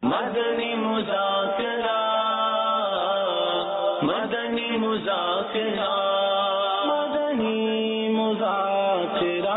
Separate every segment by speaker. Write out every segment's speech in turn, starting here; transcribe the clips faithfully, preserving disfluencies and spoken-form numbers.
Speaker 1: مدنی مذاکرہ مدنی مذاکرہ مدنی مذاکرہ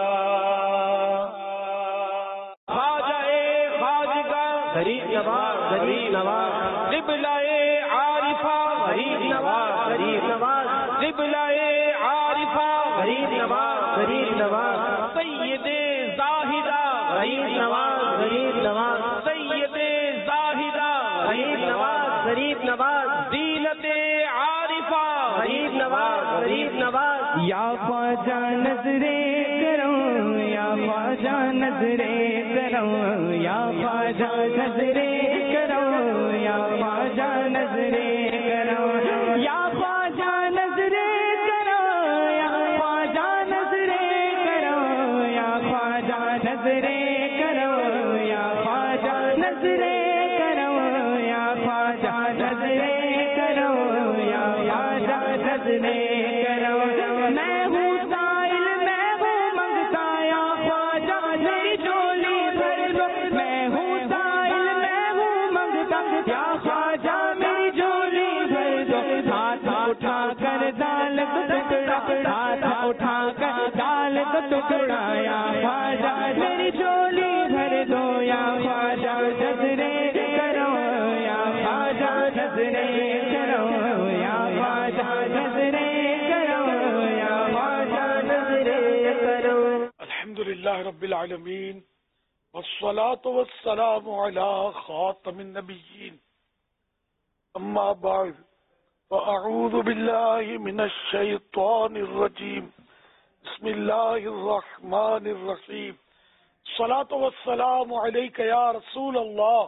Speaker 2: خواجہ خواجگاہ غریب نواز غریب نواز قبلہ عارفہ غریب نواز غریب نواز قبلہ عارفہ غریب نواز غریب نواز سید زاہدہ غریب نواز غریب نواز سید زاہدہ غریب نواز غریب نواز زینت عارفہ غریب نواز غریب نواز
Speaker 3: یا خواجہ نظرے کرم یا خواجہ نظرے کرم یا خواجہ نظرے کرم یا خواجہ نظرے کرم یا خواجہ نظرے کرم یا خواجہ نظرے کرم یا خواجہ نظرے کرم یا خواجہ نظرے کرم یا خواجہ نظرے کرم یا خواجہ نظرے کرم میں ہوں سائل میں ہوں منگتا یا خواجہ میری جھولی بھر دو میں ہوں سائل میں ہوں منگتا یا خواجہ میری جھولی بھر دو ہاتھ اٹھا کر دال کو ٹکڑا ہاتھ اٹھا کر دال کو ٹکڑا یا خواجہ میری جھولی بھر دو یا خواجہ نظرے کرو یا خواجہ نظرے کرو یا خواجہ نظرے کرو یا خواجہ نظرے کرو.
Speaker 4: الحمدللہ رب العالمین والصلاة والسلام علی خاتم النبیین اما بعد فاعوذ باللہ من الشیطان الرجیم بسم اللہ الرحمن الرحیم الصلاة والسلام علیک یا رسول اللہ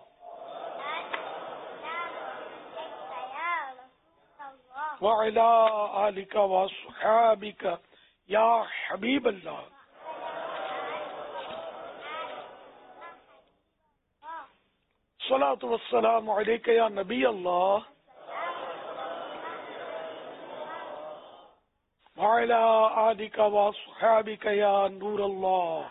Speaker 4: وعلی آلک واصحابک یا حبیب اللہ. الصلاة والسلام علیک یا نبی اللہ وعلی آلک واصحابک یا نور اللہ.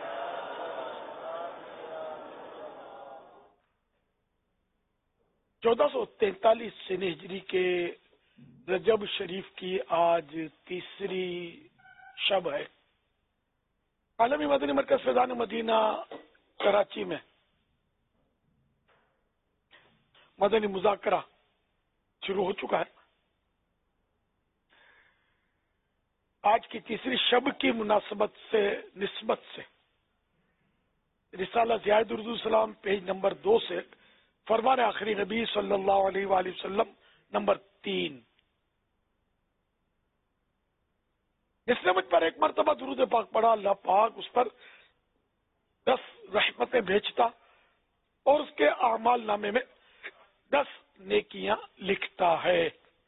Speaker 4: چودہ سو تینتالیس سن ہجری کے رجب شریف کی آج تیسری شب ہے. عالمی مدنی مرکز فیضان مدینہ کراچی میں مدنی مذاکرہ شروع ہو چکا ہے. آج کی تیسری شب کی مناسبت سے نسبت سے رسالہ زیاد اردو سلام پیج نمبر دو سے فرمان آخری نبی صلی اللہ علیہ وآلہ وسلم نمبر تین. جس نے مجھ پر ایک مرتبہ درود پاک پڑھا اللہ پاک اس پر دس رحمتیں بھیجتا اور اس کے اعمال نامے میں دس نیکیاں لکھتا ہے.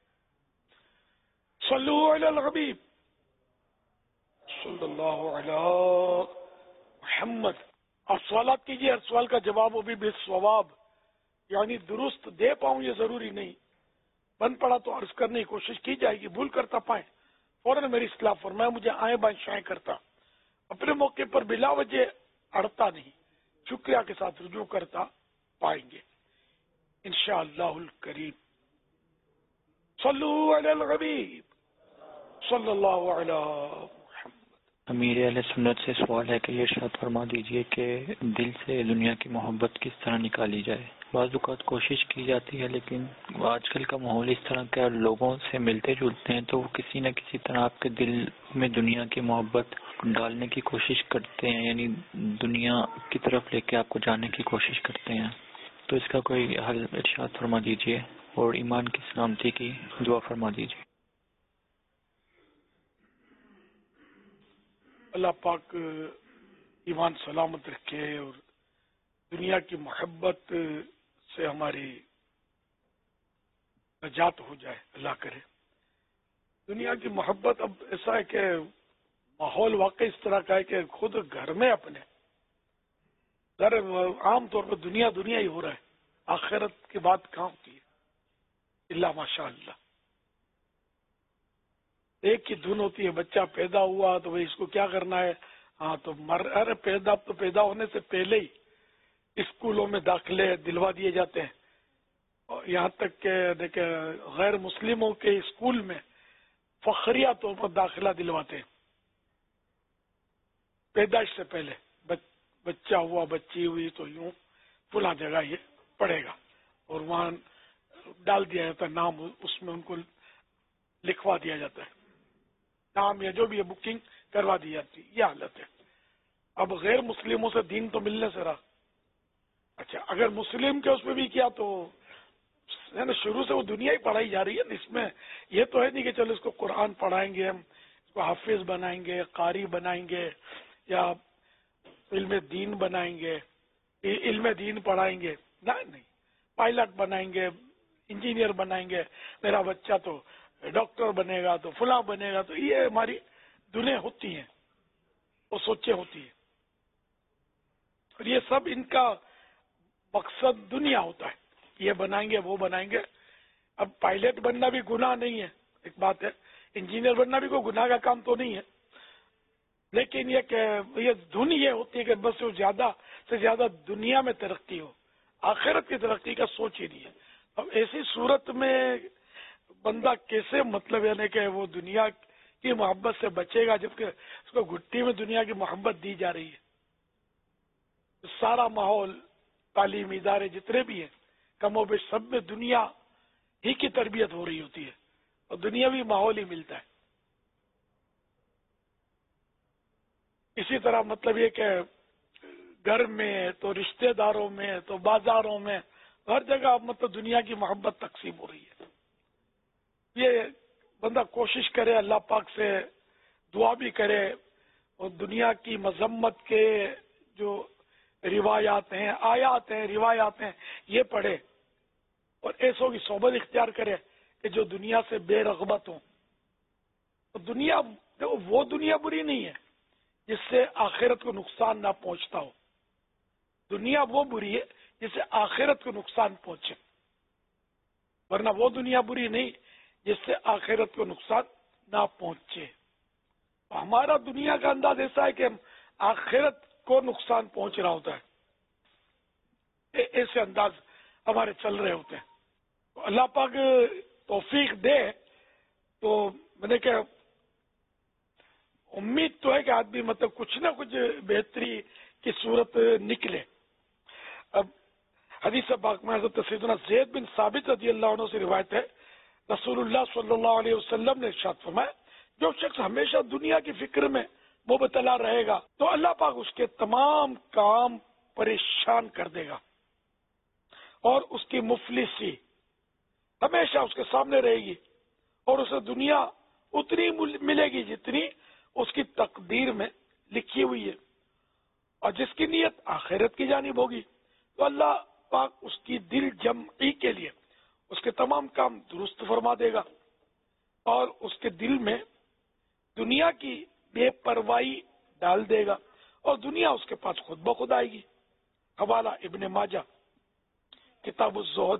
Speaker 4: صلو علی الحبیب صلی اللہ علی محمد. آپ سوالات کیجیے، ہر سوال کا جواب وہ بھی بے ثواب یعنی درست دے پاؤں یہ ضروری نہیں، بند پڑا تو عرض کرنے کی کوشش کی جائے گی، بھول کرتا پائیں فوراً میری اصلاح فرمائے، مجھے آئیں بائیں شائیں کرتا اپنے موقع پر بلا وجہ اڑتا نہیں، شکریہ کے ساتھ رجوع کرتا پائیں گے انشاءاللہ الکریم. صلو علی الحبیب صلی اللہ علی
Speaker 5: امیر اہل سنت سے سوال ہے کہ یہ ارشاد فرما دیجئے کہ دل سے دنیا کی محبت کس طرح نکالی جائے. بعض اوقات کوشش کی جاتی ہے لیکن آج کل کا ماحول اس طرح کا لوگوں سے ملتے جلتے ہیں تو وہ کسی نہ کسی طرح آپ کے دل میں دنیا کی محبت ڈالنے کی کوشش کرتے ہیں، یعنی دنیا کی طرف لے کے آپ کو جانے کی کوشش کرتے ہیں. تو اس کا کوئی حل ارشاد فرما دیجئے اور ایمان کی سلامتی کی دعا فرما دیجئے.
Speaker 4: اللہ پاک ایمان سلامت رکھے اور دنیا کی محبت سے ہماری نجات ہو جائے، اللہ کرے. دنیا کی محبت اب ایسا ہے کہ ماحول واقعی اس طرح کا ہے کہ خود گھر میں اپنے گھر عام طور پر دنیا دنیا ہی ہو رہا ہے، آخرت کی بات کہاں ہوتی ہے اللہ ماشاء اللہ. ایک ہی دھن ہوتی ہے، بچہ پیدا ہوا تو بھائی اس کو کیا کرنا ہے، ہاں تو مر ارے پیدا تو پیدا ہونے سے پہلے ہی اسکولوں میں داخلے دلوا دیے جاتے ہیں، اور یہاں تک کہ دیکھیں غیر مسلموں کے اسکول میں فخریہ طور پر داخلہ دلواتے ہیں، پیدائش سے پہلے بچہ ہوا بچی ہوئی تو یوں فلاں جگہ یہ پڑھے گا، اور وہاں ڈال دیا جاتا ہے نام، اس میں ان کو لکھوا دیا جاتا ہے نام یا جو بھی ہے، بکنگ کروا دی جاتی ہے۔ یہ حالت ہے۔ اب غیر مسلموں سے دین تو ملنے سے رہا، اچھا اگر مسلم کے اس میں بھی کیا تو شروع سے وہ دنیا ہی پڑھائی جا رہی ہے، اس میں یہ تو ہے نہیں کہ چلو اس کو قرآن پڑھائیں گے، ہم اس کو حافظ بنائیں گے، قاری بنائیں گے، یا علم دین بنائیں گے، علم دین پڑھائیں گے، نہیں نہیں پائلٹ بنائیں گے، انجینئر بنائیں گے، میرا بچہ تو ڈاکٹر بنے گا تو فلاں بنے گا، تو یہ ہماری دنیا ہوتی ہیں، وہ سوچیں ہوتی ہیں، اور یہ سب ان کا مقصد دنیا ہوتا ہے، یہ بنائیں گے وہ بنائیں گے۔ اب پائلٹ بننا بھی گناہ نہیں ہے، ایک بات ہے، انجینئر بننا بھی کوئی گناہ کا کام تو نہیں ہے، لیکن یہ کہ یہ دھن یہ ہوتی ہے کہ بس وہ زیادہ سے زیادہ دنیا میں ترقی ہو، آخرت کی ترقی کا سوچ ہی نہیں ہے۔ اب ایسی صورت میں بندہ کیسے مطلب یعنی کہ وہ دنیا کی محبت سے بچے گا جبکہ اس کو گھٹی میں دنیا کی محبت دی جا رہی ہے۔ سارا ماحول، تعلیمی ادارے جتنے بھی ہیں کم و بیش سب میں دنیا ہی کی تربیت ہو رہی ہوتی ہے، اور دنیاوی ماحول ہی ملتا ہے۔ اسی طرح مطلب یہ کہ گھر میں تو رشتہ داروں میں تو بازاروں میں ہر جگہ مطلب دنیا کی محبت تقسیم ہو رہی ہے۔ یہ بندہ کوشش کرے، اللہ پاک سے دعا بھی کرے، اور دنیا کی مذمت کے جو روایات ہیں، آیات ہیں، روایات ہیں، یہ پڑھے، اور ایسوں کی صحبت اختیار کرے کہ جو دنیا سے بے رغبت ہوں۔ دنیا وہ دنیا بری نہیں ہے جس سے آخرت کو نقصان نہ پہنچتا ہو، دنیا وہ بری ہے جس سے آخرت کو نقصان پہنچے، ورنہ وہ دنیا بری نہیں جس سے آخرت کو نقصان نہ پہنچے۔ ہمارا دنیا کا انداز ایسا ہے کہ ہم آخرت کو نقصان پہنچ رہا ہوتا ہے، ایسے انداز ہمارے چل رہے ہوتے ہیں۔ اللہ پاک توفیق دے تو میں نے کہ امید تو ہے کہ آدمی مطلب کچھ نہ کچھ بہتری کی صورت نکلے۔ اب حدیث پاک میں حضرت سیدنا زید بن ثابت رضی اللہ عنہ سے روایت ہے، رسول اللہ صلی اللہ علیہ وسلم نے ارشاد فرمایا، جو شخص ہمیشہ دنیا کی فکر میں مبتلا رہے گا تو اللہ پاک اس کے تمام کام پریشان کر دے گا، اور اس کی مفلسی ہمیشہ اس کے سامنے رہے گی، اور اسے دنیا اتنی ملے گی جتنی اس کی تقدیر میں لکھی ہوئی ہے، اور جس کی نیت آخرت کی جانب ہوگی تو اللہ پاک اس کی دل جمعی کے لیے اس کے تمام کام درست فرما دے گا، اور اس کے دل میں دنیا کی بے پرواہی ڈال دے گا، اور دنیا اس کے پاس خود بخود آئے گی۔ حوالہ ابن ماجہ کتاب الزہد۔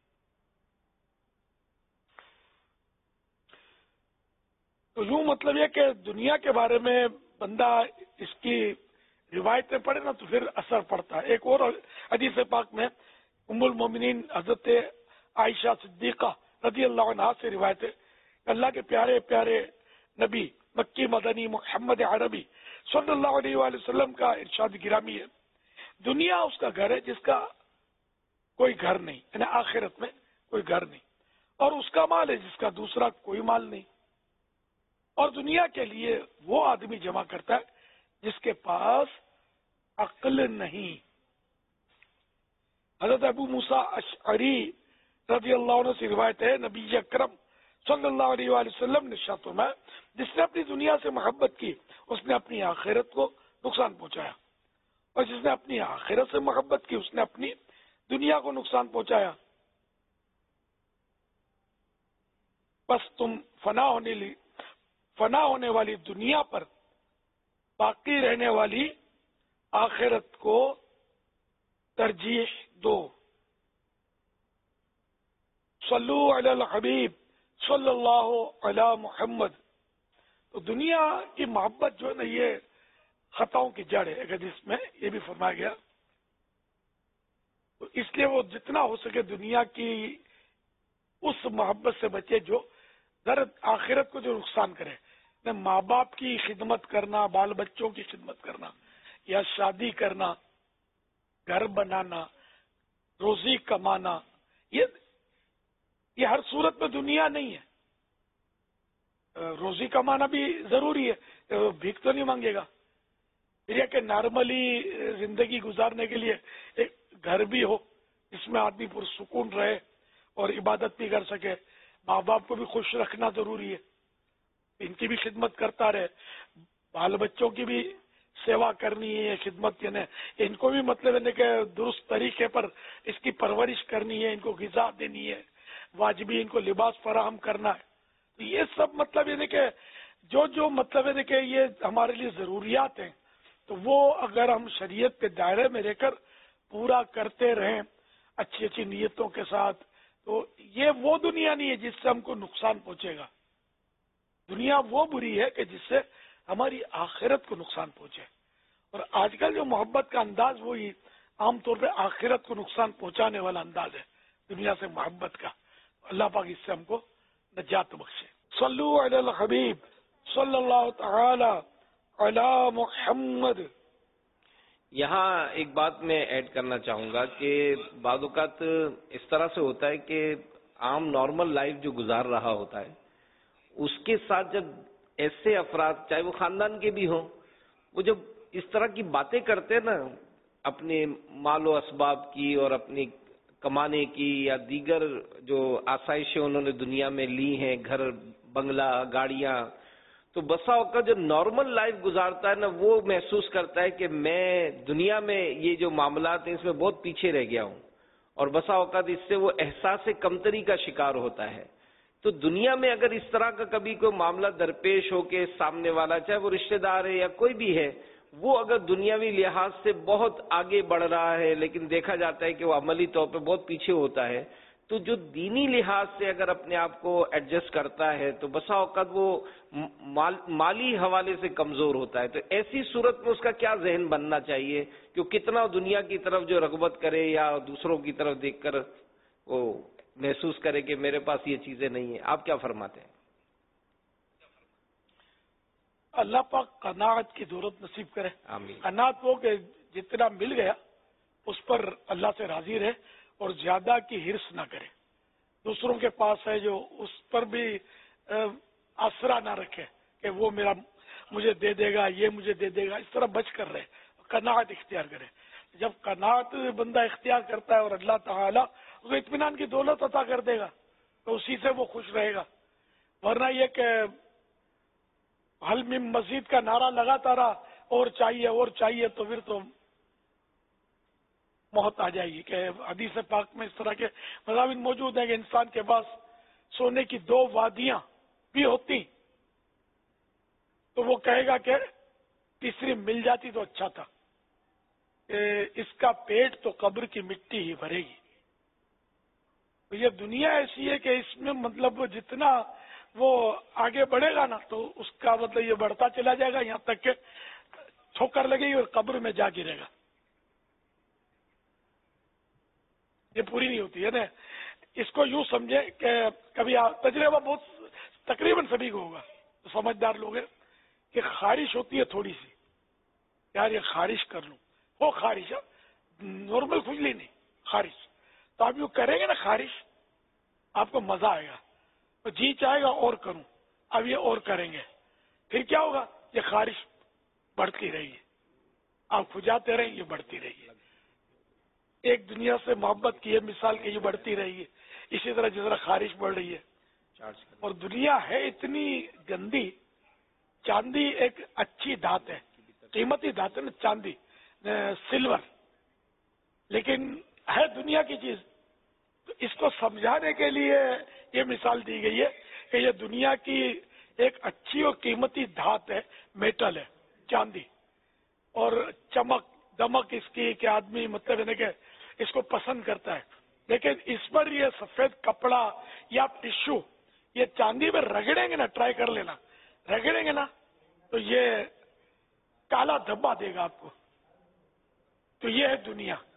Speaker 4: تو یوں مطلب یہ کہ دنیا کے بارے میں بندہ اس کی روایتیں پڑھے نا تو پھر اثر پڑتا ہے۔ ایک اور حدیث پاک میں ام المومنین حضرت عائشہ صدیقہ رضی اللہ عنہا سے روایت ہے، اللہ کے پیارے پیارے نبی مکی مدنی محمد عربی صلی اللہ علیہ وآلہ وسلم کا ارشاد گرامی ہے، دنیا اس کا گھر ہے جس کا کوئی گھر نہیں، یعنی آخرت میں کوئی گھر نہیں، اور اس کا مال ہے جس کا دوسرا کوئی مال نہیں، اور دنیا کے لیے وہ آدمی جمع کرتا ہے جس کے پاس عقل نہیں۔ حضرت ابو موسیٰ اشعری رضی اللہ عنہ سے روایت ہے، نبی اکرم صلی اللہ علیہ وآلہ وسلم نے ارشاد فرمایا، جس نے اپنی دنیا سے محبت کی اس نے اپنی آخرت کو نقصان پہنچایا، اور جس نے اپنی آخرت سے محبت کی اس نے اپنی دنیا کو نقصان پہنچایا۔ بس تم فنا ہونے لی فنا ہونے والی دنیا پر باقی رہنے والی آخرت کو ترجیح دو۔ صلو علی الحبیب صلی اللہ علی محمد۔ تو دنیا کی محبت جو ہے نا یہ خطاؤں کی جڑ ہے۔ ایک حدیث میں یہ بھی فرمایا گیا تو اس لیے وہ جتنا ہو سکے دنیا کی اس محبت سے بچے جو در آخرت کو جو نقصان کرے. نہ ماں باپ کی خدمت کرنا، بال بچوں کی خدمت کرنا، یا شادی کرنا، گھر بنانا، روزی کمانا، یہ یہ ہر صورت میں دنیا نہیں ہے. روزی کمانا بھی ضروری ہے، بھیک تو نہیں مانگے گا. پھر یہ کہ نارملی زندگی گزارنے کے لیے ایک گھر بھی ہو جس میں آدمی پرسکون رہے اور عبادت بھی کر سکے. ماں باپ کو بھی خوش رکھنا ضروری ہے، ان کی بھی خدمت کرتا رہے. بال بچوں کی بھی سیوا کرنی ہے، خدمت یعنی ان کو بھی مطلب ہے کہ درست طریقے پر اس کی پرورش کرنی ہے، ان کو غذا دینی ہے، واجبی ان کو لباس فراہم کرنا ہے. تو یہ سب مطلب یعنی کہ جو جو مطلب ہے کہ یہ ہمارے لیے ضروریات ہیں، تو وہ اگر ہم شریعت کے دائرے میں رہ کر پورا کرتے رہیں اچھی اچھی نیتوں کے ساتھ، تو یہ وہ دنیا نہیں ہے جس سے ہم کو نقصان پہنچے گا. دنیا وہ بری ہے کہ جس سے ہماری آخرت کو نقصان پہنچے. اور آج کل جو محبت کا انداز وہی عام طور پہ آخرت کو نقصان پہنچانے والا انداز ہے دنیا سے محبت کا. اللہ پاک اس سے ہم کو نجات بخشے. صلو علی الحبیب صلی اللہ تعالی علی محمد.
Speaker 2: یہاں ایک بات میں ایڈ کرنا چاہوں گا کہ بعض اوقات اس طرح سے ہوتا ہے کہ عام نارمل لائف جو گزار رہا ہوتا ہے اس کے ساتھ جب ایسے افراد چاہے وہ خاندان کے بھی ہوں، وہ جب اس طرح کی باتیں کرتے ہیں نا اپنے مال و اسباب کی اور اپنی کمانے کی یا دیگر جو آسائشیں انہوں نے دنیا میں لی ہیں، گھر بنگلہ گاڑیاں، تو بسا اوقات جو نارمل لائف گزارتا ہے نا وہ محسوس کرتا ہے کہ میں دنیا میں یہ جو معاملات ہیں اس میں بہت پیچھے رہ گیا ہوں، اور بسا اوقات اس سے وہ احساس کمتری کا شکار ہوتا ہے. تو دنیا میں اگر اس طرح کا کبھی کوئی معاملہ درپیش ہو کے سامنے والا چاہے وہ رشتہ دار ہے یا کوئی بھی ہے، وہ اگر دنیاوی لحاظ سے بہت آگے بڑھ رہا ہے لیکن دیکھا جاتا ہے کہ وہ عملی طور پہ بہت پیچھے ہوتا ہے، تو جو دینی لحاظ سے اگر اپنے آپ کو ایڈجسٹ کرتا ہے تو بسا اوقات وہ مال مالی حوالے سے کمزور ہوتا ہے. تو ایسی صورت میں اس کا کیا ذہن بننا چاہیے کہ وہ کتنا دنیا کی طرف جو رغبت کرے یا دوسروں کی طرف دیکھ کر وہ محسوس کرے کہ میرے پاس یہ چیزیں نہیں ہیں. آپ کیا فرماتے ہیں؟
Speaker 4: اللہ پاک قناعت کی دولت نصیب کرے.
Speaker 2: آمین.
Speaker 4: قناعت وہ کہ جتنا مل گیا اس پر اللہ سے راضی رہے اور زیادہ کی ہرس نہ کرے. دوسروں کے پاس ہے جو اس پر بھی آسرا نہ رکھے کہ وہ میرا مجھے دے دے گا، یہ مجھے دے دے گا، اس طرح بچ کر رہے. قناعت اختیار کرے. جب قناعت بندہ اختیار کرتا ہے اور اللہ تعالیٰ اس کو اطمینان کی دولت عطا کر دے گا تو اسی سے وہ خوش رہے گا. ورنہ یہ کہ حل من مزید کا نعرہ لگاتا رہا اور چاہیے اور چاہیے تو پھر تو موت آ جائے گی. کہ حدیث پاک میں اس طرح کے مضامین موجود ہیں کہ انسان کے پاس سونے کی دو وادیاں بھی ہوتی تو وہ کہے گا کہ تیسری مل جاتی تو اچھا تھا. اس کا پیٹ تو قبر کی مٹی ہی بھرے گی. تو یہ دنیا ایسی ہے کہ اس میں مطلب جتنا وہ آگے بڑھے گا نا تو اس کا مطلب یہ بڑھتا چلا جائے گا یہاں تک کہ ٹھوکر لگے گی اور قبر میں جا گرے گا. یہ پوری نہیں ہوتی ہے نا. اس کو یوں سمجھے کہ کبھی تجربہ بہت تقریباً سبھی کو ہوگا تو سمجھدار لوگ ہیں کہ خارش ہوتی ہے تھوڑی سی، یار یہ خارش کر لوں، وہ خارش ہے نارمل کھجلی نہیں، خارش. تو آپ یوں کریں گے نا خارش، آپ کو مزہ آئے گا، تو جی چاہے گا اور کروں. اب یہ اور کریں گے، پھر کیا ہوگا؟ یہ خارش بڑھتی رہے گی، آپ کھجاتے رہیں یہ بڑھتی رہے گی. ایک دنیا سے محبت کی ہے مثال کہ یہ بڑھتی رہی ہے. اسی طرح جس طرح خارش بڑھ رہی ہے. اور دنیا ہے اتنی گندی. چاندی ایک اچھی دھات ہے، قیمتی دھات ہے نا چاندی، سلور، لیکن ہے دنیا کی چیز. تو اس کو سمجھانے کے لیے یہ مثال دی گئی ہے کہ یہ دنیا کی ایک اچھی اور قیمتی دھات ہے، میٹل ہے چاندی، اور چمک دمک اس کی کہ آدمی مطلب ہے کہ اس کو پسند کرتا ہے. لیکن اس پر یہ سفید کپڑا یا ٹشو یہ چاندی میں رگڑیں گے نا، ٹرائی کر لینا، رگڑیں گے نا تو یہ کالا دھبا دے گا آپ کو. تو یہ ہے دنیا.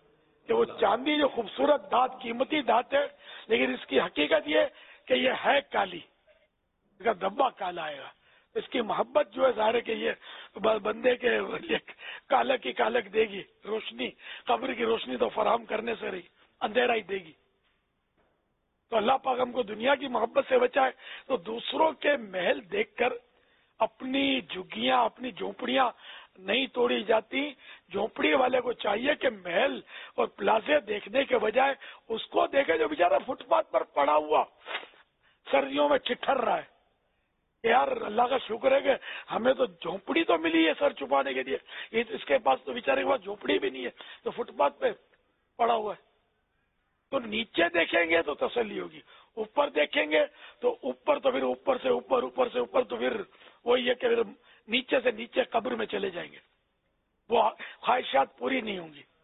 Speaker 4: کہ وہ چاندی جو خوبصورت دھات، قیمتی دھات ہے، لیکن اس کی حقیقت یہ کہ یہ ہے کالی، اس کا دھبا کالا آئے گا. اس کی محبت جو ہے ظاہر ہے کہ یہ بندے کے کالک ہی کالک دے گی، روشنی قبر کی روشنی تو فراہم کرنے سے رہی، اندھیرا ہی دے گی. تو اللہ پاک ہم کو دنیا کی محبت سے بچائے. تو دوسروں کے محل دیکھ کر اپنی جھگیاں، اپنی جھونپڑیاں نہیں توڑی جاتی. جھونپڑی والے کو چاہیے کہ محل اور پلازے دیکھنے کے بجائے اس کو دیکھے جو بیچارہ فٹ پاتھ پر پڑا ہوا سردیوں میں ٹھٹھر رہا ہے. یار اللہ کا شکر ہے کہ ہمیں تو جھونپڑی تو ملی ہے سر چھپانے کے لیے، اس کے پاس تو بیچارے کے پاس جھونپڑی بھی نہیں ہے، تو فٹ پاتھ پہ پڑا ہوا ہے. تو نیچے دیکھیں گے تو تسلی ہوگی، اوپر دیکھیں گے تو اوپر تو پھر اوپر سے اوپر، اوپر سے اوپر تو پھر وہی ہے کہ پھر نیچے سے نیچے قبر میں چلے جائیں گے، وہ خواہشات پوری نہیں ہوں گی.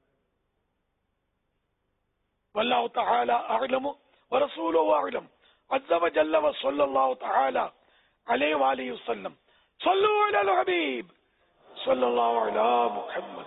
Speaker 4: واللہ تعالی اعلم ورسولہ اعلم عز وجل وصلی اللہ تعالی علیہ وآلہ وسلم. صلو علی الحبیب صلی اللہ علی محمد.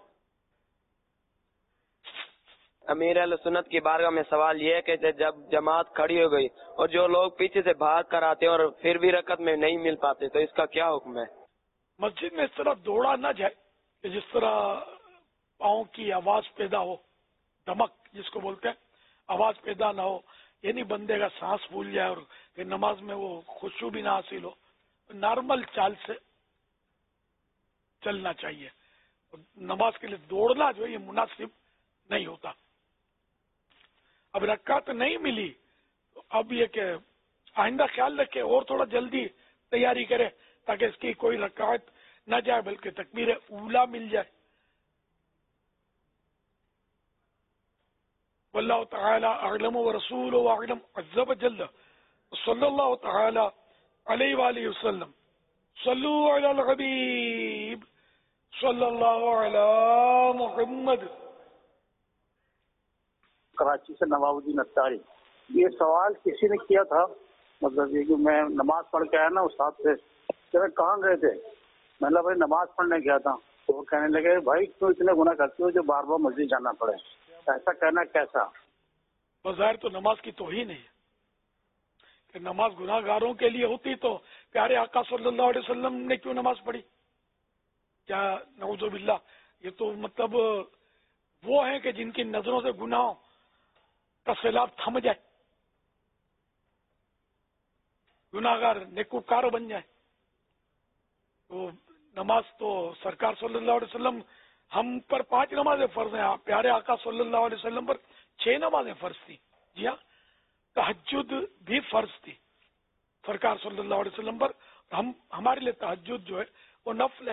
Speaker 6: امیر اہل سنت کی بارگاہ میں سوال یہ ہے کہ جب جماعت کھڑی ہو گئی اور جو لوگ پیچھے سے بھاگ کر آتے ہیں اور پھر بھی رکعت میں نہیں مل پاتے تو اس کا کیا حکم ہے؟
Speaker 4: مسجد میں اس طرح دوڑا نہ جائے کہ جس طرح پاؤں کی آواز پیدا ہو، دمک جس کو بولتے ہیں، آواز پیدا نہ ہو، یعنی بندے کا سانس پھول جائے اور پھر نماز میں وہ خشوع بھی نہ حاصل ہو. نارمل چال سے چلنا چاہیے. نماز کے لیے دوڑنا جو ہے یہ مناسب نہیں ہوتا. اب رکعت نہیں ملی تو اب یہ کہ آئندہ خیال رکھے اور تھوڑا جلدی تیاری کرے تاکہ اس کی کوئی رکعت نہ جائے بلکہ تکبیر اولا مل جائے. واللہ تعالی اعلم ورسولہ اعلم عز وجل صلی اللہ تعالی علیہ وآلہ وسلم. صلو علی الحبیب صلی اللہ علی محمد.
Speaker 7: کراچی سے نواب الدین اتاری. یہ سوال کسی نے کیا تھا، مطلب یہ کہ میں نماز پڑھ کے آیا نا استاد سے، کہ میں کہاں گئے تھے؟ میں نے بھائی نماز پڑھنے گیا تھا. تو وہ کہنے لگے بھائی کیوں اتنے گناہ کرتے ہو جو بار بار مسجد جانا پڑے؟ ایسا کہنا کیسا؟
Speaker 4: بظاہر تو نماز کی توہین ہے کہ نماز گناہ گاروں کے لیے ہوتی تو پیارے آقا صلی اللہ علیہ وسلم نے کیوں نماز پڑھی؟ کیا نعوذ باللہ، یہ تو مطلب وہ ہیں کہ جن کی نظروں سے گناہوں کا سیلاب تھم جائے، گناہ گار نیکوکار بن جائے. تو نماز تو سرکار صلی اللہ علیہ وسلم، ہم پر پانچ نمازیں فرض ہیں، پیارے آقا صلی اللہ علیہ وسلم پر چھ نمازیں فرض تھی. جی ہاں، تہجد بھی فرض تھی سرکار صلی اللہ علیہ وسلم پر. ہم ہمارے لیے تہجد جو ہے وہ نفل ہے.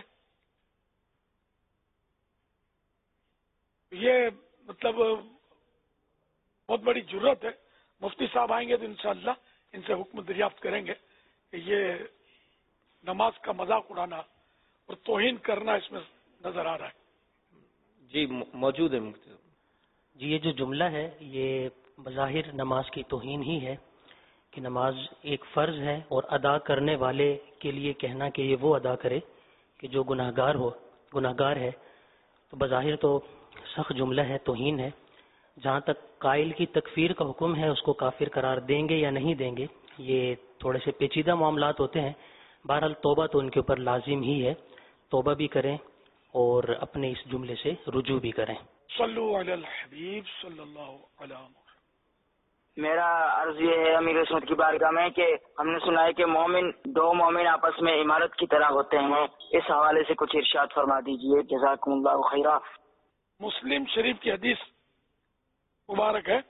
Speaker 4: یہ مطلب بہت بڑی ضرورت ہے. مفتی صاحب آئیں گے تو انشاءاللہ ان سے حکم دریافت کریں گے کہ یہ نماز کا مذاق اڑانا اور توہین کرنا اس میں نظر آ رہا ہے.
Speaker 2: جی موجود ہے مفتی صاحب.
Speaker 8: جی یہ جو جملہ ہے یہ بظاہر نماز کی توہین ہی ہے کہ نماز ایک فرض ہے اور ادا کرنے والے کے لیے کہنا کہ یہ وہ ادا کرے کہ جو گناہ گار ہو، گناہ گار ہے، تو بظاہر تو سخت جملہ ہے، توہین ہے. جہاں تک قائل کی تکفیر کا حکم ہے، اس کو کافر قرار دیں گے یا نہیں دیں گے، یہ تھوڑے سے پیچیدہ معاملات ہوتے ہیں. بہرحال توبہ تو ان کے اوپر لازم ہی ہے، توبہ بھی کریں اور اپنے اس جملے سے رجوع بھی کریں.
Speaker 4: صلو علی الحبیب صلی اللہ علیہ وسلم.
Speaker 6: میرا عرض یہ ہے امیر سنت کی بارگاہ میں کہ ہم نے سنا ہے کہ مومن دو مومن آپس میں عمارت کی طرح ہوتے ہیں، اس حوالے سے کچھ ارشاد فرما دیجئے. جزاکم اللہ خیرہ.
Speaker 4: مسلم شریف کی حدیث مبارک ہے،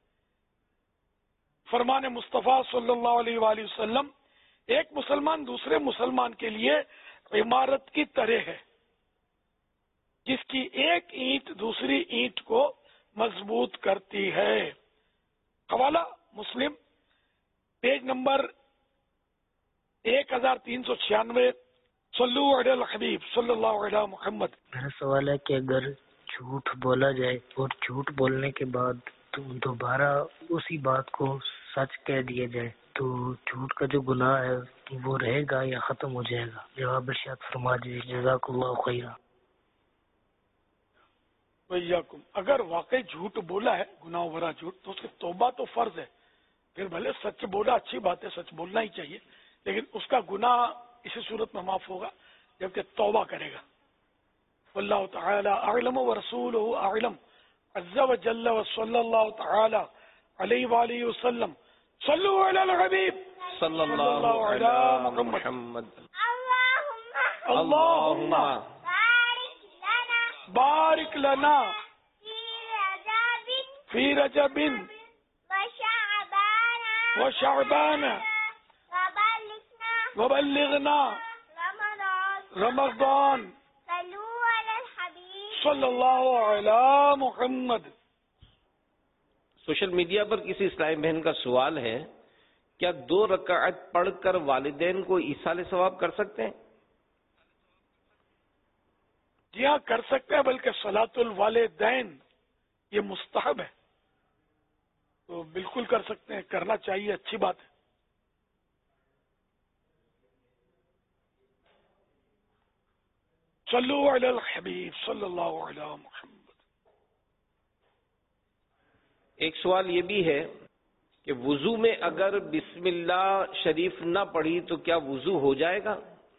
Speaker 4: فرمان مصطفیٰ صلی اللہ علیہ وآلہ وسلم، ایک مسلمان دوسرے مسلمان کے لیے عمارت کی طرح ہے جس کی ایک اینٹ دوسری اینٹ کو مضبوط کرتی ہے. حوالہ مسلم، پیج نمبر ایک ہزار تین سو چھیانوے. صلو علی الحبیب صلی اللہ علیہ محمد.
Speaker 9: میرا سوال ہے کہ اگر جھوٹ بولا جائے اور جھوٹ بولنے کے بعد تو دوبارہ اسی بات کو سچ کہہ دیا جائے تو جھوٹ کا جو گناہ ہے وہ رہے گا یا ختم ہو جائے گا؟ جواب ارشاد فرما دیجیے. جزاک اللہ خیرہ.
Speaker 4: ویاکم اگر واقعی جھوٹ بولا ہے گناہ بھرا جھوٹ تو اس کی توبہ تو فرض ہے. پھر بھلے سچ بولا اچھی بات ہے, سچ بولنا ہی چاہیے, لیکن اس کا گناہ اسی صورت میں معاف ہوگا جبکہ توبہ کرے گا. واللہ تعالی اعلم ورسولہ اعلم عز وجل وصلی اللہ تعالی علیہ وآلہ وسلم. صلو علی الحبیب
Speaker 2: صلی اللہ علی محمد.
Speaker 4: اللہم بارک لنا فی رجب وشعبان وبلغنا رمضان صلی اللہ علی محمد.
Speaker 2: سوشل میڈیا پر کسی اسلامی بہن کا سوال ہے, کیا دو رکعت پڑھ کر والدین کو ایصال ثواب کر سکتے ہیں؟
Speaker 4: جی ہاں کر سکتے ہیں, بلکہ صلاۃ الوالدین یہ مستحب ہے, تو بالکل کر سکتے ہیں, کرنا چاہیے, اچھی بات ہے. صلو علی الحبیب صلی اللہ علی محمد.
Speaker 2: ایک سوال یہ بھی ہے کہ وضو میں اگر بسم اللہ شریف نہ پڑھی تو کیا وضو ہو جائے گا؟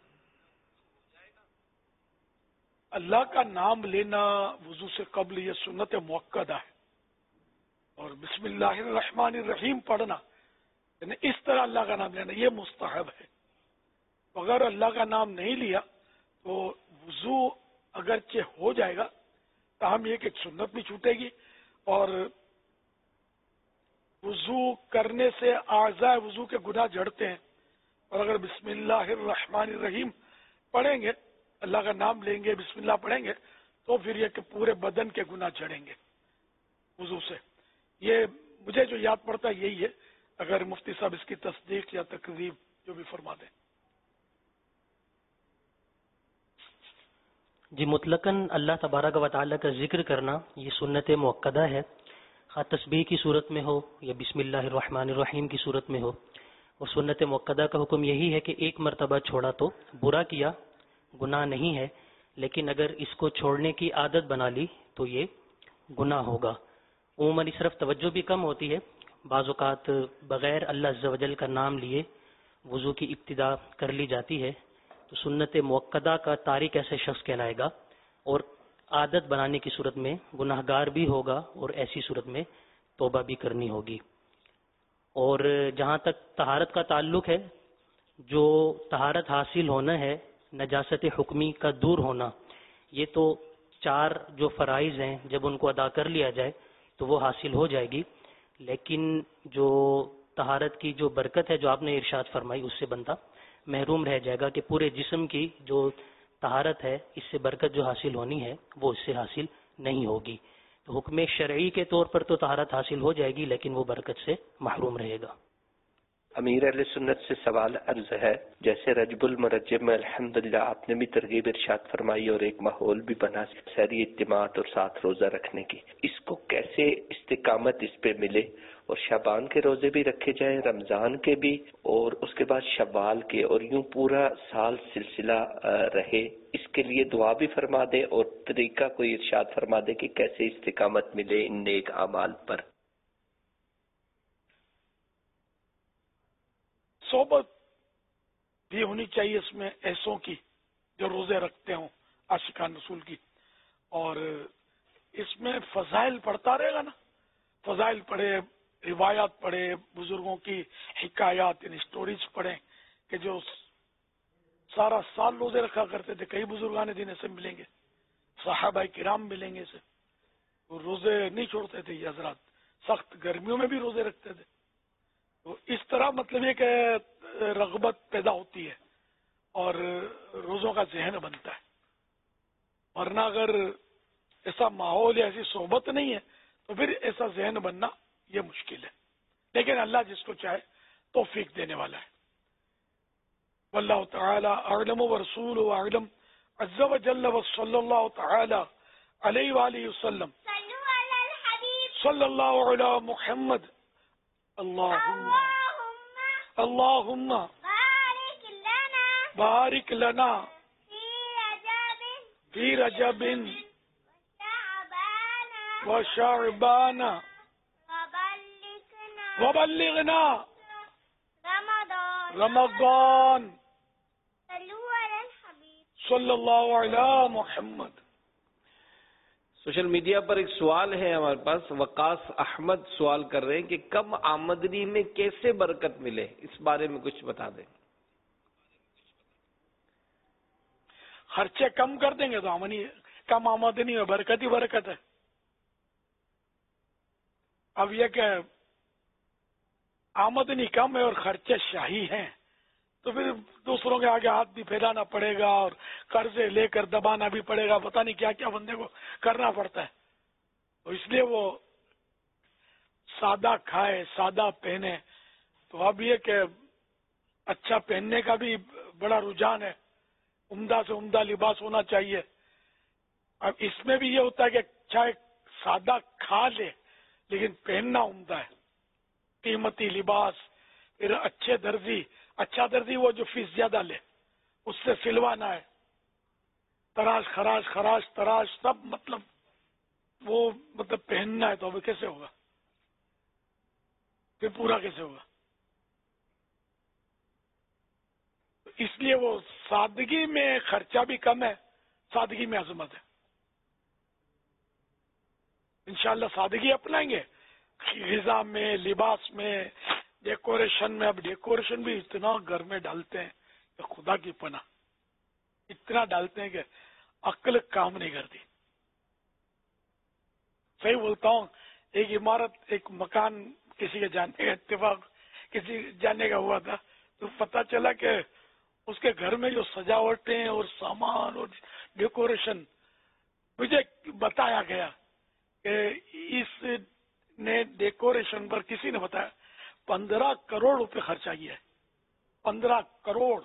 Speaker 4: اللہ کا نام لینا وضو سے قبل یہ سنت مؤکدہ ہے, اور بسم اللہ الرحمن الرحیم پڑھنا یعنی اس طرح اللہ کا نام لینا یہ مستحب ہے. اگر اللہ کا نام نہیں لیا تو وضو اگرچہ ہو جائے گا, تاہم یہ کہ سنت بھی چھوٹے گی, اور وضو کرنے سے اعضاء وضو کے گناہ جھڑتے ہیں. اور اگر بسم اللہ الرحمن الرحیم پڑھیں گے, اللہ کا نام لیں گے, بسم اللہ پڑھیں گے, تو پھر یہ کہ پورے بدن کے گناہ جھڑیں گے وضو سے. یہ مجھے جو یاد پڑتا ہے یہی ہے, اگر مفتی صاحب اس کی تصدیق یا تکذیب جو بھی فرما دیں.
Speaker 8: جی مطلقاً اللہ تبارک و تعالیٰ کا ذکر کرنا یہ سنت مؤکدہ ہے, خواہ تسبیح کی صورت میں ہو یا بسم اللہ الرحمن الرحیم کی صورت میں ہو. اور سنت مؤکدہ کا حکم یہی ہے کہ ایک مرتبہ چھوڑا تو برا کیا, گناہ نہیں ہے, لیکن اگر اس کو چھوڑنے کی عادت بنا لی تو یہ گناہ ہوگا. عموماً اس طرف توجہ بھی کم ہوتی ہے, بعض اوقات بغیر اللہ عز و جل کا نام لیے وضو کی ابتدا کر لی جاتی ہے, تو سنت مؤکدہ کا تارک ایسے شخص کہلائے گا, اور عادت بنانے کی صورت میں گناہ گار بھی ہوگا, اور ایسی صورت میں توبہ بھی کرنی ہوگی. اور جہاں تک طہارت کا تعلق ہے, جو طہارت حاصل ہونا ہے, نجاست حکمی کا دور ہونا, یہ تو چار جو فرائض ہیں جب ان کو ادا کر لیا جائے تو وہ حاصل ہو جائے گی. لیکن جو طہارت کی جو برکت ہے جو آپ نے ارشاد فرمائی, اس سے بندہ محروم رہ جائے گا کہ پورے جسم کی جو طہارت ہے اس سے برکت جو حاصل ہونی ہے وہ اس سے حاصل نہیں ہوگی. تو حکم شرعی کے طور پر تو طہارت حاصل ہو جائے گی, لیکن وہ برکت سے محروم رہے گا.
Speaker 10: امیر اہل سنت سے سوال عرض ہے, جیسے رجب المرجب میں الحمدللہ آپ نے بھی ترغیب ارشاد فرمائی اور ایک ماحول بھی بنا سحری اجتماعات اور ساتھ روزہ رکھنے کی, اس کو کیسے استقامت اس پہ ملے, اور شعبان کے روزے بھی رکھے جائیں, رمضان کے بھی, اور اس کے بعد شوال کے, اور یوں پورا سال سلسلہ رہے, اس کے لیے دعا بھی فرما دے اور طریقہ کوئی ارشاد فرما دے کہ کیسے استقامت ملے ان نیک اعمال پر.
Speaker 4: صحبت بھی ہونی چاہیے اس میں ایسوں کی جو روزے رکھتے ہوں عاشقان رسول کی, اور اس میں فضائل پڑھتا رہے گا نا, فضائل پڑھے, روایات پڑھے, بزرگوں کی حکایات یعنی سٹوریز پڑھیں کہ جو سارا سال روزے رکھا کرتے تھے. کئی بزرگان دین سے ملیں گے, صحابہ کرام ملیں گے, سے وہ روزے نہیں چھوڑتے تھے یہ حضرات, سخت گرمیوں میں بھی روزے رکھتے تھے. تو اس طرح مطلب یہ کہ رغبت پیدا ہوتی ہے اور روزوں کا ذہن بنتا ہے. ورنہ اگر ایسا ماحول یا ایسی صحبت نہیں ہے تو پھر ایسا ذہن بننا یہ مشکل ہے. لیکن اللہ جس کو چاہے توفیق دینے والا ہے. واللہ تعالی اعلم ورسولہ اعلم عز وجل وصلی اللہ تعالی علیہ وآلہ وسلم. صلی اللہ علی محمد. اللہم اللہم بارک لنا فی رجب وشعبان وبلغنا رمضان صلی اللہ علیہ محمد.
Speaker 2: سوشل میڈیا پر ایک سوال ہے ہمارے پاس. وقاص احمد سوال کر رہے ہیں کہ کم آمدنی میں کیسے برکت ملے، اس بارے میں کچھ بتا دیں.
Speaker 4: خرچے کم کر دیں گے تو آمدنی کم آمدنی میں برکت ہی برکت ہے. اب یہ کہ آمدنی کم ہے اور خرچے شاہی ہیں تو پھر دوسروں کے آگے ہاتھ بھی پھیلانا پڑے گا اور قرضے لے کر دبانا بھی پڑے گا، پتہ نہیں کیا کیا بندے کو کرنا پڑتا ہے. تو اس لیے وہ سادہ کھائے سادہ پہنے. تو اب یہ کہ اچھا پہننے کا بھی بڑا رجحان ہے، عمدہ سے عمدہ لباس ہونا چاہیے. اب اس میں بھی یہ ہوتا ہے کہ چاہے سادہ کھا لے لیکن پہننا عمدہ ہے، قیمتی لباس. پھر اچھے درزی، اچھا درزی وہ جو فیس زیادہ لے اس سے سلوانا ہے. تراش خراش خراش تراش سب مطلب وہ مطلب پہننا ہے تو اب کیسے ہوگا، پھر پورا کیسے ہوگا. اس لیے وہ سادگی میں خرچہ بھی کم ہے، سادگی میں عظمت ہے. انشاءاللہ سادگی اپنائیں گے غذا میں، لباس میں، ڈیکوریشن میں. اب ڈیکوریشن بھی اتنا گھر میں ڈالتے ہیں کہ خدا کی پناہ، اتنا ڈالتے ہیں کہ عقل کام نہیں کرتی. صحیح بولتا ہوں، ایک عمارت ایک مکان کسی کے جانے کا اتفاق کسی جانے کا ہوا تھا تو پتہ چلا کہ اس کے گھر میں جو سجاوٹیں اور سامان اور ڈیکوریشن، مجھے بتایا گیا کہ اس نے ڈیکوریشن پر کسی نے بتایا پندرہ کروڑ روپے خرچہ کیا ہے. پندرہ کروڑ.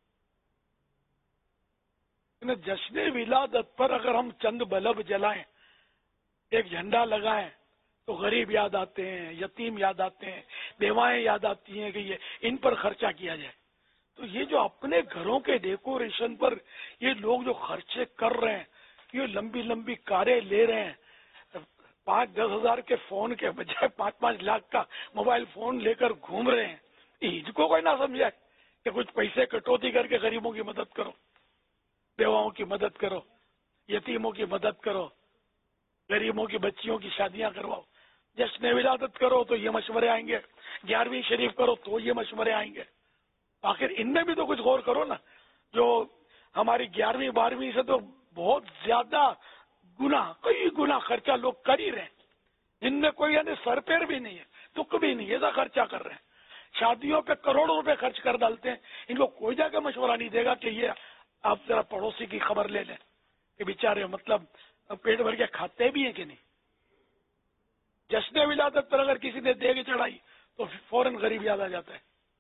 Speaker 4: جشن ولادت پر اگر ہم چند بلب جلائیں، ایک جھنڈا لگائیں تو غریب یاد آتے ہیں، یتیم یاد آتے ہیں، بیوائیں یاد آتی ہیں کہ یہ ان پر خرچہ کیا جائے. تو یہ جو اپنے گھروں کے ڈیکوریشن پر یہ لوگ جو خرچے کر رہے ہیں، یہ لمبی لمبی کاریں لے رہے ہیں، پانچ دس ہزار کے فون کے بجائے پانچ پانچ لاکھ کا موبائل فون لے کر گھوم رہے ہیں. عید کو کوئی نہ سمجھائے کہ کچھ پیسے کٹوتی کر کے غریبوں کی مدد کرو، بیواؤں کی مدد کرو، یتیموں کی مدد کرو، غریبوں کی بچیوں کی شادیاں کرواؤ. جشن ولادت کرو تو یہ مشورے آئیں گے، گیارہویں شریف کرو تو یہ مشورے آئیں گے. آخر ان میں بھی تو کچھ غور کرو نا. جو ہماری گیارہویں بارہویں سے تو بہت زیادہ گنا، کئی گنا خرچہ لوگ کر ہی رہے ہیں، جن میں کوئی یعنی سر پیر بھی نہیں ہے، تک بھی نہیں، ایسا خرچہ کر رہے ہیں. شادیوں پہ کروڑوں روپے خرچ کر ڈالتے ہیں. ان کو کوئی جا کے مشورہ نہیں دے گا کہ یہ آپ ذرا پڑوسی کی خبر لے لیں کہ بیچارے مطلب پیٹ بھر کے کھاتے بھی ہیں کہ نہیں. جشن ولادت پر اگر کسی نے دیگ چڑھائی تو فوراً غریب یاد آ جاتا ہے.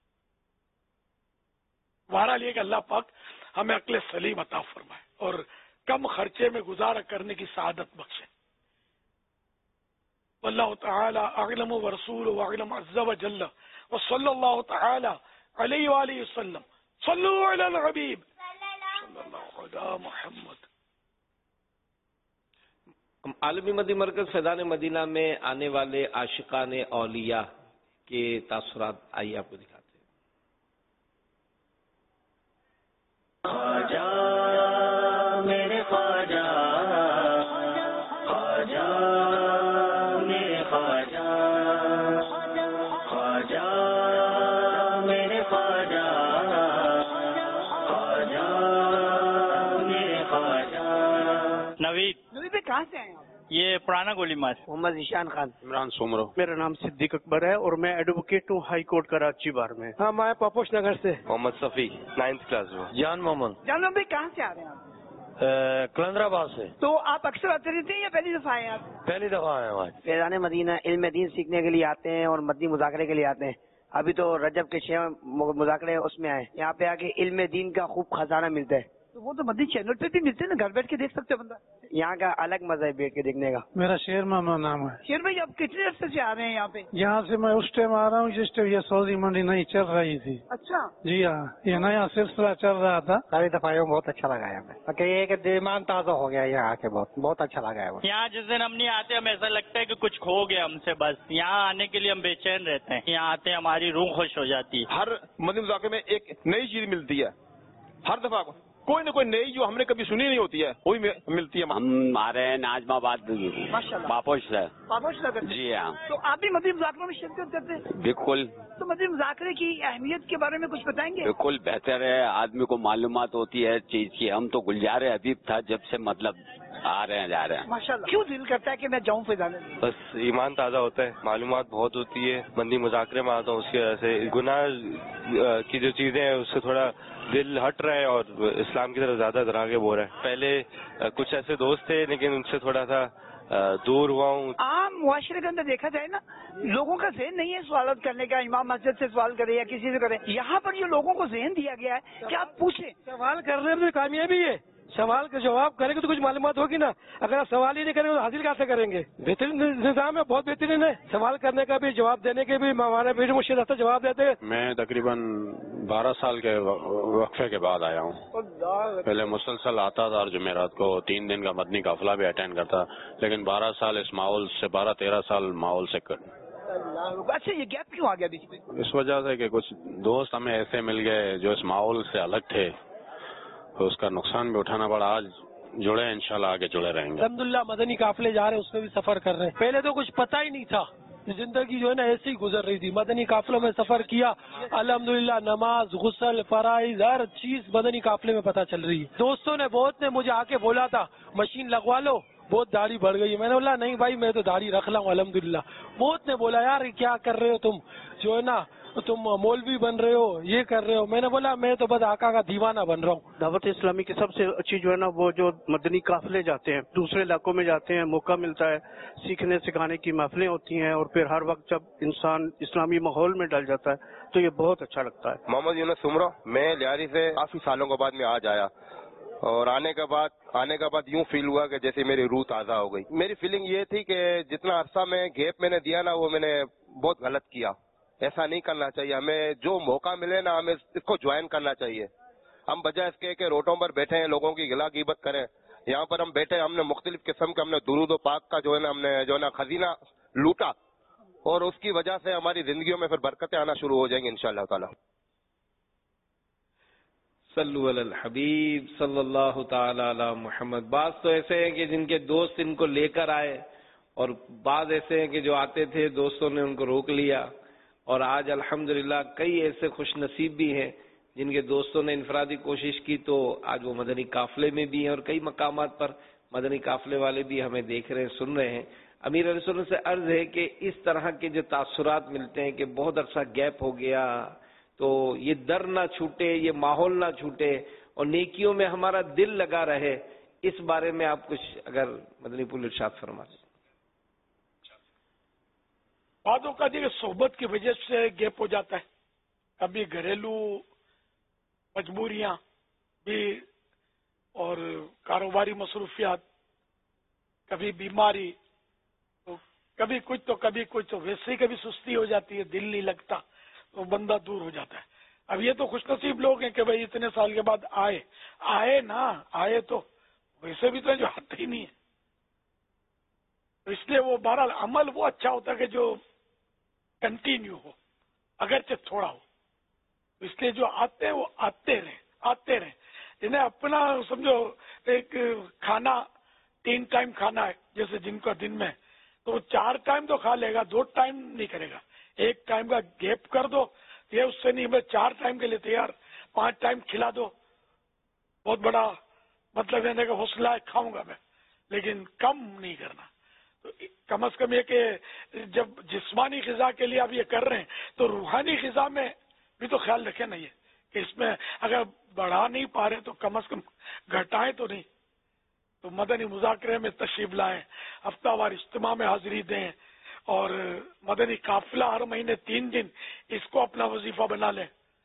Speaker 4: بہرحال یہ کہ اللہ پاک ہمیں عقل سلیم عطا فرمائے اور کم خرچے میں گزارا کرنے کی سعادت بخشے. واللہ تعالی اعلم ورسول واعلم عز وجل وصلی اللہ تعالی علیہ وآلہ وسلم. صلوا علی الحبیب صلی اللہ علی محمد.
Speaker 2: عالمی مدی مرکز فیضان مدینہ میں آنے والے عاشقان اولیاء کے تاثرات آئیے آپ کو دکھاتے ہیں.
Speaker 1: خواجہ میرے خواجہ، خواجہ میرے خواجہ، خواجہ میرے خواجہ، خواجہ میرے خواجہ.
Speaker 11: نوید
Speaker 12: نوید کہاں سے آئے ہیں آپ؟
Speaker 11: یہ پرانا گولی مار.
Speaker 12: محمد ذیشان خان.
Speaker 13: عمران سومرو.
Speaker 14: میرا نام صدیق اکبر ہے اور میں ایڈوکیٹ ہوں ہائی کورٹ کراچی بار میں.
Speaker 12: ہاں میں پاپوش نگر سے.
Speaker 13: محمد صفی نائنتھ کلاس میں.
Speaker 14: جان محمد.
Speaker 12: جان محمد کہاں سے آ رہے ہیں آپ؟
Speaker 14: کلندر آباد سے.
Speaker 12: تو آپ اکثر آتے رہتے ہیں یا پہلی دفعہ آئے ہیں آپ؟
Speaker 14: پہلی دفعہ آئے ہیں آج.
Speaker 12: فیضان مدینہ علم دین سیکھنے کے لیے آتے ہیں اور مدنی مذاکرے کے لیے آتے ہیں. ابھی تو رجب کے چھ مذاکرے اس میں آئے. یہاں پہ آ کے علم دین کا خوب خزانہ ملتا ہے.
Speaker 15: تو وہ تو مدنی چینل پہ بھی ملتے ہیں نا, گھر بیٹھ کے دیکھ سکتے بندہ.
Speaker 12: یہاں کا الگ مزہ ہے بیٹھ کے دیکھنے کا.
Speaker 16: میرا شیر ماما نام ہے.
Speaker 15: شیر بھائی آپ کتنے عرصے سے آ رہے ہیں یہاں پہ؟
Speaker 16: یہاں سے میں اس ٹائم آ رہا ہوں جس ٹائم یہ سوزی منڈی نہیں چل رہی تھی.
Speaker 15: اچھا
Speaker 16: جی ہاں, یہ نیا سلسلہ چل رہا تھا.
Speaker 12: ساری دفعہ بہت اچھا لگا ہے ہمیں, یہ کہ ایمان تازہ ہو گیا یہاں آ کے, بہت بہت اچھا لگا ہے.
Speaker 11: یہاں جس دن ہم نہیں آتے ہمیں ایسا لگتا ہے کہ کچھ کھو گیا ہم سے, بس یہاں آنے کے لیے ہم بے چین رہتے ہیں. یہاں آتے ہیں ہماری روح خوش ہو جاتی ہے.
Speaker 13: ہر مدنی مذاکرے میں ایک نئی چیز ملتی ہے, ہر دفعہ کوئی نہ کوئی نئی جو ہم نے کبھی سنی نہیں ہوتی ہے وہی ملتی ہے.
Speaker 17: ہم آ رہے ہیں ناظم آباد باپوش سے.
Speaker 15: باپوش سے
Speaker 17: جی ہاں.
Speaker 15: تو آپ بھی مدنی مذاکروں میں شرکت کرتے ہیں؟
Speaker 17: بالکل.
Speaker 15: تو مدنی مذاکرے کی اہمیت کے بارے میں کچھ بتائیں گے؟
Speaker 17: بالکل بہتر ہے, آدمی کو معلومات ہوتی ہے چیز کی. ہم تو گلزار حبیب تھا جب سے مطلب آ رہے ہیں جا رہے ہیں.
Speaker 15: ماشاءاللہ. کیوں دل کرتا ہے کہ میں جاؤں فیضان؟
Speaker 13: بس ایمان تازہ ہوتا ہے, معلومات بہت ہوتی ہے. مدنی مذاکرے میں آتا ہوں اس کی وجہ سے گناہ کی جو چیزیں ہیں اس سے تھوڑا دل ہٹ رہا ہے اور اسلام کی طرف زیادہ دراغب ہو رہا ہے. پہلے کچھ ایسے دوست تھے لیکن ان سے تھوڑا سا دور ہوا ہوں.
Speaker 15: عام معاشرے کے اندر دیکھا جائے نا, لوگوں کا ذہن نہیں ہے سوالات کرنے کا, امام مسجد سے سوال کرے یا کسی سے کرے. یہاں پر یہ لوگوں کو ذہن دیا گیا ہے کہ آپ پوچھیں.
Speaker 16: سوال کرنے میں کامیابی ہے, سوال کا جواب کریں گے تو کچھ معلومات ہوگی نا. اگر آپ سوال ہی نہیں کریں گے تو حاصل کیسے کریں گے؟ بہترین نظام ہے, بہت بہترین ہے. سوال کرنے کا بھی, جواب دینے کے بھی. ہمارے پیر مرشد حضرت جواب دیتے ہیں.
Speaker 13: میں تقریباً بارہ سال کے وقفے کے بعد آیا ہوں. پہلے مسلسل آتا تھا اور جمعرات کو تین دن کا مدنی قافلہ بھی اٹینڈ کرتا, لیکن بارہ سال اس ماحول سے, بارہ تیرہ سال ماحول سے کر.
Speaker 15: اچھا, یہ گیپ کیوں آ گیا بیچ میں؟
Speaker 13: اس وجہ سے کہ کچھ دوست ہمیں ایسے مل گئے جو اس ماحول سے الگ تھے, تو اس کا نقصان بھی اٹھانا پڑا. آج جڑے ہیں, انشاءاللہ آگے جڑے رہیں گے.
Speaker 16: الحمدللہ مدنی قافلے جا رہے ہیں, اس میں بھی سفر کر رہے ہیں. پہلے تو کچھ پتہ ہی نہیں تھا, زندگی جو ہے نا ایسے ہی گزر رہی تھی. مدنی قافلوں میں سفر کیا, الحمدللہ نماز, غسل, فرائض, ہر چیز مدنی قافلے میں پتہ چل رہی ہے. دوستوں نے بہت نے مجھے آ کے بولا تھا مشین لگوا لو, بہت داڑھی بڑھ گئی ہے. میں نے بولا نہیں بھائی میں تو داڑھی رکھ لاؤں الحمدللہ. بہت نے بولا یار کیا کر رہے ہو تم, جو ہے نا تم مولوی بن رہے ہو, یہ کر رہے ہو. میں نے بولا میں تو بس آقا کا دیوانہ بن رہا ہوں.
Speaker 14: دعوت اسلامی کی سب سے اچھی جو ہے نا وہ جو مدنی قافلے جاتے ہیں, دوسرے علاقوں میں جاتے ہیں, موقع ملتا ہے, سیکھنے سکھانے کی محفلیں ہوتی ہیں, اور پھر ہر وقت جب انسان اسلامی ماحول میں ڈل جاتا ہے تو یہ بہت اچھا لگتا ہے.
Speaker 13: محمد یونس عمرہ, میں لیاری سے کافی سالوں کے بعد میں آج آیا, اور آنے کے بعد آنے کے بعد یوں فیل ہوا کہ جیسے میری روح تازہ ہو گئی. میری فیلنگ یہ تھی کہ جتنا عرصہ میں گیپ میں نے دیا نا وہ میں نے بہت غلط کیا. ایسا نہیں کرنا چاہیے. ہمیں جو موقع ملے نا ہمیں اس کو جوائن کرنا چاہیے. ہم بجائے اس کے کہ روڈوں پر بیٹھے ہیں لوگوں کی غلا غیبت کریں, یہاں پر ہم بیٹھے ہم نے مختلف قسم کے ہم نے درود و پاک کا جو ہے نا ہم نے جو ہے نا خزینہ لوٹا, اور اس کی وجہ سے ہماری زندگیوں میں پھر برکتیں آنا شروع ہو جائیں گی انشاءاللہ تعالی.
Speaker 2: صلو علی الحبیب صلی اللہ تعالی علی محمد. بعض تو ایسے ہیں کہ جن کے دوست ان کو لے کر آئے, اور بعض ایسے ہیں کہ جو آتے تھے دوستوں نے ان کو روک لیا, اور آج الحمدللہ کئی ایسے خوش نصیب بھی ہیں جن کے دوستوں نے انفرادی کوشش کی تو آج وہ مدنی قافلے میں بھی ہیں, اور کئی مقامات پر مدنی قافلے والے بھی ہمیں دیکھ رہے ہیں, سن رہے ہیں. امیر علیہ سنت سے عرض ہے کہ اس طرح کے جو تاثرات ملتے ہیں کہ بہت عرصہ گیپ ہو گیا تو یہ در نہ چھوٹے, یہ ماحول نہ چھوٹے, اور نیکیوں میں ہمارا دل لگا رہے, اس بارے میں آپ کچھ اگر مدنی پھول ارشاد فرما دیں.
Speaker 4: بعض اوقات دیکھیے صحبت کی وجہ سے گیپ ہو جاتا ہے, کبھی گھریلو مجبوریاں بھی اور کاروباری مصروفیات, کبھی بیماری, تو کبھی کچھ تو کبھی کچھ, تو ویسے ہی کبھی سستی ہو جاتی ہے, دل نہیں لگتا تو بندہ دور ہو جاتا ہے. اب یہ تو خوش نصیب لوگ ہیں کہ بھائی اتنے سال کے بعد آئے آئے نا آئے, تو ویسے بھی تو جو آتے ہی نہیں ہے. تو اس لیے وہ بہرحال عمل وہ اچھا ہوتا ہے کہ جو کنٹینیو ہو, اگرچہ تھوڑا ہو. اس لیے جو آتے ہیں وہ آتے رہے آتے رہے جنہیں اپنا سمجھو ایک کھانا تین ٹائم کھانا ہے, جیسے جن کا دن میں, تو وہ چار ٹائم تو کھا لے گا, دو ٹائم نہیں کرے گا. ایک ٹائم کا گیپ کر دو, یہ اس سے نہیں, میں چار ٹائم کے لیے تیار, پانچ ٹائم کھلا دو, بہت بڑا مطلب رہنے کا حوصلہ ہے, کھاؤں گا میں, لیکن کم نہیں کرنا. تو کم از کم یہ کہ جب جسمانی غذا کے لیے آپ یہ کر رہے ہیں تو روحانی غذا میں بھی تو خیال رکھیں نا, یہ کہ اس میں اگر بڑھا نہیں پا رہے تو کم از کم گھٹائیں تو نہیں. تو مدنی مذاکرے میں تشریف لائیں, ہفتہ وار اجتماع میں حاضری دیں, اور مدنی قافلہ ہر مہینے تین دن اس کو اپنا وظیفہ بنا لیں.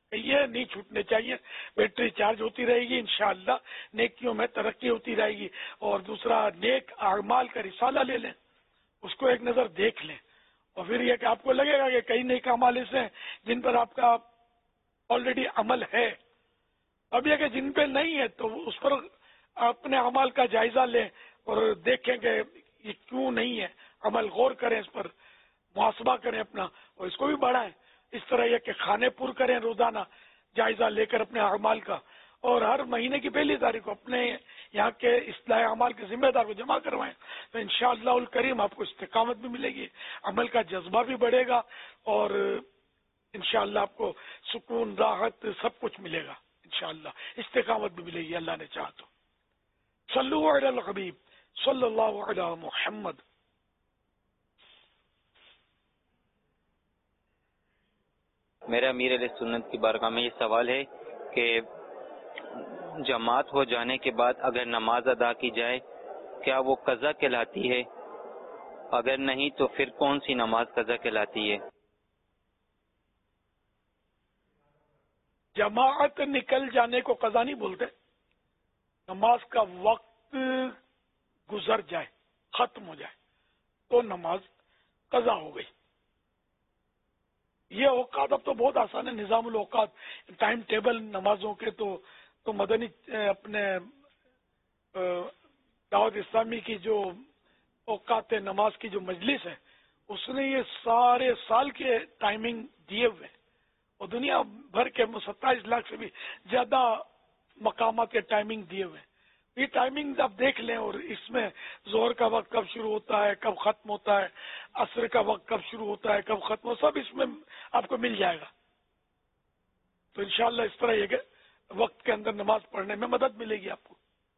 Speaker 4: یہ نہیں چھوٹنے چاہیے. بیٹری چارج ہوتی رہے گی انشاءاللہ، نیکیوں میں ترقی ہوتی رہے گی. اور دوسرا، نیک اعمال کا رسالہ لے لیں، اس کو ایک نظر دیکھ لیں، اور پھر یہ کہ آپ کو لگے گا کہ کئی نیک اعمال ایسے ہیں جن پر آپ کا آلریڈی عمل ہے. اب یہ کہ جن پہ نہیں ہے تو اس پر اپنے عمل کا جائزہ لیں اور دیکھیں کہ یہ کیوں نہیں ہے، عمل غور کریں، اس پر محاسبہ کریں اپنا اور اس کو بھی بڑھائیں. اس طرح یہ کہ کھانے پر کریں روزانہ جائزہ لے کر اپنے اعمال کا، اور ہر مہینے کی پہلی تاریخ کو اپنے یہاں کے اصلاح اعمال کے ذمہ دار کو جمع کروائیں، تو انشاءاللہ الکریم آپ کو استقامت بھی ملے گی، عمل کا جذبہ بھی بڑھے گا، اور انشاءاللہ آپ کو سکون، راحت، سب کچھ ملے گا انشاءاللہ. استقامت بھی ملے گی اللہ نے چاہا تو. صلو علی الحبیب صلی اللہ علی محمد.
Speaker 18: میرا امیر علیہ سنت کی بارگاہ میں یہ سوال ہے کہ جماعت ہو جانے کے بعد اگر نماز ادا کی جائے کیا وہ قضا کہلاتی ہے؟ اگر نہیں تو پھر کون سی نماز قضا کہلاتی ہے؟
Speaker 4: جماعت نکل جانے کو قضا نہیں بولتے، نماز کا وقت گزر جائے، ختم ہو جائے تو نماز قضا ہو گئی. یہ اوقات اب تو بہت آسان ہے، نظام الاوقات، ٹائم ٹیبل نمازوں کے تو تو مدنی اپنے دعوت اسلامی کی جو اوقات نماز کی جو مجلس ہے اس نے یہ سارے سال کے ٹائمنگ دیے ہوئے ہیں، اور دنیا بھر کے ستائیس لاکھ سے بھی زیادہ مقامات کے ٹائمنگ دیے ہوئے ہیں. یہ ٹائمنگ آپ دیکھ لیں، اور اس میں ظہر کا وقت کب شروع ہوتا ہے، کب ختم ہوتا ہے، عصر کا وقت کب شروع ہوتا ہے، کب ختم ہوتا ہے، سب اس میں آپ کو مل جائے گا. تو انشاءاللہ اس طرح یہ کہ وقت کے اندر نماز پڑھنے میں مدد ملے گی آپ کو.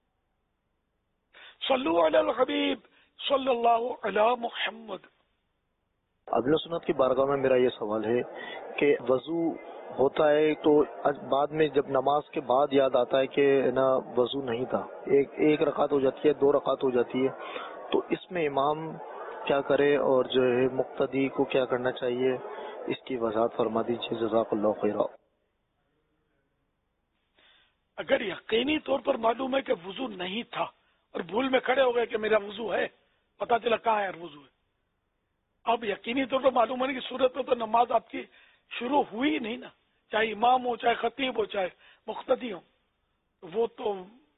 Speaker 4: صلو علی الحبیب صلی اللہ علی محمد.
Speaker 19: اگلا سنت کی بارگاہ میں میرا یہ سوال ہے کہ وضو ہوتا ہے تو بعد میں جب نماز کے بعد یاد آتا ہے کہ نا وضو نہیں تھا، ایک ایک رکعت ہو جاتی ہے، دو رکعت ہو جاتی ہے، تو اس میں امام کیا کرے اور جو ہے مقتدی کو کیا کرنا چاہیے، اس کی وضاحت فرما دیجیے، جزاک اللہ خیرا.
Speaker 4: اگر یقینی طور پر معلوم ہے کہ وضو نہیں تھا اور بھول میں کھڑے ہو گئے کہ میرا وضو ہے، پتہ چلا کہاں ہے وضو ہے، اب یقینی طور پر معلوم ہونے کی صورت میں تو نماز آپ کی شروع ہوئی نہیں نا، چاہے امام ہو، چاہے خطیب ہو، چاہے مقتدی ہو. وہ تو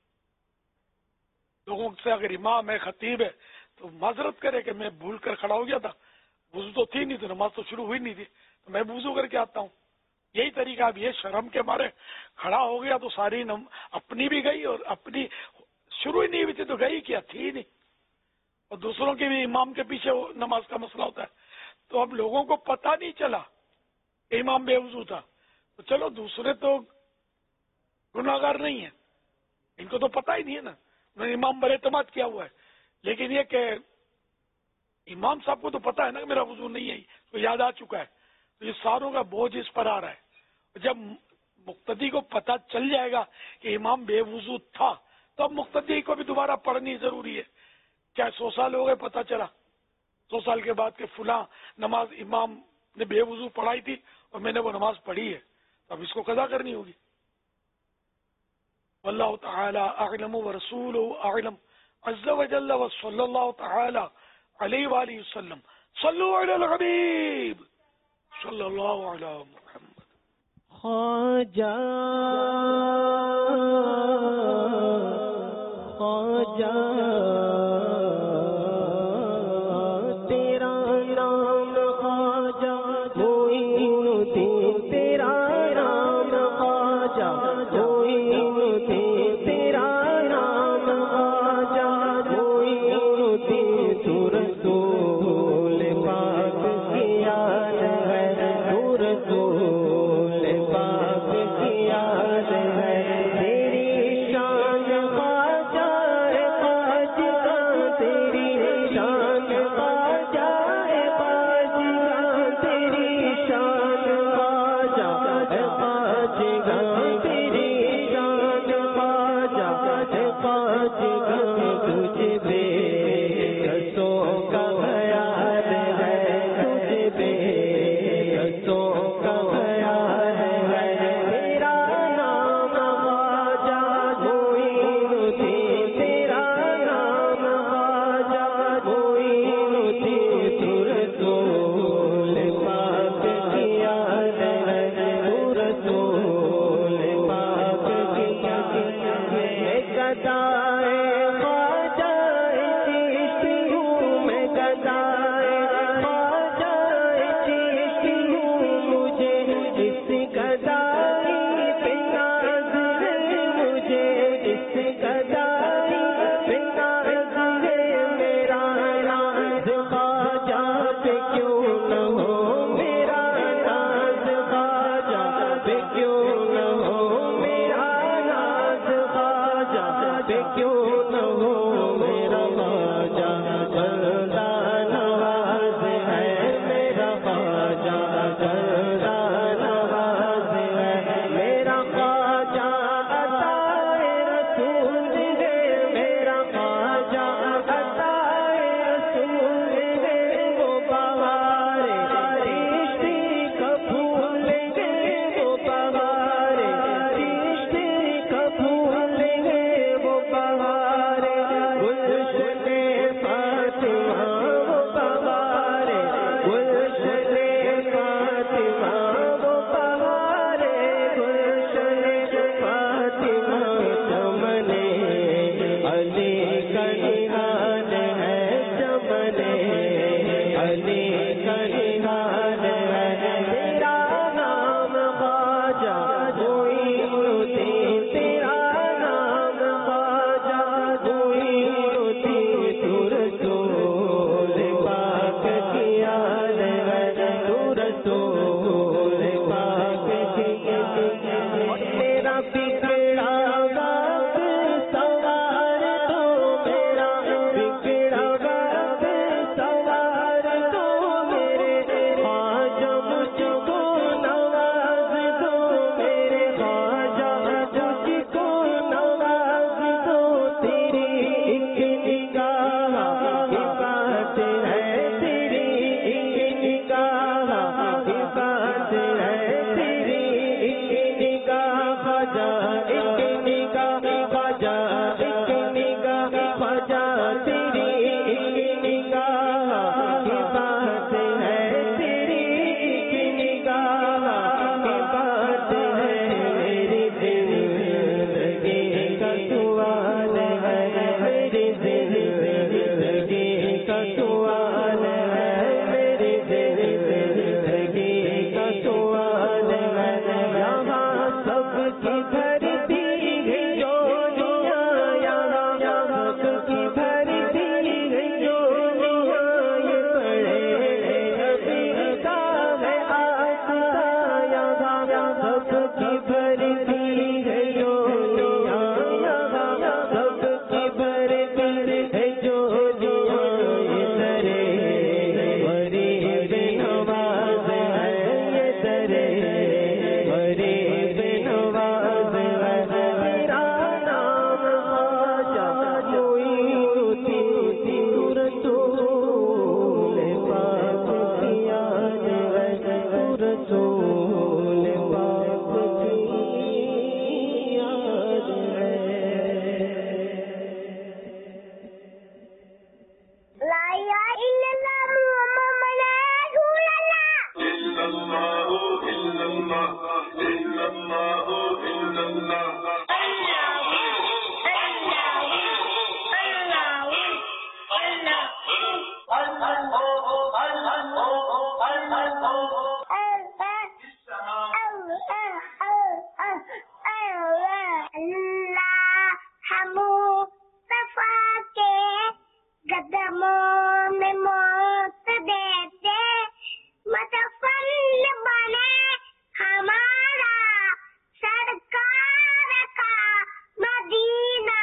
Speaker 4: لوگوں سے اگر امام ہے، خطیب ہے تو معذرت کرے کہ میں بھول کر کھڑا ہو گیا تھا، وضو تو تھی نہیں، تو نماز تو شروع ہوئی نہیں تھی، تو میں وضو کر کے آتا ہوں. یہی طریقہ. اب یہ شرم کے مارے کھڑا ہو گیا تو ساری نم اپنی بھی گئی، اور اپنی شروع ہی نہیں ہوئی تھی تو گئی کیا تھی نہیں، اور دوسروں کے بھی امام کے پیچھے نماز کا مسئلہ ہوتا ہے. تو اب لوگوں کو پتہ نہیں چلا کہ امام بے وضو تھا، تو چلو دوسرے تو گناہگار نہیں ہیں، ان کو تو پتہ ہی نہیں ہے نا، انہوں نے امام پر اعتماد کیا ہوا ہے. لیکن یہ کہ امام صاحب کو تو پتہ ہے نا کہ میرا وضو نہیں ہے، تو یاد آ چکا ہے، تو یہ ساروں کا بوجھ اس پر آ رہا ہے. جب مقتدی کو پتہ چل جائے گا کہ امام بے وضو تھا تو اب مقتدی کو بھی دوبارہ پڑھنی ضروری ہے. کیا سو سال ہو گئے پتہ چلا سو سال کے بعد کہ فلاں نماز امام نے بے وضو پڑھائی تھی اور میں نے وہ نماز پڑھی ہے، اب اس کو قضا کرنی ہوگی. واللہ تعالی اعلم ورسولہ اعلم عز وجل وصلی اللہ تعالی علیہ وآلہ وسلم. صلو علی الحبیب صلی اللہ علی محمد.
Speaker 3: خواجہ خواجہ تیرا نام خواجہ معین الدین، تیرا نام خواجہ معین الدین، تیرا نام خواجہ معین الدین. تو رسول پاک کی یاد ہے، تو رسول پاک کی یاد ہے، تیری شان خواجہ خواجہ، تیری شان خواجہ خواجہ، تیری निशान है तेरा नाम ख्वाजा मोइनुद्दीन तेरा नाम ख्वाजा मोइनुद्दीन तू रसूल पाक की याद है तू रसूल पाक की याद तेरा बिगड़ा बाप सवार तो मेरा बिगड़ा बाप सवार तो मेरे ख्वाजा मुझको नवाज दो मेरे ख्वाजा मुझको नवाज दो तेरी एक निगाह की बात है तेरी एक निगाह की बात है तेरी एक निगाह ख्वाजा एक निगाह ख्वाजा एक निगाह ख्वाजा तेरी एक निगाह की बात है तेरी एक निगाह की बात है मेरी जिंदगी का सवाल है मेरी जिंदगी का सवाल है मेरी जिंदगी का सवाल है यहाँ सबकी भरती है जो दुनिया यहाँ सबकी भरती है जो दुनिया ये बड़े नबी का है आस्था यहाँ सबकी भरती है जो दुनिया यहाँ सबकी भरती है जो दुनिया ये दरे गरीब नवाज है ये दरे गरीब नवाज है तेरा नाम ख्वाजा मोइनुद्दीन तू रसूल पाक की याद है तू रसूल पाक की याद है
Speaker 20: ला इलाहा इल्लल्लाह मुहम्मद रसूलुल्लाह मुस्तफा के कदमों में मौत देते मतफल बने हमारा सरकार का मदीना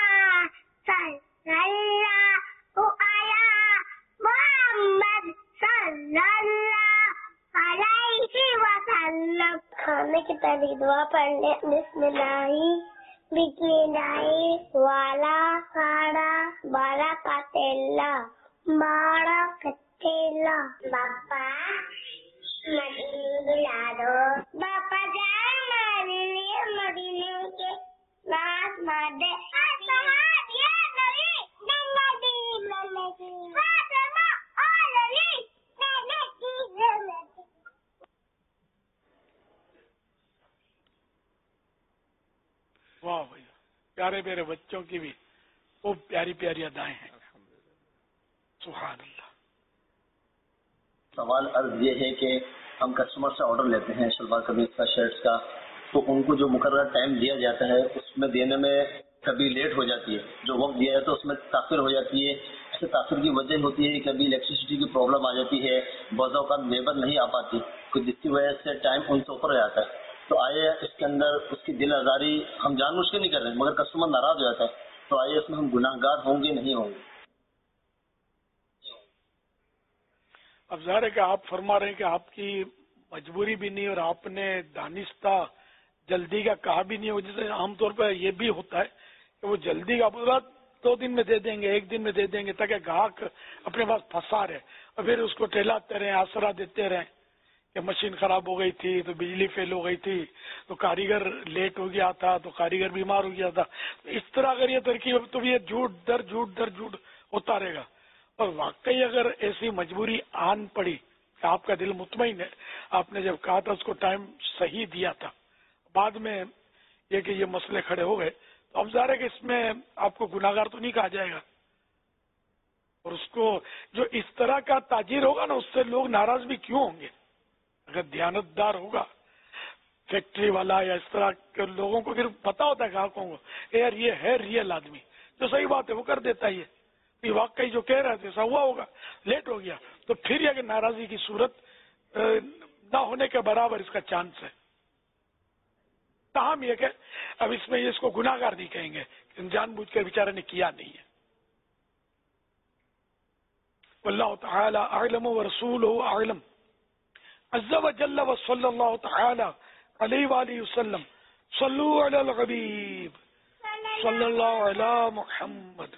Speaker 20: सल्लल्लाहु अला मुहम्मद सल्लल्लाहु अलैहि वसल्लम। खाने की पहली दुआ पढ़ने बिस्मिल्लाही बिस्मिल्लाही वाला खाड़ा बाला कातेला माड़ा कतेला बापा मदीने बुला दो बापा जाए मदीने मदीने के नाच मार दे
Speaker 4: वाह भैया, प्यारे प्यारे बच्चों की भी वो प्यारी प्यारी अदाएं हैं। सुभान अल्लाह।
Speaker 21: सवाल अर्ज ये है कि हम कस्टमर से ऑर्डर लेते हैं शलवार कमीज का, शर्ट्स का, तो उनको जो मुकर्रर टाइम दिया जाता है उसमें देने में कभी लेट हो जाती है, जो वक्त दिया जाता है उसमें ताखिर हो जाती है। इससे ताखिर की वजह होती है कभी इलेक्ट्रिसिटी की प्रॉब्लम आ जाती है, बाज़ औक़ात लेबर नहीं आ पाती, तो जिसकी वजह से टाइम उनसे ऊपर हो जाता है। तो आइए इसके अंदर उसकी दिल आज़ारी हम जानबूझ के नहीं कर रहे, मगर कस्टमर नाराज हो जाता है, तो आइए इसमें हम गुनाहगार होंगे नहीं होंगे।
Speaker 4: अब ज़ाहिर है कि आप फरमा रहे हैं कि आपकी मजबूरी भी नहीं और आपने दानिस्ता जल्दी का कहा भी नहीं हो, जैसे आमतौर पर ये भी होता है कि वो जल्दी का बोला दो दिन में दे देंगे, एक दिन में दे देंगे, ताकि ग्राहक अपने पास फंसा रहे और फिर उसको टहलाते रहे, आसरा देते रहे कि मशीन खराब हो गई थी तो बिजली फेल हो गई थी तो कारीगर लेट हो गया था तो कारीगर बीमार हो गया था। तो इस तरह अगर ये तरकीब तो ये झूठ दर झूठ दर झूठ होता रहेगा। और वाकई अगर ऐसी मजबूरी आन पड़ी कि आपका दिल मुतमईन है, आपने जब कहा था उसको टाइम सही दिया था, बाद में ये कि ये मसले खड़े हो गए, तो अब ज़ाहिर है कि इसमें आपको गुनाहगार तो नहीं कहा जाएगा। اور اس کو جو اس طرح کا تاجر ہوگا نا، اس سے لوگ ناراض بھی کیوں ہوں گے؟ اگر دیانتدار ہوگا فیکٹری والا یا اس طرح کے لوگوں کو پھر پتا ہوتا ہے گاہکوں کو یار یہ ہے ریئل آدمی، تو صحیح بات ہے وہ کر دیتا ہے، یہ واقعی جو کہہ رہے تھے ایسا ہوا ہوگا، لیٹ ہو گیا، تو پھر یہ کہ ناراضی کی صورت نہ ہونے کے برابر اس کا چانس ہے۔ تاہم یہ کہ اب اس میں اس کو گناہگار نہیں کہیں گے، جان بوجھ کر بیچارے نے کیا نہیں ہے۔ واللہ تعالی اعلم ورسولہ اعلم عز وجل وصلی اللہ تعالی علیہ وآلہ وسلم صلو علی الحبیب صلی اللہ علی محمد۔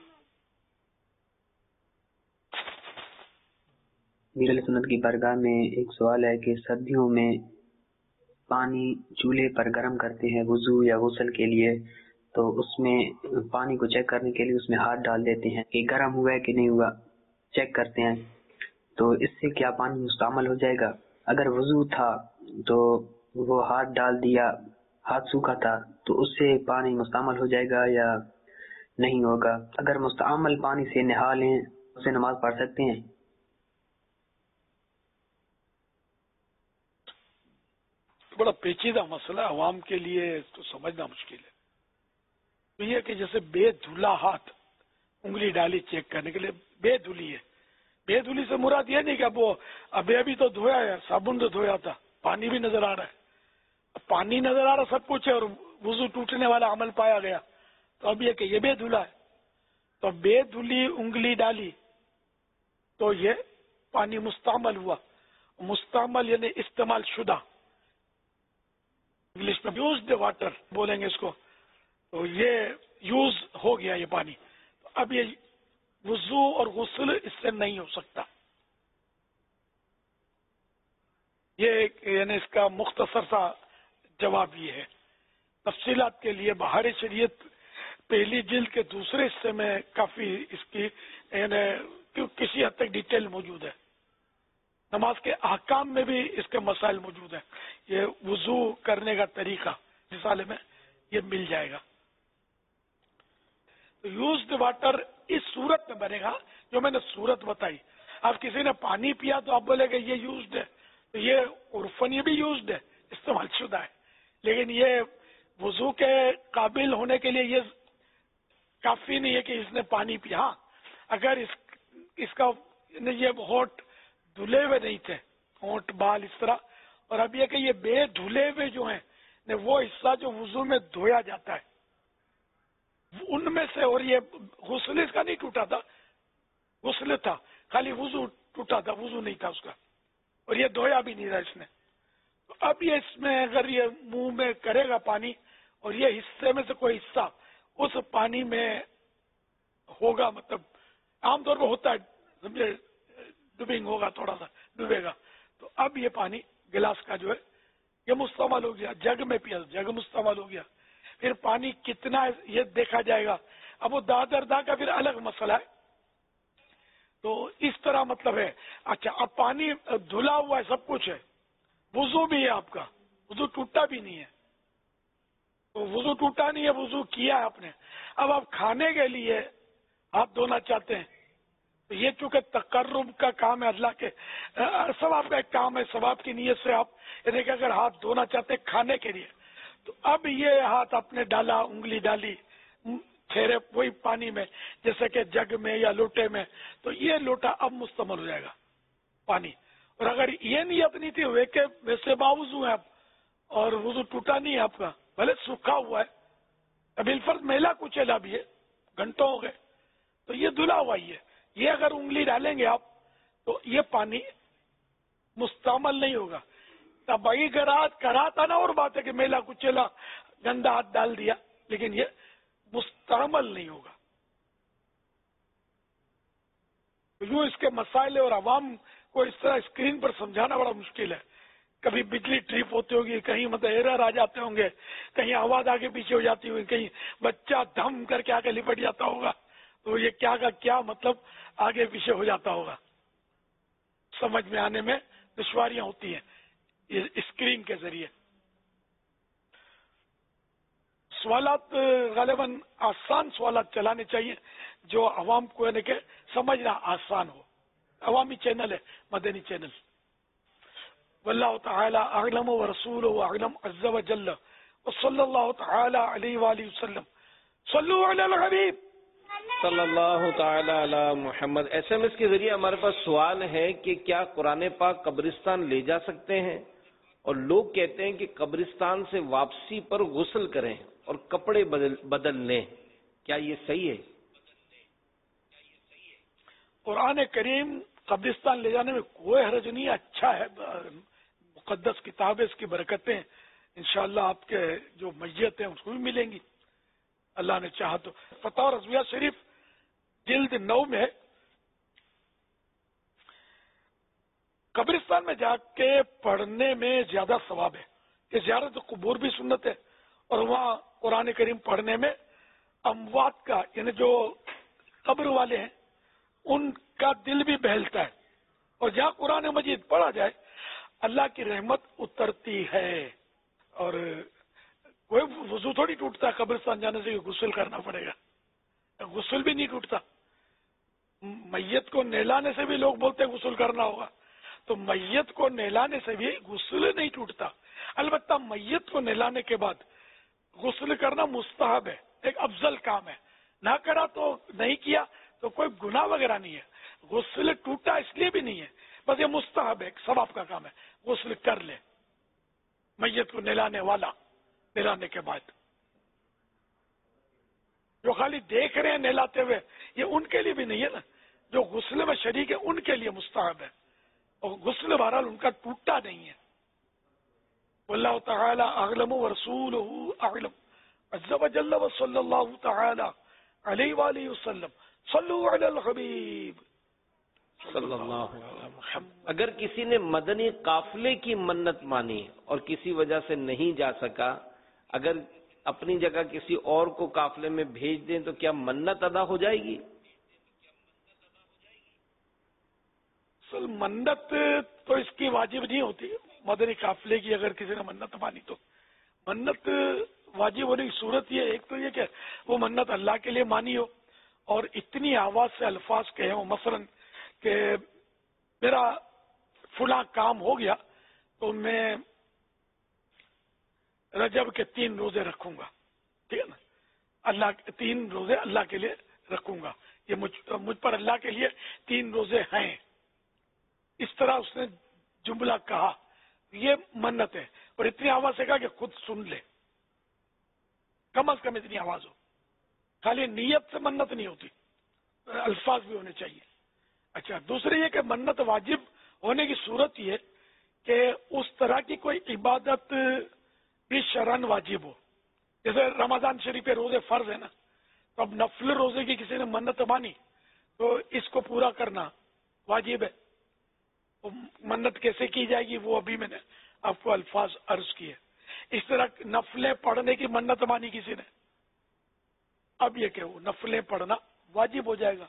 Speaker 5: میر علیہ سنت کی بارگاہ میں ایک سوال ہے کہ سردیوں میں پانی چولہے پر گرم کرتے ہیں وضو یا غسل کے لیے، تو اس میں پانی کو چیک کرنے کے لیے اس میں ہاتھ ڈال دیتے ہیں کہ گرم ہوا ہے کہ نہیں ہوا، چیک کرتے ہیں، تو اس سے کیا پانی مستعمل ہو جائے گا؟ اگر وضو تھا تو وہ ہاتھ ڈال دیا، ہاتھ سوکھا تھا، تو اس سے پانی مستعمل ہو جائے گا یا نہیں ہوگا؟ اگر مستعمل پانی سے نہا لیں اسے نماز پڑھ سکتے ہیں؟
Speaker 4: بڑا پیچیدہ مسئلہ عوام کے لیے تو سمجھنا مشکل ہے۔ تو یہ کہ جیسے بے دھلا ہاتھ انگلی ڈالی چیک کرنے کے لیے، بے دھلی ہے، بے دھلی سے مراد یہ نہیں کہ اب وہ ابھی ابھی تو دھویا ہے، صابن تو دھویا تھا، پانی بھی نظر آ رہا ہے، پانی نظر آ رہا سب کچھ ہے اور وضو ٹوٹنے والا عمل پایا گیا، تو اب یہ کہ یہ بے دھلا ہے، تو بے دھلی انگلی ڈالی تو یہ پانی مستعمل ہوا۔ مستعمل یعنی استعمال شدہ، انگلش میں یوزڈ واٹر بولیں گے اس کو، تو یہ یوز ہو گیا یہ پانی، تو اب یہ وضو اور غسل اس سے نہیں ہو سکتا۔ یہ یعنی اس کا مختصر سا جواب یہ ہے۔ تفصیلات کے لیے بہار شریعت پہلی جلد کے دوسرے حصے میں کافی اس کی یعنی کسی حد تک ڈیٹیل موجود ہے۔ نماز کے احکام میں بھی اس کے مسائل موجود ہیں، یہ وضو کرنے کا طریقہ رسالے میں یہ مل جائے گا۔ تو یوزڈ واٹر اس صورت میں بنے گا جو میں نے صورت بتائی۔ اب کسی نے پانی پیا تو آپ بولے کہ یہ یوزڈ ہے، تو یہ عرفاً یہ بھی یوزڈ ہے، استعمال شدہ ہے، لیکن یہ وضو کے قابل ہونے کے لیے یہ کافی نہیں ہے کہ اس نے پانی پیا۔ ہاں اگر اس اس کا یہ ہونٹ دھلے ہوئے نہیں تھے، ہونٹ بال اس طرح، اور اب یہ کہ یہ بے دھلے ہوئے جو ہیں وہ حصہ جو وضو میں دھویا جاتا ہے ان میں سے، اور یہ غسل اس کا نہیں ٹوٹا تھا، غسل تھا خالی وضو ٹوٹا تھا، وضو نہیں تھا اس کا، اور یہ دھویا بھی نہیں تھا اس نے، تو اب یہ اس میں اگر یہ منہ میں کرے گا پانی اور یہ حصے میں سے کوئی حصہ اس پانی میں ہوگا، مطلب عام طور پہ ہوتا ہے سمجھے ڈبنگ ہوگا، تھوڑا سا ڈوبے گا، تو اب یہ پانی گلاس کا جو ہے یہ مستعمل ہو گیا، جگ میں پیا جگ مستعمل ہو گیا۔ پھر پانی کتنا ہے یہ دیکھا جائے گا، اب وہ دادر دا کا پھر الگ مسئلہ ہے، تو اس طرح مطلب ہے۔ اچھا اب پانی دھلا ہوا ہے، سب کچھ ہے، وضو بھی ہے آپ کا، وضو ٹوٹا بھی نہیں ہے، تو وضو ٹوٹا نہیں ہے، وضو کیا ہے آپ نے، اب آپ کھانے کے لیے ہاتھ دھونا چاہتے ہیں، تو یہ چونکہ تقرب کا کام ہے، اللہ کے ثواب کا ایک کام ہے، ثواب کی نیت سے آپ یعنی کہ اگر ہاتھ دھونا چاہتے ہیں کھانے کے لیے، تو اب یہ ہاتھ آپ نے ڈالا، انگلی ڈالی ٹھہرے وہی پانی میں جیسے کہ جگ میں یا لوٹے میں، تو یہ لوٹا اب مستعمل ہو جائے گا پانی۔ اور اگر یہ نیت نہیں تھی ہوئے کہ ویسے باوضو ہے آپ اور وضو ٹوٹا نہیں ہے آپ کا، بھلے سوکھا ہوا ہے، ابھی الفرض میلا کچیلا بھی ہے، گھنٹوں ہو گئے، تو یہ دھلا ہوا ہی ہے، یہ اگر انگلی ڈالیں گے آپ تو یہ پانی مستعمل نہیں ہوگا۔ تبعی کرات کراتا نا، اور بات ہے کہ میلا کچیلا گندا ہاتھ ڈال دیا، لیکن یہ مستعمل نہیں ہوگا۔ یوں اس کے مسائل اور عوام کو اس طرح اسکرین پر سمجھانا بڑا مشکل ہے۔ کبھی بجلی ٹرپ ہوتی ہوگی، کہیں مطلب ایرر آ جاتے ہوں گے، کہیں آواز آگے پیچھے ہو جاتی ہوگی، کہیں بچہ دھم کر کے آگے لپٹ جاتا ہوگا، تو یہ کیا کا کیا مطلب آگے پیچھے ہو جاتا ہوگا، سمجھ میں آنے میں دشواریاں ہوتی ہیں اسکرین کے ذریعے۔ سوالات غالباً آسان سوالات چلانے چاہیے جو عوام کو یعنی کہ سمجھنا آسان ہو. عوامی چینل ہے مدنی چینل. واللہ تعالی اعلم ورسولہ اعلم عز وجل وصلی اللہ تعالی علیہ وآلہ وسلم. صلو علی الحبیب
Speaker 2: صلی اللہ تعالی علی محمد. ایس ایم ایس کے ذریعے ہمارے پاس سوال ہے کہ کیا قرآن پاک قبرستان لے جا سکتے ہیں؟ اور لوگ کہتے ہیں کہ قبرستان سے واپسی پر غسل کریں اور کپڑے بدل بدل لیں، کیا یہ صحیح ہے؟
Speaker 4: قرآن کریم قبرستان لے جانے میں کوئی حرج نہیں، اچھا ہے، مقدس کتاب ہے، اس کی برکتیں انشاءاللہ آپ کے جو میت ہیں اس کو بھی ملیں گی اللہ نے چاہا تو. فتح رضویہ شریف جلد نو میں قبرستان میں جا کے پڑھنے میں زیادہ ثواب ہے کہ زیارت قبور بھی سنت ہے، اور وہاں قرآن کریم پڑھنے میں اموات کا یعنی جو قبر والے ہیں ان کا دل بھی بہلتا ہے، اور جہاں قرآن مجید پڑھا جائے اللہ کی رحمت اترتی ہے. اور کوئی وضو تھوڑی ٹوٹتا ہے قبرستان جانے سے غسل کرنا پڑے گا، غسل بھی نہیں ٹوٹتا. میت کو نہلانے سے بھی لوگ بولتے ہیں غسل کرنا ہوگا، تو میت کو نہلانے سے بھی غسل نہیں ٹوٹتا. البتہ میت کو نہلانے کے بعد غسل کرنا مستحب ہے، ایک افضل کام ہے. نہ کرا تو نہیں کیا تو کوئی گناہ وغیرہ نہیں ہے. غسل ٹوٹا اس لیے بھی نہیں ہے، بس یہ مستحب ہے، ایک ثواب کا کام ہے. غسل کر لے میت کو نہلانے والا، نہلانے کے بعد. جو خالی دیکھ رہے ہیں نہلاتے ہوئے یہ ان کے لیے بھی نہیں ہے نا، جو غسل میں شریک ہے ان کے لیے مستحب ہے، اور غسل بہرحال ان کا ٹوٹا نہیں ہے. واللہ تعالی اعلم ورسولہ اعلم عز وجل وصلی اللہ تعالی علیہ وآلہ وسلم. صلو علی الحبیب
Speaker 2: صلی اللہ علیہ وسلم. اگر کسی نے مدنی قافلے کی منت مانی اور کسی وجہ سے نہیں جا سکا، اگر اپنی جگہ کسی اور کو قافلے میں بھیج دیں تو کیا منت ادا ہو جائے گی؟
Speaker 4: اصل منت تو اس کی واجب نہیں ہوتی مدنی قافلے کی. اگر کسی نے منت مانی تو منت واجب ہونے کی صورت یہ، ایک تو یہ کہ وہ منت اللہ کے لیے مانی ہو اور اتنی آواز سے الفاظ کہے ہوں، مثلا کہ میرا فلاں کام ہو گیا تو میں رجب کے تین روزے رکھوں گا، ٹھیک ہے نا، اللہ کے تین روزے اللہ کے لیے رکھوں گا، یہ مجھ, مجھ پر اللہ کے لیے تین روزے ہیں، اس طرح اس نے جملہ کہا، یہ منت ہے. اور اتنی آواز سے کہا کہ خود سن لے، کم از کم اتنی آواز ہو. خالی نیت سے منت نہیں ہوتی، الفاظ بھی ہونے چاہیے. اچھا، دوسرے یہ کہ منت واجب ہونے کی صورت یہ کہ اس طرح کی کوئی عبادت بھی شرعن واجب ہو. جیسے رمضان شریف کے روزے فرض ہے نا، تو اب نفل روزے کی کسی نے منت مانی تو اس کو پورا کرنا واجب ہے. منت کیسے کی جائے گی وہ ابھی میں نے آپ کو الفاظ عرض کیے. اس طرح نفلیں پڑھنے کی منت مانی کسی نے، اب یہ کہ وہ نفلیں پڑھنا واجب ہو جائے گا.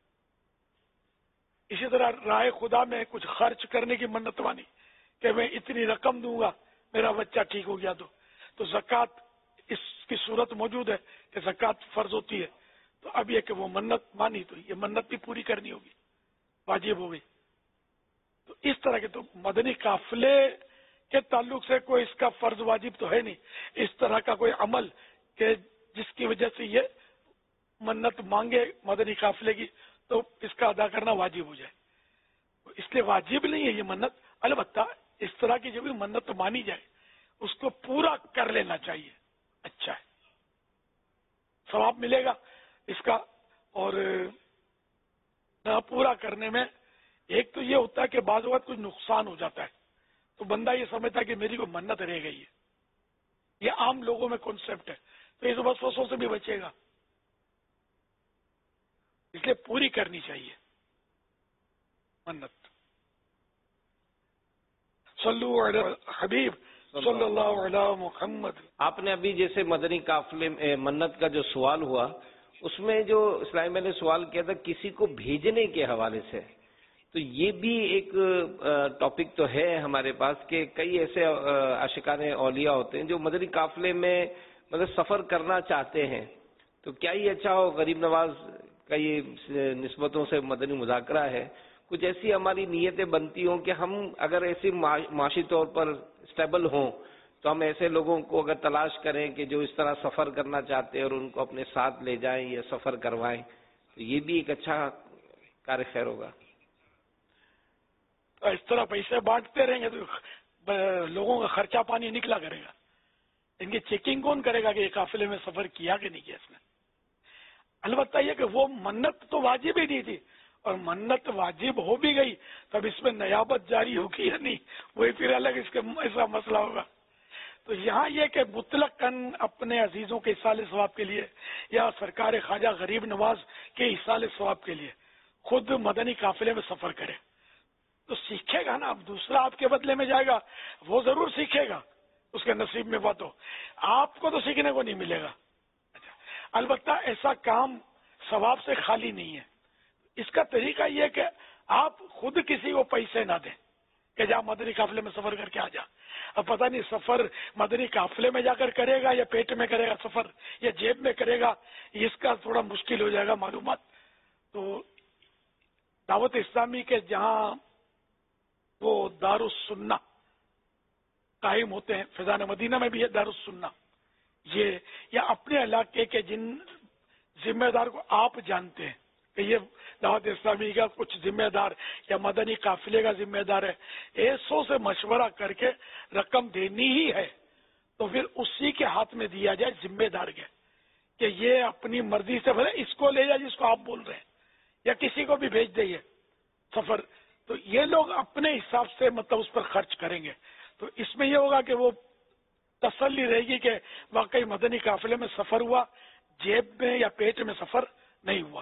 Speaker 4: اسی طرح رائے خدا میں کچھ خرچ کرنے کی منت مانی کہ میں اتنی رقم دوں گا میرا بچہ ٹھیک ہو گیا تو تو زکوٰۃ اس کی صورت موجود ہے کہ زکوٰۃ فرض ہوتی ہے. تو اب یہ کہ وہ منت مانی تو یہ منت بھی پوری کرنی ہوگی، واجب ہو گئی. تو اس طرح کے تو مدنی قافلے کے تعلق سے کوئی اس کا فرض واجب تو ہے نہیں، اس طرح کا کوئی عمل کہ جس کی وجہ سے یہ منت مانگے مدنی قافلے کی تو اس کا ادا کرنا واجب ہو جائے. اس لیے واجب نہیں ہے یہ منت. البتہ اس طرح کی جو بھی منت مانی جائے اس کو پورا کر لینا چاہیے، اچھا ہے، ثواب ملے گا اس کا. اور نہ پورا کرنے میں ایک تو یہ ہوتا ہے کہ بعض اوقات کچھ نقصان ہو جاتا ہے تو بندہ یہ سمجھتا ہے کہ میری کوئی منت رہ گئی ہے. یہ عام لوگوں میں کانسیپٹ ہے، تو اس وسوسوں سے بھی بچے گا. اس لیے پوری کرنی چاہیے منت. صلو علی حبیب صلی اللہ علی محمد.
Speaker 2: آپ نے ابھی جیسے مدنی قافلے منت کا جو سوال ہوا اس میں جو اسلامی میں نے سوال کیا تھا کسی کو بھیجنے کے حوالے سے، تو یہ بھی ایک ٹاپک تو ہے ہمارے پاس کہ کئی ایسے عاشقان اولیاء ہوتے ہیں جو مدنی قافلے میں مطلب سفر کرنا چاہتے ہیں تو کیا یہ اچھا ہو؟ غریب نواز کا یہ نسبتوں سے مدنی مذاکرہ ہے، کچھ ایسی ہماری نیتیں بنتی ہوں کہ ہم اگر ایسی معاشی طور پر اسٹیبل ہوں تو ہم ایسے لوگوں کو اگر تلاش کریں کہ جو اس طرح سفر کرنا چاہتے ہیں اور ان کو اپنے ساتھ لے جائیں یا سفر کروائیں، تو یہ بھی ایک اچھا کار خیر ہوگا۔
Speaker 4: اس طرح پیسے بانٹتے رہیں گے تو لوگوں کا خرچہ پانی نکلا کرے گا، ان کی چیکنگ کون کرے گا کہ یہ قافلے میں سفر کیا کہ نہیں کیا اس نے؟ البتہ یہ کہ وہ منت تو واجب ہی نہیں تھی، اور منت واجب ہو بھی گئی تب اس میں نیابت جاری ہوگی یا نہیں، وہی پھر الگ اس کے ایسا مسئلہ ہوگا۔ تو یہاں یہ کہ مطلقاً اپنے عزیزوں کے اصال ثواب کے لیے یا سرکار خواجہ غریب نواز کے اصال ثواب کے لیے خود مدنی قافلے میں سفر کرے تو سیکھے گا نا۔ اب دوسرا آپ کے بدلے میں جائے گا، وہ ضرور سیکھے گا، اس کے نصیب میں بات ہو، آپ کو تو سیکھنے کو نہیں ملے گا۔ البتہ ایسا کام ثواب سے خالی نہیں ہے، اس کا طریقہ یہ ہے کہ آپ خود کسی کو پیسے نہ دیں کہ جا مدنی قافلے میں سفر کر کے آ جا۔ اب پتہ نہیں سفر مدنی قافلے میں جا کر کرے گا یا پیٹ میں کرے گا سفر یا جیب میں کرے گا، اس کا تھوڑا مشکل ہو جائے گا معلومات۔ تو دعوت اسلامی کے جہاں وہ دارالسنہ قائم ہوتے ہیں، فیضان مدینہ میں بھی ہے دارالسنہ، یہ یا اپنے علاقے کے جن ذمہ دار کو آپ جانتے ہیں کہ یہ دعوت اسلامی کا کچھ ذمہ دار یا مدنی قافلے کا ذمہ دار ہے، ایسوں سے مشورہ کر کے رقم دینی ہی ہے تو پھر اسی کے ہاتھ میں دیا جائے ذمہ دار کے کہ یہ اپنی مرضی سے بھلے اس کو لے جائے جس کو آپ بول رہے ہیں یا کسی کو بھی بھیج دئیے سفر، تو یہ لوگ اپنے حساب سے مطلب اس پر خرچ کریں گے۔ تو اس میں یہ ہوگا کہ وہ تسلی رہے گی کہ واقعی مدنی قافلے میں سفر ہوا، جیب میں یا پیٹ میں سفر نہیں ہوا۔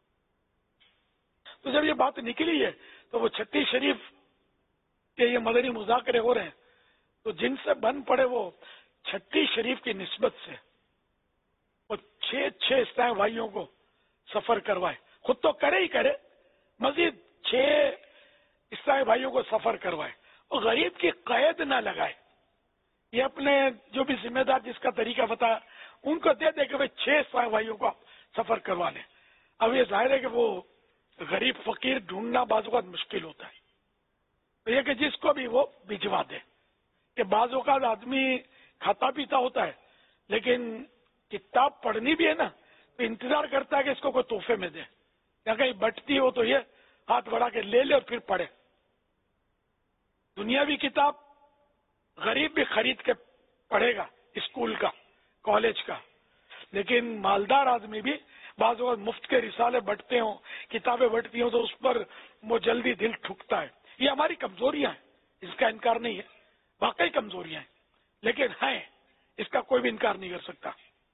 Speaker 4: تو جب یہ بات نکلی ہے تو وہ چھٹی شریف کے یہ مدنی مذاکرے ہو رہے ہیں تو جن سے بن پڑے وہ چھٹی شریف کی نسبت سے وہ چھ چھ اسلامی بھائیوں کو سفر کروائے، خود تو کرے ہی کرے، مزید چھ اسلامی بھائیوں کو سفر کروائے اور غریب کی قید نہ لگائے، یہ اپنے جو بھی ذمہ دار جس کا طریقہ بتا ان کو دے دے کہ بھائی چھ اسلامی بھائیوں کو سفر کروا لیں۔ اب یہ ظاہر ہے کہ وہ غریب فقیر ڈھونڈنا بعض اوقات مشکل ہوتا ہے، تو یہ کہ جس کو بھی وہ بھجوا دے، کہ بعض اوقات آدمی کھاتا پیتا ہوتا ہے لیکن کتاب پڑھنی بھی ہے نا تو انتظار کرتا ہے کہ اس کو کوئی تحفے میں دے، یا کہیں بٹتی ہو تو یہ ہاتھ بڑھا کے لے لے اور پھر پڑھے۔ دنیاوی کتاب غریب بھی خرید کے پڑھے گا، اسکول کا کالج کا، لیکن مالدار آدمی بھی بعض اوقات مفت کے رسالے بٹتے ہوں، کتابیں بٹتی ہوں تو اس پر وہ جلدی دل ٹھکتا ہے۔ یہ ہماری کمزوریاں ہیں، اس کا انکار نہیں ہے، واقعی کمزوریاں ہیں، لیکن ہیں، اس کا کوئی بھی انکار نہیں کر سکتا۔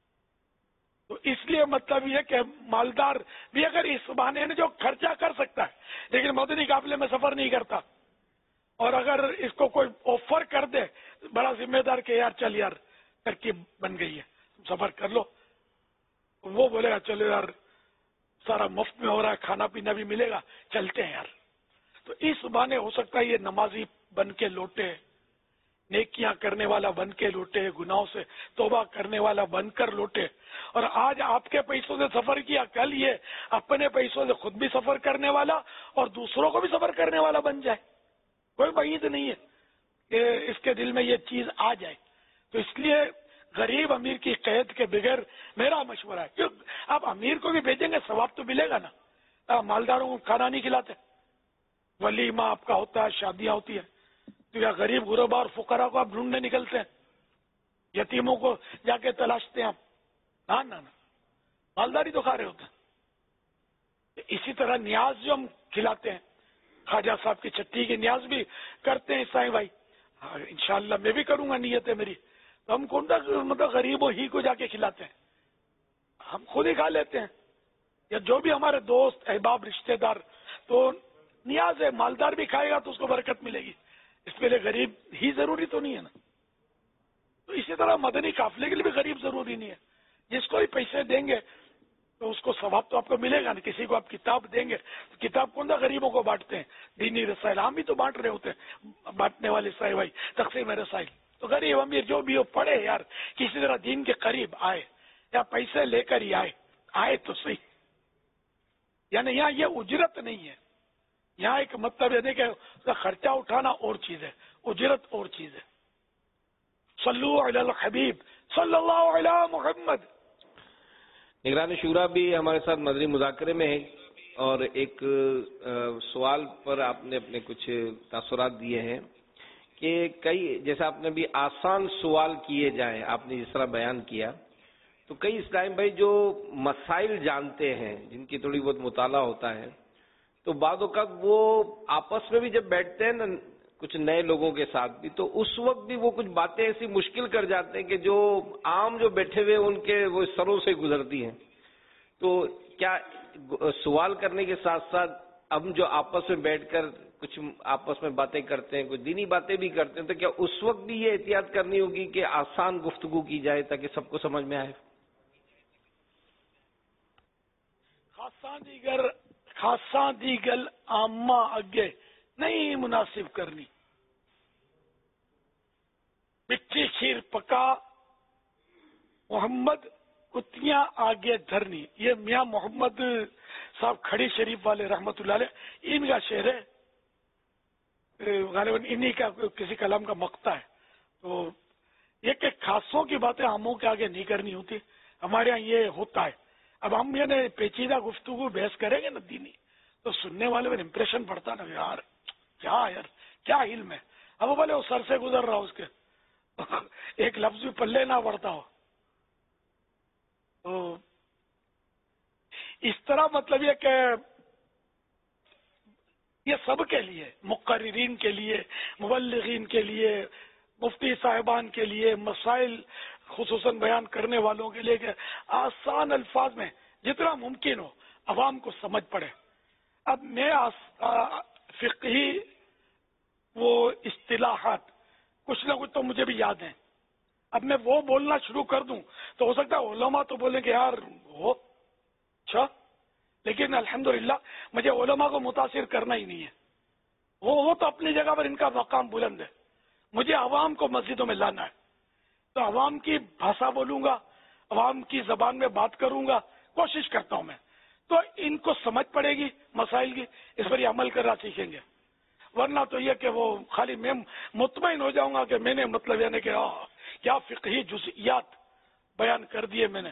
Speaker 4: تو اس لیے مطلب یہ کہ مالدار بھی اگر اس بہانے نے جو خرچہ کر سکتا ہے لیکن مدنی قافلے میں سفر نہیں کرتا، اور اگر اس کو کوئی آفر کر دے بڑا ذمہ دار کہ یار چل یار ترکیب بن گئی ہے سفر کر لو، وہ بولے گا چلو یار سارا مفت میں ہو رہا ہے، کھانا پینا بھی ملے گا، چلتے ہیں یار۔ تو اس بہانے ہو سکتا ہے یہ نمازی بن کے لوٹے، نیکیاں کرنے والا بن کے لوٹے، گناہوں سے توبہ کرنے والا بن کر لوٹے، اور آج آپ کے پیسوں سے سفر کیا، کل یہ اپنے پیسوں سے خود بھی سفر کرنے والا اور دوسروں کو بھی سفر کرنے والا بن جائے۔ کوئی بعید نہیں ہے کہ اس کے دل میں یہ چیز آ جائے۔ تو اس لیے غریب امیر کی قید کے بغیر میرا مشورہ ہے، کیوں آپ امیر کو بھی بھیجیں گے ثواب تو ملے گا نا، مالداروں کو کھانا نہیں کھلاتے، ولیمہ آپ کا ہوتا ہے، شادیاں ہوتی ہیں، تو یا غریب غربا اور فقراء کو آپ ڈھونڈنے نکلتے ہیں، یتیموں کو جا کے تلاشتے ہیں آپ، نہ نہ مالداری تو کھا رہے ہوتے ہیں۔ اسی طرح نیاز جو ہم کھلاتے ہیں، خواجہ صاحب کی چھٹی کی نیاز بھی کرتے ہیں عیسائی بھائی، انشاءاللہ میں بھی کروں گا، نیت ہے میری، تو ہم کون سا مطلب غریبوں ہی کو جا کے کھلاتے ہیں، ہم خود ہی کھا لیتے ہیں، یا جو بھی ہمارے دوست احباب رشتہ دار، تو نیاز ہے، مالدار بھی کھائے گا تو اس کو برکت ملے گی، اس کے لیے غریب ہی ضروری تو نہیں ہے نا۔ تو اسی طرح مدنی قافلے کے لیے بھی غریب ضروری نہیں ہے، جس کو بھی پیسے دیں گے تو اس کو ثواب تو آپ کو ملے گا نا۔ کسی کو آپ کتاب دیں گے تو کتاب کون سا غریبوں کو بانٹتے ہیں، دینی رسائل ہم بھی تو بانٹ رہے ہوتے ہیں، بانٹنے والے سائے بھائی تقسیم رسائل، تو تو غریب امیر جو بھی ہو پڑھے یار، کسی طرح دین کے قریب آئے، یا پیسے لے کر ہی آئے آئے تو صحیح. یعنی یہاں یہ اجرت نہیں ہے، یہاں ایک مطلب یعنی کہ اس کا خرچہ اٹھانا اور چیز ہے، اجرت اور چیز ہے. صلو علی الحبیب صلی اللہ علی محمد.
Speaker 2: نگران شورا بھی ہمارے ساتھ مدنی مذاکرے میں ہے، اور ایک سوال پر آپ نے اپنے کچھ تاثرات دیے ہیں کہ کئی، جیسا آپ نے بھی آسان سوال کیے جائیں، آپ نے جس طرح بیان کیا، تو کئی اسلام بھائی جو مسائل جانتے ہیں، جن کی تھوڑی بہت مطالعہ ہوتا ہے، تو بعض اوقات وہ آپس میں بھی جب بیٹھتے ہیں نا کچھ نئے لوگوں کے ساتھ بھی، تو اس وقت بھی وہ کچھ باتیں ایسی مشکل کر جاتے ہیں کہ جو عام جو بیٹھے ہوئے ان کے وہ سروں سے گزرتی ہیں. تو کیا سوال کرنے کے ساتھ ساتھ ہم جو آپس میں بیٹھ کر کچھ آپس میں باتیں کرتے ہیں، کچھ دینی باتیں بھی کرتے ہیں، تو کیا اس وقت بھی یہ احتیاط کرنی ہوگی کہ آسان گفتگو کی جائے تاکہ سب کو سمجھ میں آئے؟
Speaker 4: خاصا دیگر خاصا دیگل عامہ اگے نہیں مناسب کرنی. مٹھی کھیر پکا محمد کتیاں آگے دھرنی، یہ میاں محمد صاحب کھڑی شریف والے رحمت اللہ علیہ، ان کا شعر ہے، غالباً انہی کا کسی کلام کا مقطع ہے. تو یہ کہ خاصوں کی باتیں عاموں کے آگے نہیں کرنی ہوتی، ہمارے ہاں یہ ہوتا ہے. اب ہم یہ پیچیدہ گفتگو بحث کریں گے نا دینی، تو سننے والے میں امپریشن پڑتا نا، یار کیا یار کیا علم ہے. اب وہ بولے وہ سر سے گزر رہا اس کے ایک لفظ بھی پلے نہ پڑتا ہو. تو اس طرح مطلب یہ کہ یہ سب کے لیے، مقررین کے لیے، مبلغین کے لیے، مفتی صاحبان کے لیے، مسائل خصوصاً بیان کرنے والوں کے لیے کہ آسان الفاظ میں جتنا ممکن ہو عوام کو سمجھ پڑے. اب میں فقہی وہ اصطلاحات کچھ نہ کچھ تو مجھے بھی یاد ہیں، اب میں وہ بولنا شروع کر دوں تو ہو سکتا ہے علماء تو بولیں کہ یار ہو اچھا، لیکن الحمدللہ مجھے علماء کو متاثر کرنا ہی نہیں ہے. وہ وہ تو اپنی جگہ پر ان کا مقام بلند ہے، مجھے عوام کو مسجدوں میں لانا ہے. تو عوام کی بھاشا بولوں گا، عوام کی زبان میں بات کروں گا، کوشش کرتا ہوں میں، تو ان کو سمجھ پڑے گی مسائل کی، اس پر یہ عمل کرنا سیکھیں گے. ورنہ تو یہ کہ وہ خالی میں مطمئن ہو جاؤں گا کہ میں نے مطلب یعنی کہ کیا فقہی جزئیات بیان کر دیے میں نے.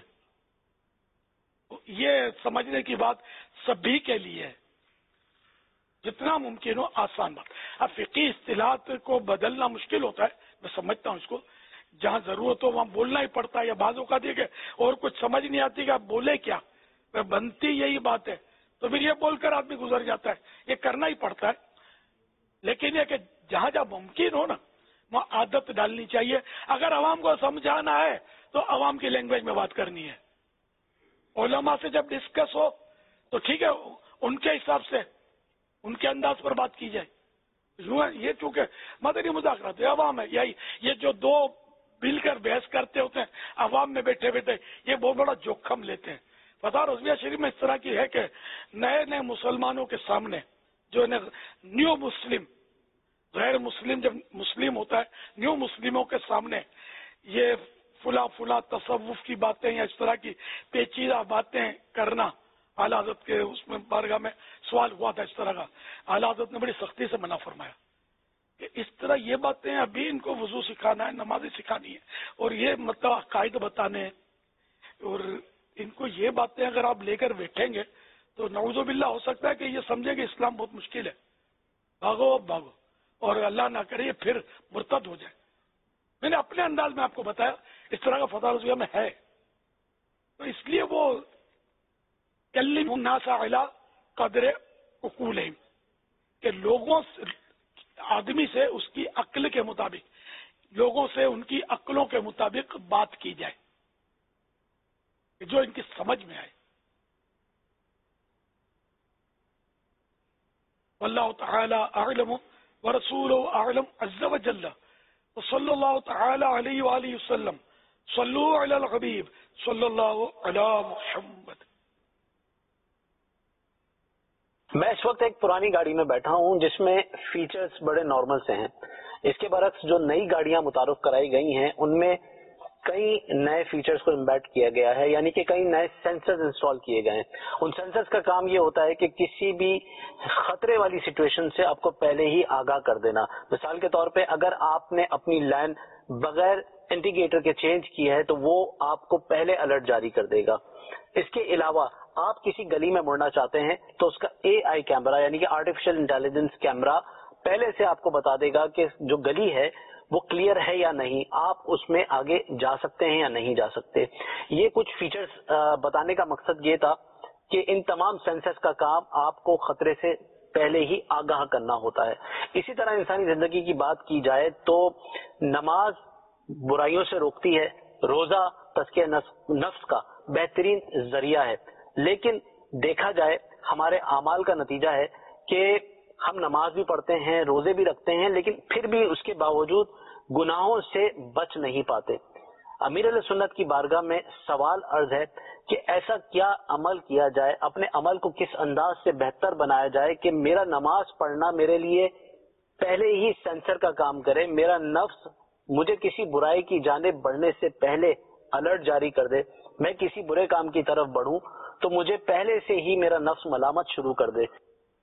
Speaker 4: یہ سمجھنے کی بات سبھی کے لیے ہے، جتنا ممکن ہو آسان بات. اب فقہی اصطلاحات کو بدلنا مشکل ہوتا ہے، میں سمجھتا ہوں اس کو، جہاں ضرورت ہو وہاں بولنا ہی پڑتا ہے. یا بعضوں کا دیکھے اور کچھ سمجھ نہیں آتی کہ آپ بولے کیا، بنتی یہی بات ہے تو پھر یہ بول کر آدمی گزر جاتا ہے. یہ کرنا ہی پڑتا ہے، لیکن یہ کہ جہاں جہاں ممکن ہو نا وہاں عادت ڈالنی چاہیے. اگر عوام کو سمجھانا ہے تو عوام کی لینگویج میں بات کرنی ہے. علماء سے جب ڈسکس ہو تو ٹھیک ہے، ان کے حساب سے ان کے انداز پر بات کی جائے. یہ چونکہ مدنی مذاکرات ہے، عوام ہے، یہی یہ جو دو مل کر بحث کرتے ہوتے ہیں عوام میں بیٹھے بیٹھے، یہ بہت بڑا جوخم لیتے ہیں. فتح رضویہ شریف میں اس طرح کی ہے کہ نئے نئے مسلمانوں کے سامنے جو نیو مسلم، غیر مسلم جب مسلم ہوتا ہے، نیو مسلموں کے سامنے یہ فلا فلا تصوف کی باتیں یا اس طرح کی پیچیدہ باتیں کرنا، اعلیٰ حضرت کے اس میں بارگاہ میں سوال ہوا تھا اس طرح کا، اعلیٰ حضرت نے بڑی سختی سے منع فرمایا کہ اس طرح یہ باتیں ابھی ان کو وضو سکھانا ہے، نمازیں سکھانی ہے، اور یہ مطلب عقائد بتانے ہیں، اور ان کو یہ باتیں اگر آپ لے کر بیٹھیں گے تو نعوذ باللہ ہو سکتا ہے کہ یہ سمجھیں کہ اسلام بہت مشکل ہے، بھاگو اب بھاگو، اور اللہ نہ کرے یہ پھر مرتد ہو جائے. میں نے اپنے انداز میں آپ کو بتایا اس طرح کا فتح رضویہ میں ہے. تو اس لیے وہ کلم الناس علی قدر عقولہم، کہ لوگوں سے، آدمی سے اس کی عقل کے مطابق، لوگوں سے ان کی عقلوں کے مطابق بات کی جائے جو ان کی سمجھ میں آئے. واللہ تعالی اعلم ورسولہ اعلم عز وجل وصلی اللہ تعالی علیہ وآلہ وسلم. صلو علی الحبیب صلی اللہ علی محمد.
Speaker 7: میں اس وقت ایک پرانی گاڑی میں بیٹھا ہوں جس میں فیچرز بڑے نارمل سے ہیں. اس کے برعکس جو نئی گاڑیاں متعارف کرائی گئی ہیں ان میں کئی نئے فیچرز کو امبیڈ کیا گیا ہے، یعنی کہ کئی نئے سینسرز انسٹال کیے گئے ہیں. ان سینسرز کا کام یہ ہوتا ہے کہ کسی بھی خطرے والی سچویشن سے آپ کو پہلے ہی آگاہ کر دینا. مثال کے طور پہ اگر آپ نے اپنی لائن بغیر انڈیکیٹر کے چینج کی ہے تو وہ آپ کو پہلے الرٹ جاری کر دے گا. اس کے علاوہ آپ کسی گلی میں مڑنا چاہتے ہیں تو اس کا اے آئی کیمرہ یعنی کہ آرٹیفیشل انٹیلیجنس کیمرہ پہلے سے آپ کو بتا دے گا کہ جو گلی ہے وہ کلیئر ہے یا نہیں، آپ اس میں آگے جا سکتے ہیں یا نہیں جا سکتے. یہ کچھ فیچرز بتانے کا مقصد یہ تھا کہ ان تمام سینسرز کا کام آپ کو خطرے سے پہلے ہی آگاہ کرنا ہوتا ہے. اسی طرح انسانی زندگی کی بات کی جائے تو نماز برائیوں سے روکتی ہے، روزہ تزکیہ نفس کا بہترین ذریعہ ہے، لیکن دیکھا جائے ہمارے اعمال کا نتیجہ ہے کہ ہم نماز بھی پڑھتے ہیں، روزے بھی رکھتے ہیں، لیکن پھر بھی اس کے باوجود گناہوں سے بچ نہیں پاتے. امیر علیہ سنت کی بارگاہ میں سوال عرض ہے کہ ایسا کیا عمل کیا جائے، اپنے عمل کو کس انداز سے بہتر بنایا جائے کہ میرا نماز پڑھنا میرے لیے پہلے ہی سینسر کا کام کرے، میرا نفس مجھے کسی برائی کی جانب بڑھنے سے پہلے الرٹ جاری کر دے، میں کسی برے کام کی طرف بڑھوں تو مجھے پہلے سے ہی میرا نفس ملامت شروع کر دے.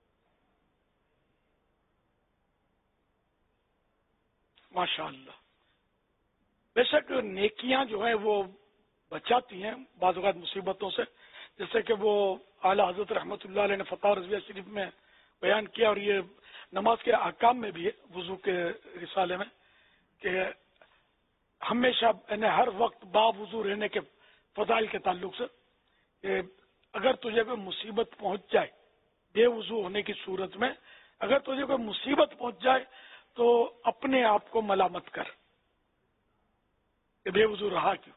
Speaker 4: ماشاء اللہ. بے شک نیکیاں جو ہے وہ بچاتی ہیں بعض اوقات مصیبتوں سے، جیسے کہ وہ اعلیٰ حضرت رحمۃ اللہ علیہ نے فتح رضویہ شریف میں بیان کیا، اور یہ نماز کے احکام میں بھی ہے وضو کے رسالے میں، کہ ہمیشہ یعنی ہر وقت با وضو رہنے کے فضائل کے تعلق سے کہ اگر تجھے کوئی مصیبت پہنچ جائے بے وضو ہونے کی صورت میں، اگر تجھے کوئی مصیبت پہنچ جائے تو اپنے آپ کو ملامت کر کہ بے وضو رہا کیوں.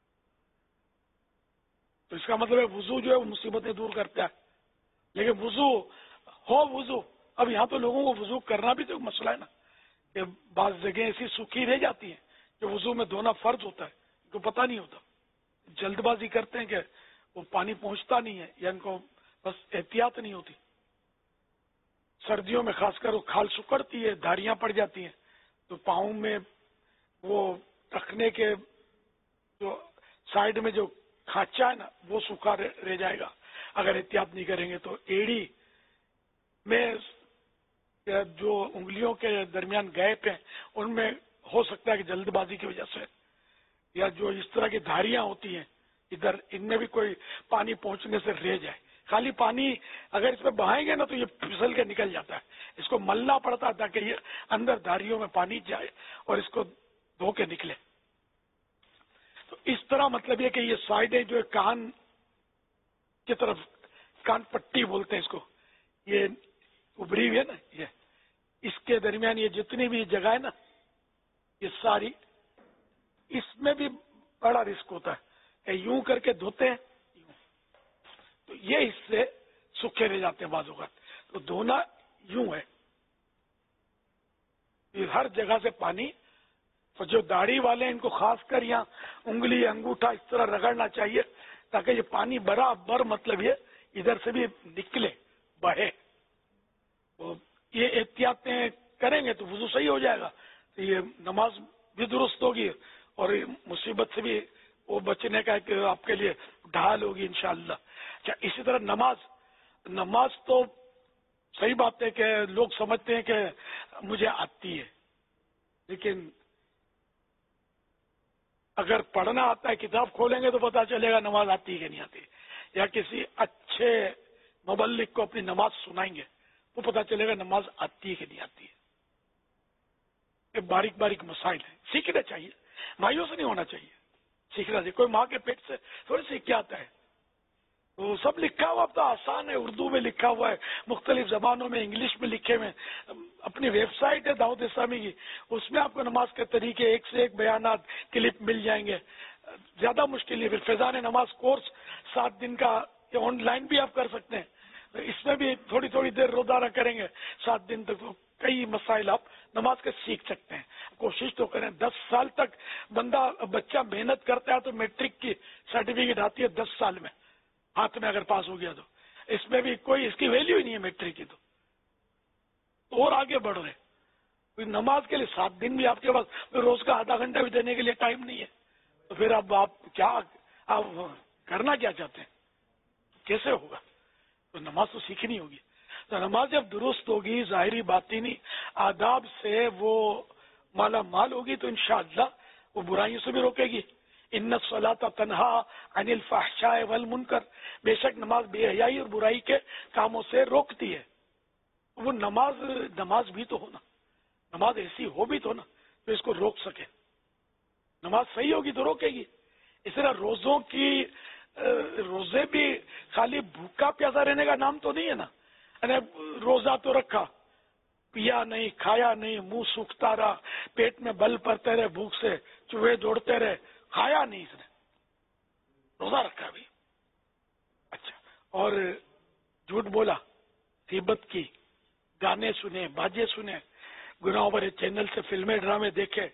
Speaker 4: تو اس کا مطلب ہے وضو جو ہے وہ مصیبتیں دور کرتا ہے. لیکن وضو ہو وضو اب یہاں تو لوگوں کو وضو کرنا بھی تو مسئلہ ہے نا، کہ بعض جگہیں ایسی سوکھی رہ جاتی ہیں کہ وضو میں دھونا فرض ہوتا ہے، ان کو پتہ نہیں ہوتا، جلد بازی کرتے ہیں کہ وہ پانی پہنچتا نہیں ہے، یا ان کو بس احتیاط نہیں ہوتی. سردیوں میں خاص کر وہ کھال سکڑتی ہے، دھاریاں پڑ جاتی ہیں، تو پاؤں میں وہ رکھنے کے جو سائڈ میں جو کھانچہ ہے نا وہ سوکھا رہ جائے گا اگر احتیاط نہیں کریں گے. تو ایڑی میں جو انگلیوں کے درمیان گیپ ہیں ان میں ہو سکتا ہے کہ جلد بازی کی وجہ سے یا جو اس طرح کی دھاریاں ہوتی ہیں ادھر ان میں بھی کوئی پانی پہنچنے سے رہ جائے. خالی پانی اگر اس میں بہائیں گے نا تو یہ پھسل کے نکل جاتا ہے، اس کو ملنا پڑتا ہے تاکہ یہ اندر دھاریوں میں پانی جائے اور اس کو دھو کے نکلے. تو اس طرح مطلب یہ کہ یہ سائڈیں جو کان کی طرف کان پٹی بولتے ہیں اس کو، یہ ابری ہوئی ہے نا، یہ اس کے درمیان یہ جتنی بھی جگہ ہے نا یہ ساری، اس میں بھی بڑا رسک ہوتا ہے کہ یوں کر کے دھوتے ہیں تو یہ اس سے سوکھے رہ جاتے ہیں بعض اوقات. تو دھونا یوں ہے، ہر جگہ سے پانی، اور جو داڑھی والے ان کو خاص کر یہاں انگلی انگوٹھا اس طرح رگڑنا چاہیے تاکہ یہ پانی برابر مطلب یہ ادھر سے بھی نکلے بہے. تو یہ احتیاطیں کریں گے تو وضو صحیح ہو جائے گا، تو یہ نماز بھی درست ہوگی اور مصیبت سے بھی وہ بچنے کا ایک آپ کے لیے ڈھال ہوگی انشاءاللہ. اچھا، اسی طرح نماز نماز تو صحیح بات ہے کہ لوگ سمجھتے ہیں کہ مجھے آتی ہے، لیکن اگر پڑھنا آتا ہے کتاب کھولیں گے تو پتا چلے گا نماز آتی ہے کہ نہیں آتی، یا کسی اچھے مبلغ کو اپنی نماز سنائیں گے تو پتا چلے گا نماز آتی ہے کہ نہیں آتی ہے. یہ باریک باریک مسائل ہیں، سیکھنا چاہیے، مایوس نہیں ہونا چاہیے، سیکھنا چاہیے. کوئی ماں کے پیٹ سے تھوڑی سیکھ کے آتا ہے، تو سب لکھا ہوا اب تو آسان ہے، اردو میں لکھا ہوا ہے، مختلف زبانوں میں، انگلش میں لکھے ہوئے. اپنی ویب سائٹ ہے دعوت اسلامی کی، اس میں آپ کو نماز کے طریقے ایک سے ایک بیانات کلپ مل جائیں گے. زیادہ مشکل ہے. پھر فیضان نماز کورس سات دن کا آن لائن بھی آپ کر سکتے ہیں، اس میں بھی تھوڑی تھوڑی دیر روزانہ کریں گے سات دن تک، کئی مسائل آپ نماز کے سیکھ سکتے ہیں. کوشش تو کریں. دس سال تک بندہ بچہ محنت کرتا ہے تو میٹرک کی سرٹیفکیٹ آتی ہے دس سال میں ہاتھ میں اگر پاس ہو گیا تو. اس میں بھی کوئی اس کی ویلیو ہی نہیں ہے میٹرک کی، تو اور آگے بڑھ رہے. نماز کے لیے سات دن بھی آپ کے پاس روز کا آدھا گھنٹہ بھی دینے کے لیے ٹائم نہیں ہے، تو پھر اب آپ کیا آپ کرنا کیا چاہتے ہیں؟ کیسے ہوگا؟ تو نماز تو سیکھنی ہوگی. تو نماز جب درست ہوگی، ظاہری باطنی آداب سے وہ مالا مال ہوگی، تو انشاءاللہ وہ برائیوں سے بھی روکے گی. ان الصلاۃ تنہا عن الفحشاء والمنکر، بے شک نماز بے حیائی اور برائی کے کاموں سے روکتی ہے. وہ نماز نماز بھی تو ہونا، نماز ایسی ہو بھی تو نا تو اس کو روک سکے. نماز صحیح ہوگی تو روکے گی. اس طرح روزوں کی روزے بھی خالی بھوکا پیاسا رہنے کا نام تو نہیں ہے نا. روزہ تو رکھا، پیا نہیں، کھایا نہیں، منہ سوکھتا رہا، پیٹ میں بل پڑتے رہے، بھوک سے چوہے دوڑتے رہے، کھایا نہیں اس نے، روزہ رکھا بھی. اچھا، اور جھوٹ بولا، غیبت کی، گانے سنے، باجے سنے، گناہوں بھرے چینل سے فلمیں ڈرامے دیکھے،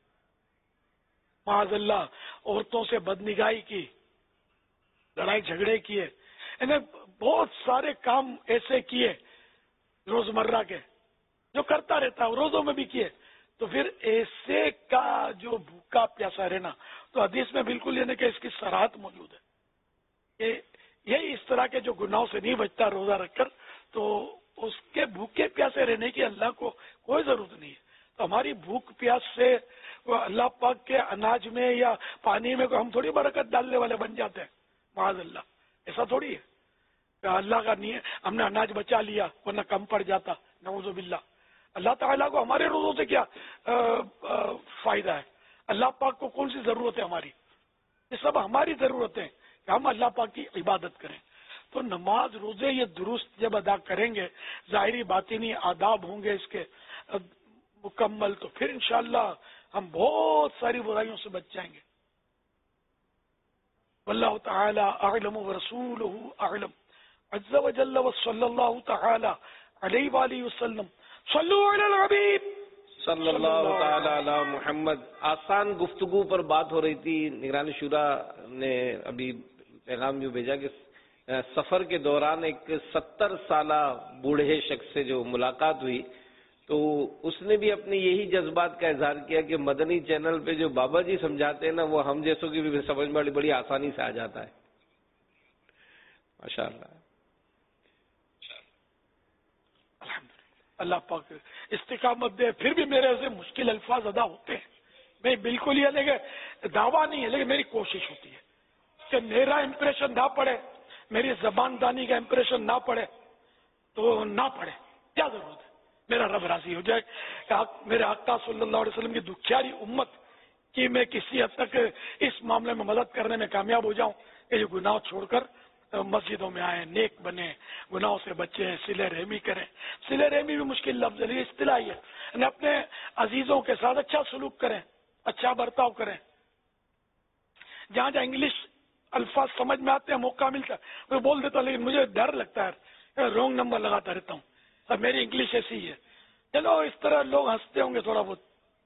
Speaker 4: معاذ اللہ عورتوں سے بدنگاہی کی، لڑائی جھگڑے کیے، انہیں بہت سارے کام ایسے کیے روزمرہ کے جو کرتا رہتا ہے، روزوں میں بھی کیے. تو پھر ایسے کا جو بھوکا پیاسا رہنا، تو حدیث میں بالکل یعنی کہ اس کی صراحت موجود ہے کہ یہی اس طرح کے جو گناہوں سے نہیں بچتا روزہ رکھ کر، تو اس کے بھوکے پیاسے رہنے کی اللہ کو کوئی ضرورت نہیں ہے. تو ہماری بھوک پیاس سے اللہ پاک کے اناج میں یا پانی میں ہم تھوڑی برکت ڈالنے والے بن جاتے ہیں، معاذ اللہ. ایسا تھوڑی ہے کہ اللہ کا نہیں ہے ہم نے اناج بچا لیا ورنہ کم پڑ جاتا، نعوذ باللہ. اللہ تعالیٰ کو ہمارے روزوں سے کیا فائدہ ہے؟ اللہ پاک کو کون سی ضرورت ہے ہماری؟ یہ سب ہماری ضرورت ہے کہ ہم اللہ پاک کی عبادت کریں. تو نماز روزے یہ درست جب ادا کریں گے، ظاہری باطنی آداب ہوں گے اس کے مکمل، تو پھر انشاءاللہ ہم بہت ساری برائیوں سے بچ جائیں گے. واللہ تعالی اعلم ورسولہ اعلم عز وجل وصلی اللہ تعالی علیہ وآلہ وسلم. صلو علی الحبیب
Speaker 2: صلی اللہ تعالی علی محمد. آسان گفتگو پر بات ہو رہی تھی. نگران شورا نے ابھی پیغام جو بھیجا کہ سفر کے دوران ایک ستر سالہ بوڑھے شخص سے جو ملاقات ہوئی تو اس نے بھی اپنے یہی جذبات کا اظہار کیا کہ مدنی چینل پہ جو بابا جی سمجھاتے ہیں نا وہ ہم جیسوں کی بھی سمجھ میں بڑی آسانی سے آ جاتا ہے. ماشاءاللہ.
Speaker 4: اللہ پاک استقامت دے. پھر بھی میرے سے مشکل الفاظ ادا ہوتے ہیں. میں بالکل یہ لیکن دعویٰ نہیں ہے، لیکن میری کوشش ہوتی ہے کہ میرا امپریشن نہ پڑے، میری زبان دانی کا امپریشن نہ پڑے تو نہ پڑے. کیا ضرورت ہے؟ میرا رب راضی ہو جائے کہ میرے آقا صلی اللہ علیہ وسلم کی دکھیاری امت کی میں کسی حد تک اس معاملے میں مدد کرنے میں کامیاب ہو جاؤں کہ یہ گناہ چھوڑ کر مسجدوں میں آئیں، نیک بنے، گناہوں سے بچیں، صلہ رحمی کریں. صلہ رحمی بھی مشکل لفظ ہے، اصطلاحی ہے. یعنی اپنے عزیزوں کے ساتھ اچھا سلوک کریں، اچھا برتاؤ کریں. جہاں جہاں انگلش الفاظ سمجھ میں آتے ہیں، موقع ملتا ہے میں بول دیتا ہوں، لیکن مجھے ڈر لگتا ہے، رونگ نمبر لگاتا رہتا ہوں. اب میری انگلش ایسی ہے. چلو اس طرح لوگ ہنستے ہوں گے تھوڑا بہت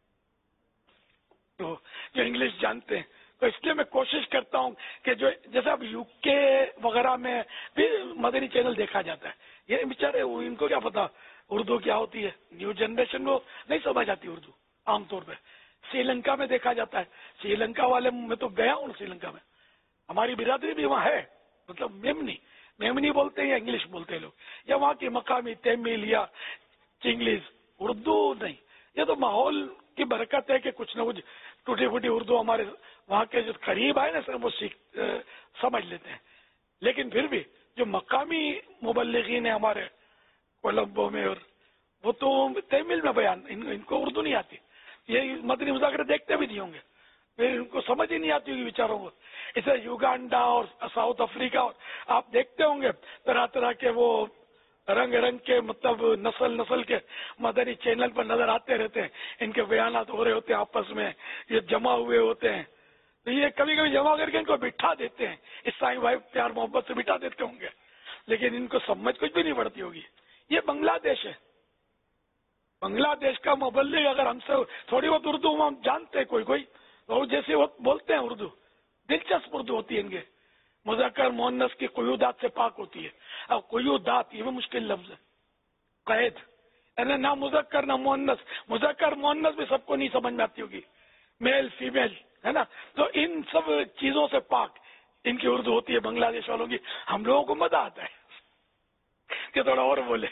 Speaker 4: تو جو انگلش جانتے ہیں، تو اس لیے میں کوشش کرتا ہوں کہ جو جیسے اب یو کے وغیرہ میں بھی مدنی چینل دیکھا جاتا ہے، یہ بیچارے ان کو کیا پتا اردو کیا ہوتی ہے. نیو جنریشن کو نہیں سمجھ آتی اردو عام طور پہ. سری لنکا میں دیکھا جاتا ہے، سری لنکا والے میں تو گیا ہوں سری لنکا میں، ہماری برادری بھی وہاں ہے، مطلب میمنی میمنی بولتے ہیں یا انگلش بولتے ہیں لوگ، یا وہاں کی مقامی تیمیل یا چنگلیز، اردو نہیں. یہ تو ماحول کی برکت ہے کہ کچھ نہ کچھ ٹوٹی پھوٹی اردو ہمارے وہاں کے جو قریب آئے نا سر وہ سیکھ سمجھ لیتے ہیں. لیکن پھر بھی جو مقامی مبلغین ہیں ہمارے کولمبو میں، اور وہ تو تیمیل میں بیان، ان کو اردو نہیں آتی. یہ مدنی مذاکرے دیکھتے بھی نہیں ہوں گے، پھر ان کو سمجھ ہی نہیں آتی ہوگی بیچاروں کو. اسے یوگانڈا اور ساؤتھ افریقہ اور آپ دیکھتے ہوں گے طرح طرح کے وہ رنگ رنگ کے مطلب نسل نسل کے مدنی چینل پر نظر آتے رہتے ہیں. ان کے بیانات ہو رہے ہوتے ہیں، آپس میں یہ جمع ہوئے ہوتے ہیں. تو یہ کبھی کبھی جمع کر کے ان کو بٹھا دیتے ہیں، عیسائی بھائی پیار محبت سے بٹھا دیتے ہوں گے، لیکن ان کو سمجھ کچھ بھی نہیں پڑتی ہوگی. یہ بنگلہ دیش ہے، بنگلہ دیش کا مبلغ اگر ہم سے تھوڑی بہت اردو ہم جانتے ہیں، کوئی کوئی وہ جیسے وہ بولتے ہیں اردو، دلچسپ اردو ہوتی ہے ان کے، مذکر مؤنث کی قیودات سے پاک ہوتی ہے. اب قیودات یہ بھی مشکل لفظ ہے. قید یعنی نہ مذکر نہ مونس. مذکر مونس بھی سب کو نہیں سمجھ میں آتی ہوگی, میل فیمیل ہے نا. تو ان سب چیزوں سے پاک ان کی اردو ہوتی ہے بنگلہ دیش والوں کی. ہم لوگوں کو مزہ آتا ہے کہ تھوڑا اور بولے.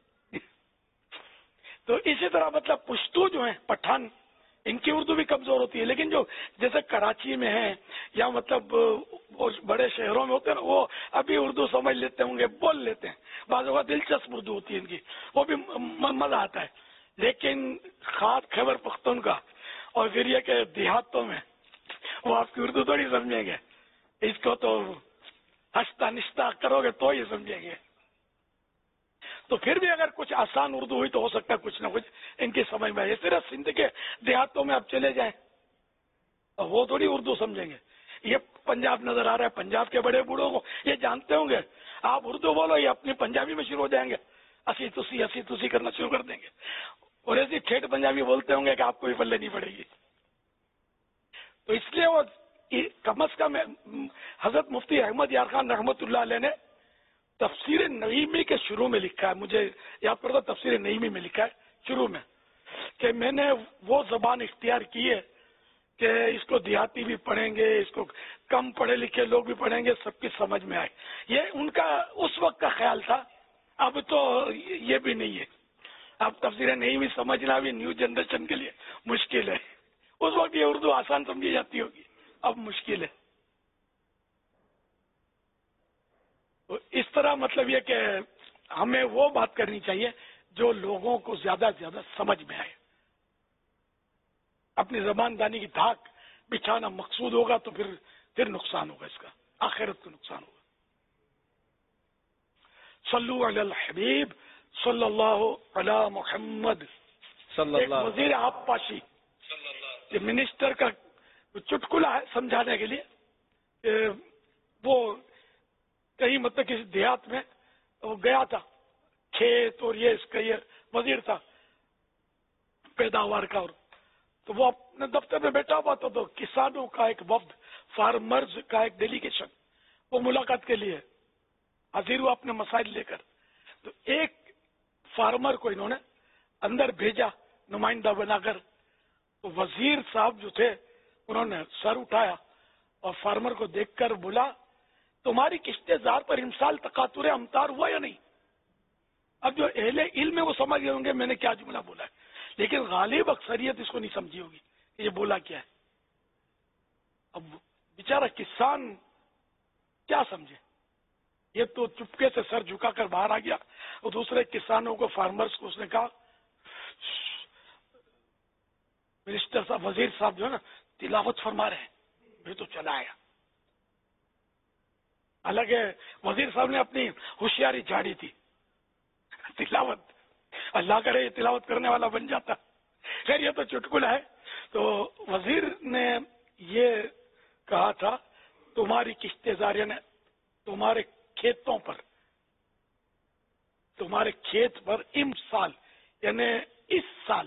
Speaker 4: تو اسی طرح مطلب پشتو جو ہیں پٹھان, ان کی اردو بھی کمزور ہوتی ہے. لیکن جو جیسے کراچی میں ہیں یا مطلب بڑے شہروں میں ہوتے ہیں نا, وہ ابھی اردو سمجھ لیتے ہوں گے, بول لیتے ہیں. بعض اوقات دلچسپ اردو ہوتی ہے ان کی, وہ بھی مزہ آتا ہے. لیکن خاص خیبر پختونخوا اور پھر یہ کہ دیہاتوں میں وہ آپ کی اردو تھوڑی سمجھیں گے. اس کو تو ہنستا نشتا کرو گے تو ہی سمجھیں گے. تو پھر بھی اگر کچھ آسان اردو ہوئی تو ہو سکتا ہے کچھ نہ کچھ ان کی سمجھ میں آئے. صرف سندھ کے دیہاتوں میں آپ چلے جائیں وہ تھوڑی اردو سمجھیں گے. یہ پنجاب نظر آ رہا ہے, پنجاب کے بڑے بوڑھوں کو یہ جانتے ہوں گے. آپ اردو بولو یہ اپنی پنجابی میں شروع ہو جائیں گے, اسی تسی اسی تسی کرنا شروع کر دیں گے, اور ایسی ٹھیٹ پنجابی بولتے ہوں گے کہ آپ کو بھی پلے نہیں پڑے گی. تو اس لیے وہ کم از کم حضرت مفتی احمد یار خان رحمت اللہ علیہ نے تفسیر نعیمی کے شروع میں لکھا ہے, مجھے یاد پڑتا تفسیر نعیمی میں لکھا ہے شروع میں, کہ میں نے وہ زبان اختیار کی ہے کہ اس کو دیہاتی بھی پڑھیں گے, اس کو کم پڑھے لکھے لوگ بھی پڑھیں گے, سب کی سمجھ میں آئے. یہ ان کا اس وقت کا خیال تھا. اب تو یہ بھی نہیں ہے. اب تفسیر نعیمی سمجھنا بھی نیو جنریشن کے لیے مشکل ہے. اس وقت یہ اردو آسان سمجھی جاتی ہوگی, اب مشکل ہے. تو اس طرح مطلب یہ کہ ہمیں وہ بات کرنی چاہیے جو لوگوں کو زیادہ سے زیادہ سمجھ میں آئے. اپنی زبان دانی کی دھاک بچھانا مقصود ہوگا تو پھر پھر نقصان ہوگا, اس کا آخرت کو نقصان ہوگا. صلو علی الحبیب صلی اللہ علی محمد.
Speaker 2: صلی اللہ
Speaker 4: وزیر آپ پاشی یہ منسٹر کا چٹکلا ہے سمجھانے کے لیے کہ وہ کہیں مطلب کسی دیہات میں وہ گیا تھا, کھیت اور یہ اس کا یہ وزیر تھا پیداوار کا, اور تو وہ اپنے دفتر میں بیٹھا ہوا تھا. تو کسانوں کا ایک وفد, فارمرز کا ایک ڈیلیگیشن وہ ملاقات کے لیے حاضر ہوا اپنے مسائل لے کر. تو ایک فارمر کو انہوں نے اندر بھیجا نمائندہ بنا کر. تو وزیر صاحب جو تھے انہوں نے سر اٹھایا اور فارمر کو دیکھ کر بولا, تمہاری کشتے زار پر امسال تقاطر امطار ہوا یا نہیں؟ اب جو اہل علم ہے وہ سمجھ گئے ہوں گے میں نے کیا جملہ بولا ہے, لیکن غالب اکثریت اس کو نہیں سمجھی ہوگی کہ یہ بولا کیا ہے. اب بیچارہ کسان کیا سمجھے, یہ تو چپکے سے سر جھکا کر باہر آ گیا. اور دوسرے کسانوں کو, فارمرز کو اس نے کہا, منسٹر صاحب وزیر صاحب جو ہے نا تلاوت فرما رہے ہیں. میں تو چلا آیا. حالانکہ وزیر صاحب نے اپنی ہوشیاری جھاڑی تھی, تلاوت اللہ کرے یہ تلاوت کرنے والا بن جاتا. خیر یہ تو چٹکلا ہے. تو وزیر نے یہ کہا تھا تمہاری کشتے زار نے تمہارے کھیتوں پر, تمہارے کھیت پر ام سال یعنی اس سال,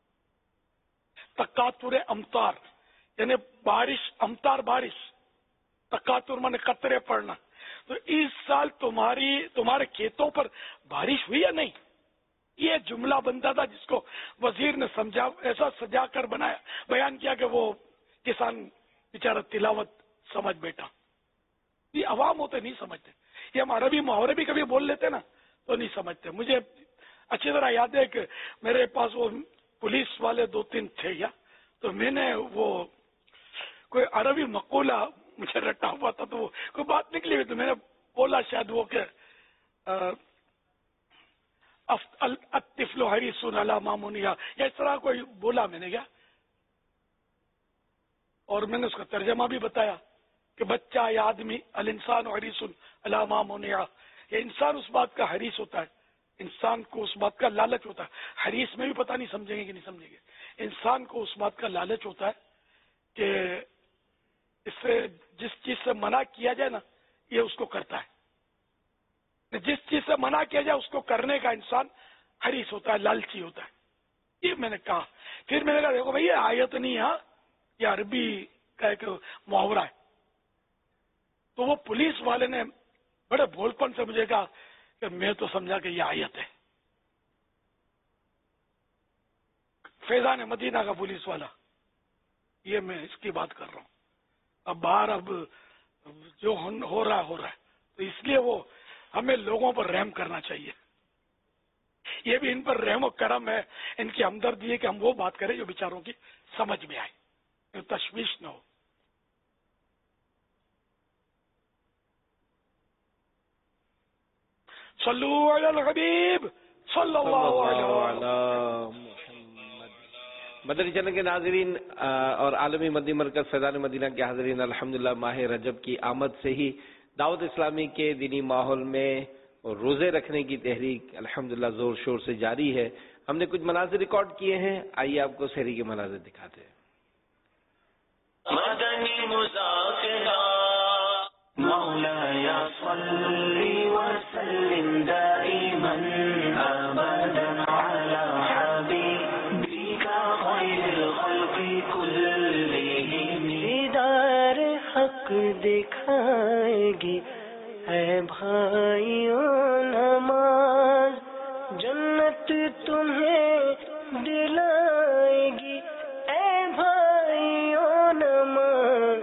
Speaker 4: تقاطر امطار یعنی بارش, امطار بارش, تقاطر مانے قطرے پڑنا. تو اس سال تمہاری تمہارے کھیتوں پر بارش ہوئی یا نہیں؟ یہ جملہ بنتا تھا جس کو وزیر نے سمجھا, ایسا سجا کر بنایا, بیان کیا کہ وہ کسان بیچارہ تلاوت سمجھ بیٹھا. یہ عوام ہوتے نہیں سمجھتے. یہ ہم عربی محاورے بھی کبھی بول لیتے نا تو نہیں سمجھتے. مجھے اچھی طرح یاد ہے کہ میرے پاس وہ پولیس والے دو تین تھے یا, تو میں نے وہ کوئی عربی مقولہ مجھے رٹا ہوا تھا, تو کوئی بات نکلی ہوئی تو میں نے بولا شاید وہ کہ الطفل حریص علی ما منع, یا اس طرح کوئی بولا میں نے کیا, اور میں نے اس کا ترجمہ بھی بتایا کہ بچہ یا آدمی الانسان حریص علی ما منع, یہ انسان اس بات کا حریص ہوتا ہے, انسان کو اس بات کا لالچ ہوتا ہے. حریص میں بھی پتہ نہیں سمجھیں گے کہ نہیں سمجھیں گے. انسان کو اس بات کا لالچ ہوتا ہے کہ اس سے جس چیز سے منع کیا جائے نا یہ اس کو کرتا ہے. جس چیز سے منع کیا جائے اس کو کرنے کا انسان حریص ہوتا ہے, لالچی ہوتا ہے. یہ میں نے کہا. پھر میں نے کہا دیکھو بھائی یہ آیت نہیں ہے, یہ عربی کا ایک محاورہ ہے. تو وہ پولیس والے نے بڑے بھولپن سے مجھے کہا کہ میں تو سمجھا کہ یہ آیت ہے. फैजान मदीना का पुलिस वाला, ये मैं इसकी बात कर रहा हूँ। अब बाहर अब जो हो रहा हो रहा है, तो इसलिए वो हमें लोगों पर रहम करना चाहिए। ये भी इन पर रहम और करम है, इनकी हमदर्दी है कि हम वो बात करें जो बेचारों की समझ में आए, तशवीश न हो। सल्लू अलल हबीब सल्लल्लाहु अलैहि वसल्लम।
Speaker 2: मदनी चैनल के नाजरीन और आलमी मदनी मरकज फैजान मदीना के हाज़रीन, अल्हम्दुलिल्लाह माह रजब की आमद से ही दावत इस्लामी के दीनी माहौल में और रोजे रखने की तहरीक अल्हम्दुलिल्लाह जोर शोर से जारी है। हमने कुछ मनाज़िर रिकॉर्ड किए हैं, आइए आपको सहरी के मनाज़िर दिखाते हैं।
Speaker 1: मदनी मुज़ाकिरा मौलाया सल्ली व सल्लिम दाइमन अबदन अला हबीबिका खैरिल खल्क़ि कुल्लिहिम।
Speaker 3: दीदार हक दिखाएगी ऐ भाइयों नमाज, जन्नत तुम्हें दिलाएगी ऐ भाइयों नमाज।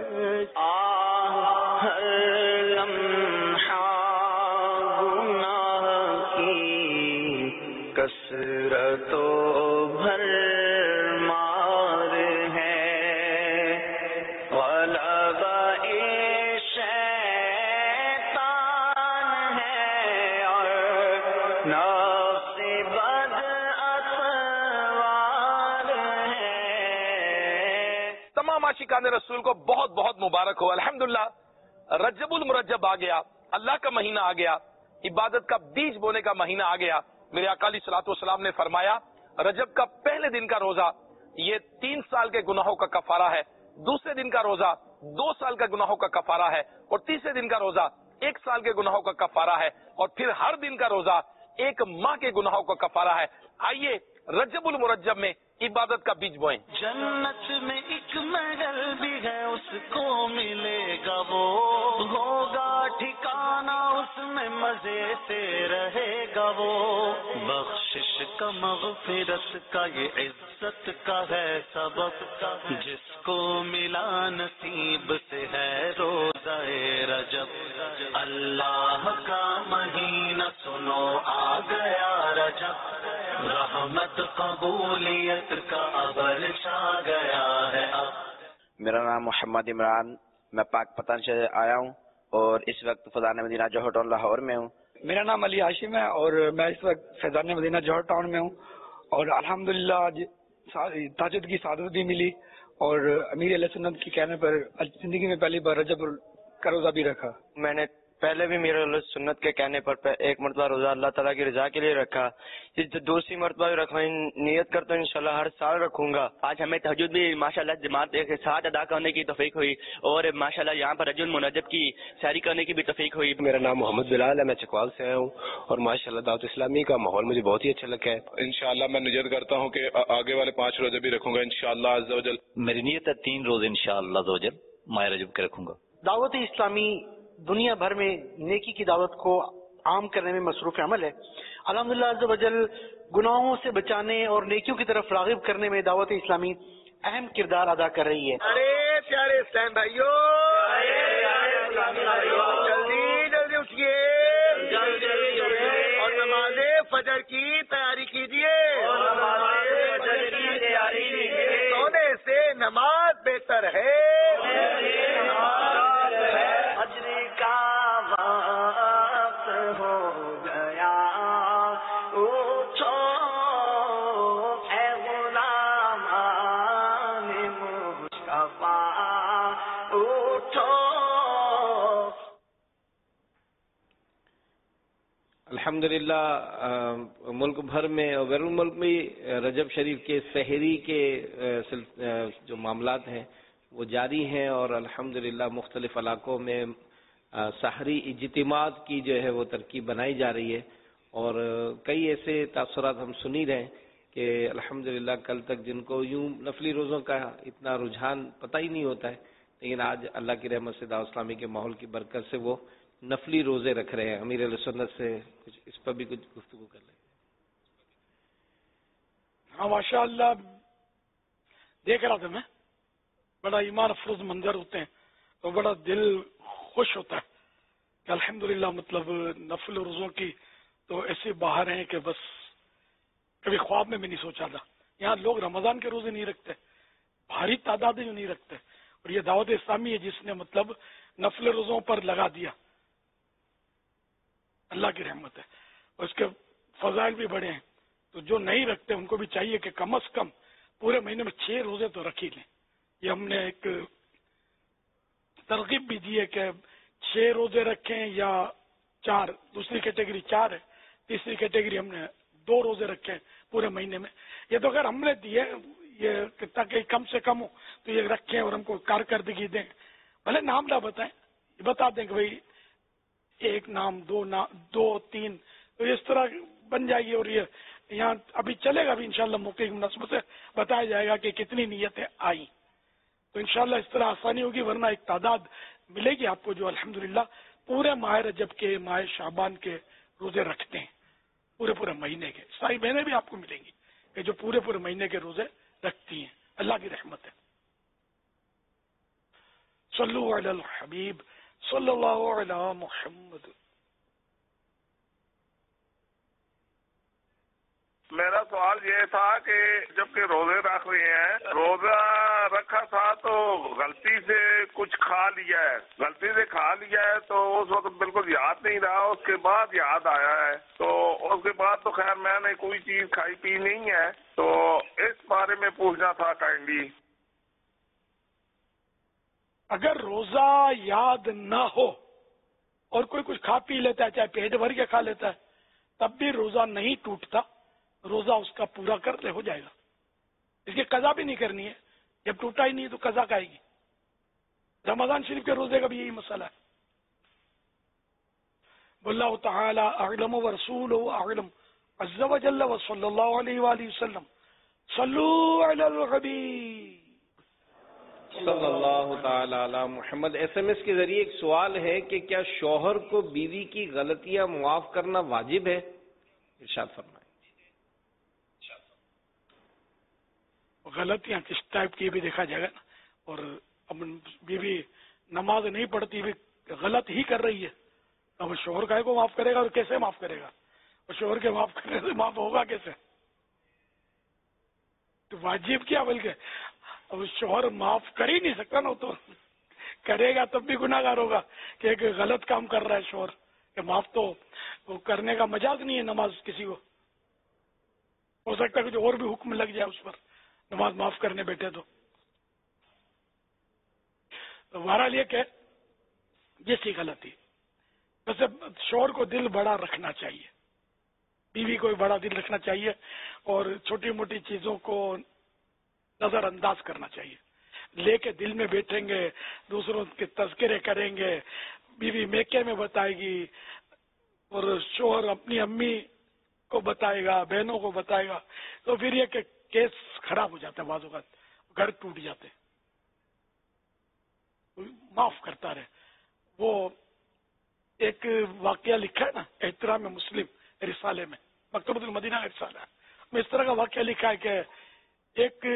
Speaker 3: हर लम्हा गुनाह की कसरतों भर मार है, वलग़ाए शैतान है और नफ्स बद असवार है।
Speaker 6: तमाम आशिकान रसूल को बहुत बहुत मुबारक हो। अल्हम्दुलिल्लाह रजबुल मुरज्जब आ गया, अल्लाह का महीना आ गया, इबादत का बीज बोने का महीना आ गया। मेरे आका अलैहिस्सलातु वस्सलाम ने फरमाया, रजब का पहले दिन का रोजा ये तीन साल के गुनाहों का कफारा है, दूसरे दिन का रोजा दो साल का गुनाहों का कफारा है, और तीसरे दिन का रोजा एक साल के गुनाहों का कफारा है, और फिर हर दिन का रोजा एक माह के गुनाहों का कफारा है। आइए रजबुल मुरज्जब में इबादत का बीज बोएं।
Speaker 1: जन्नत में एक महल भी है, उसको मिलेगा वो, होगा ठिकाना उसमें मजे से रहेगा वो। बख्शिश का मग़फ़िरत का ये इज्जत का है सबक का, जिसको मिला नसीब से है रोज़ाए रजब। अल्लाह का महीना सुनो आ गया रजब, रहमत कबूलियत का अबर छा गया है अब।
Speaker 22: मेरा नाम मोहम्मद इमरान, मैं पाक पतान से आया हूँ और इस वक्त फैजान मदीना जौहर टाउन लाहौर में हूँ।
Speaker 23: मेरा नाम अली हाशिम है और मैं इस वक्त फैजान मदीना जौहर टाउन में हूँ, और अल्हम्दुलिल्लाह आज ताजुद की सादत भी मिली और अमीर अहले सुन्नत के कहने पर जिंदगी में पहली बार रजब का रोजा भी रखा।
Speaker 24: मैंने पहले भी मेरे सुन्नत के कहने पर एक मरतबा रोजा अल्लाह ताला की रजा के लिए रखा, इस दूसरी मरतबा भी रखा, नियत करता हूँ इंशाल्लाह हर साल रखूंगा। आज हमें तहज्जुद भी माशाल्लाह जमात के साथ अदा करने की तौफीक हुई और माशाल्लाह यहाँ पर रजुल मुनज्जब की सैरी करने की भी तौफीक हुई।
Speaker 25: मेरा नाम मोहम्मद बिलाल है, मैं चकवाल से आया हूँ और माशाल्लाह दावत इस्लामी का माहौल मुझे बहुत ही अच्छा लगा है।
Speaker 26: इंशाल्लाह मैं नियत करता हूँ कि आगे वाले पाँच रोजे भी रखूंगा इंशाल्लाह अज़्ज़ व जल।
Speaker 27: मेरी नियत है तीन रोजे इंशाल्लाह अज़्ज़ व जल माह रजब के रखूंगा।
Speaker 28: दावत इस्लामी दुनिया भर में नेकी की दावत को आम करने में मसरूफ अमल है। अल्हम्दुलिल्लाह अज़्ज़ व जल गुनाहों से बचाने और नेकियों की तरफ राग़िब करने में दावत इस्लामी अहम किरदार अदा कर रही है।
Speaker 6: अरे प्यारे इस्लाम भाइयों, जल्दी जल्दी उठिए और नमाज़े फजर की तैयारी कीजिए। सोने से नमाज बेहतर है।
Speaker 1: फज्र का वक्त हो गया, उठो ऐ गुलामान मुस्तफा, उठो।
Speaker 2: अल्हम्दुलिल्लाह मुल्क भर में और बैरून मुल्क में रजब शरीफ के सहरी के जो मामलात हैं वो जारी हैं और अल्हम्दुलिल्लाह मुख्तलिफ इलाकों में सहरी इज्तिमात की जो है वो तरकीब बनाई जा रही है और कई ऐसे तासुरात हम सुन ही रहे हैं कि अल्हम्दुलिल्लाह कल तक जिनको यूं नफली रोज़ों का इतना रुझान पता ही नहीं होता है, लेकिन आज अल्लाह की रहमत से दावत इस्लामी के माहौल की बरकत से वो नफली रोजे रख रहे हैं। अमीर अहले सुन्नत से कुछ इस पर भी कुछ गुफ्तगू कर लें।
Speaker 4: हाँ माशाअल्लाह, دیکھ رہا تھا میں, بڑا ایمان افروز منظر ہوتے ہیں, تو بڑا دل خوش ہوتا ہے کہ الحمدللہ مطلب نفل روزوں کی تو ایسے باہر ہیں کہ بس کبھی خواب میں بھی نہیں سوچا تھا. یہاں لوگ رمضان کے روزے نہیں رکھتے, بھاری تعداد میں نہیں رکھتے, اور یہ دعوت اسلامی ہے جس نے مطلب نفل روزوں پر لگا دیا. اللہ کی رحمت ہے, اور اس کے فضائل بھی بڑے ہیں. تو جو نہیں رکھتے ان کو بھی چاہیے کہ کم از کم پورے مہینے میں چھ روزے تو رکھ ہی لیں. یہ ہم نے ایک ترغیب بھی دی ہے کہ چھ روزے رکھیں یا چار. دوسری کیٹیگری چار ہے, تیسری کیٹیگری ہم نے دو روزے رکھے پورے مہینے میں. یہ تو اگر ہم نے دیے یہ تاکہ کم سے کم ہو تو یہ رکھیں اور ہم کو کارکردگی دیں. بھلے نام نہ بتائیں, یہ بتا دیں کہ بھائی ایک نام, دو نام, دو تین, تو اس طرح بن جائے گی. اور یہ یہاں ابھی چلے گا بھی انشاءاللہ موقع کی مناسبت سے بتایا جائے گا کہ کتنی نیتیں آئیں, تو انشاءاللہ اس طرح آسانی ہوگی. ورنہ ایک تعداد ملے گی آپ کو جو الحمدللہ پورے ماہ رجب کے, ماہ شعبان کے روزے رکھتے ہیں, پورے پورے مہینے کے. ساری بہنیں بھی آپ کو ملیں گی کہ جو پورے پورے مہینے کے روزے رکھتی ہیں. اللہ کی رحمت ہے. صلو علی الحبیب صلی اللہ علی محمد.
Speaker 8: میرا سوال یہ تھا کہ جب کہ روزے رکھ رہے ہیں, روزہ رکھا تھا تو غلطی سے کچھ کھا لیا ہے, غلطی سے کھا لیا ہے تو اس وقت بالکل یاد نہیں رہا, اس کے بعد یاد آیا ہے, تو اس کے بعد تو خیر میں نے کوئی چیز کھائی پی نہیں ہے, تو اس بارے میں پوچھنا تھا کائنڈلی.
Speaker 4: اگر روزہ یاد نہ ہو اور کوئی کچھ کھا پی لیتا ہے, چاہے پیٹ بھر کے کھا لیتا ہے, تب بھی روزہ نہیں ٹوٹتا, روزہ اس کا پورا کر لے ہو جائے گا. اس کی قضا بھی نہیں کرنی ہے, جب ٹوٹا ہی نہیں تو قضا کا آئے گی. رمضان شریف کے روزے کا بھی یہی مسئلہ ہے. واللہ تعالی اعلم ورسولہ اعلم عز وجل وصلی اللہ علیہ وآلہ وسلم. صلو علی الحبیب
Speaker 2: صلی اللہ تعالی علی محمد. ایس ایم ایس کے ذریعے ایک سوال ہے کہ کیا شوہر کو بیوی کی غلطیاں معاف کرنا واجب ہے؟ ارشاد فرمائیں.
Speaker 4: غلطیاں کس ٹائپ کی بھی دیکھا جائے گا نا, اور اب بیوی نماز نہیں پڑھتی بھی غلط ہی کر رہی ہے, اب شوہر کا کو معاف کرے گا اور کیسے معاف کرے گا؟ اور شوہر کے معاف کرنے سے معاف ہوگا کیسے؟ تو واجب کیا, بلکہ اب شوہر معاف کر ہی نہیں سکتا نا, تو کرے گا تب بھی گناہ گار ہوگا کہ ایک غلط کام کر رہا ہے شوہر, کہ معاف تو وہ کرنے کا مجاز نہیں ہے نماز کسی کو. ہو سکتا ہے کہ جو اور بھی حکم لگ جائے اس پر نماز معاف کرنے بیٹھے تو. بہرحال یہ کہ جیسی غلطی, ویسے شوہر کو دل بڑا رکھنا چاہیے, بیوی کو بڑا دل رکھنا چاہیے, اور چھوٹی موٹی چیزوں کو نظر انداز کرنا چاہیے. لے کے دل میں بیٹھیں گے, دوسروں کے تذکرے کریں گے, بیوی میکے میں بتائے گی, اور شوہر اپنی امی کو بتائے گا, بہنوں کو بتائے گا, تو پھر یہ کہ کیس خراب ہو جاتا ہے, بعض اوقات گھر ٹوٹ جاتے. معاف کرتا رہے. وہ ایک واقعہ لکھا ہے نا احترام مسلم رسالے میں, مکتبۃ المدینہ کا رسالہ ہے, میں اس طرح کا واقعہ لکھا ہے کہ ایک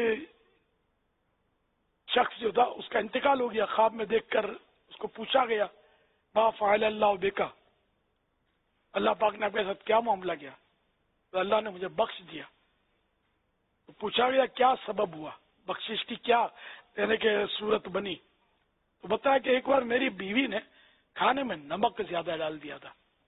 Speaker 4: شخص جو تھا اس کا انتقال ہو گیا. خواب میں دیکھ کر اس کو پوچھا گیا ما فعل اللہ بکا, اللہ پاک نے آپ کے ساتھ کیا معاملہ کیا؟ تو اللہ نے مجھے بخش دیا. تو پوچھا گیا کیا سبب ہوا, بخشش کی کیا دینے کے صورت بنی؟ تو بتایا کہ ایک بار میری بیوی نے کھانے میں نمک زیادہ ڈال دیا تھا,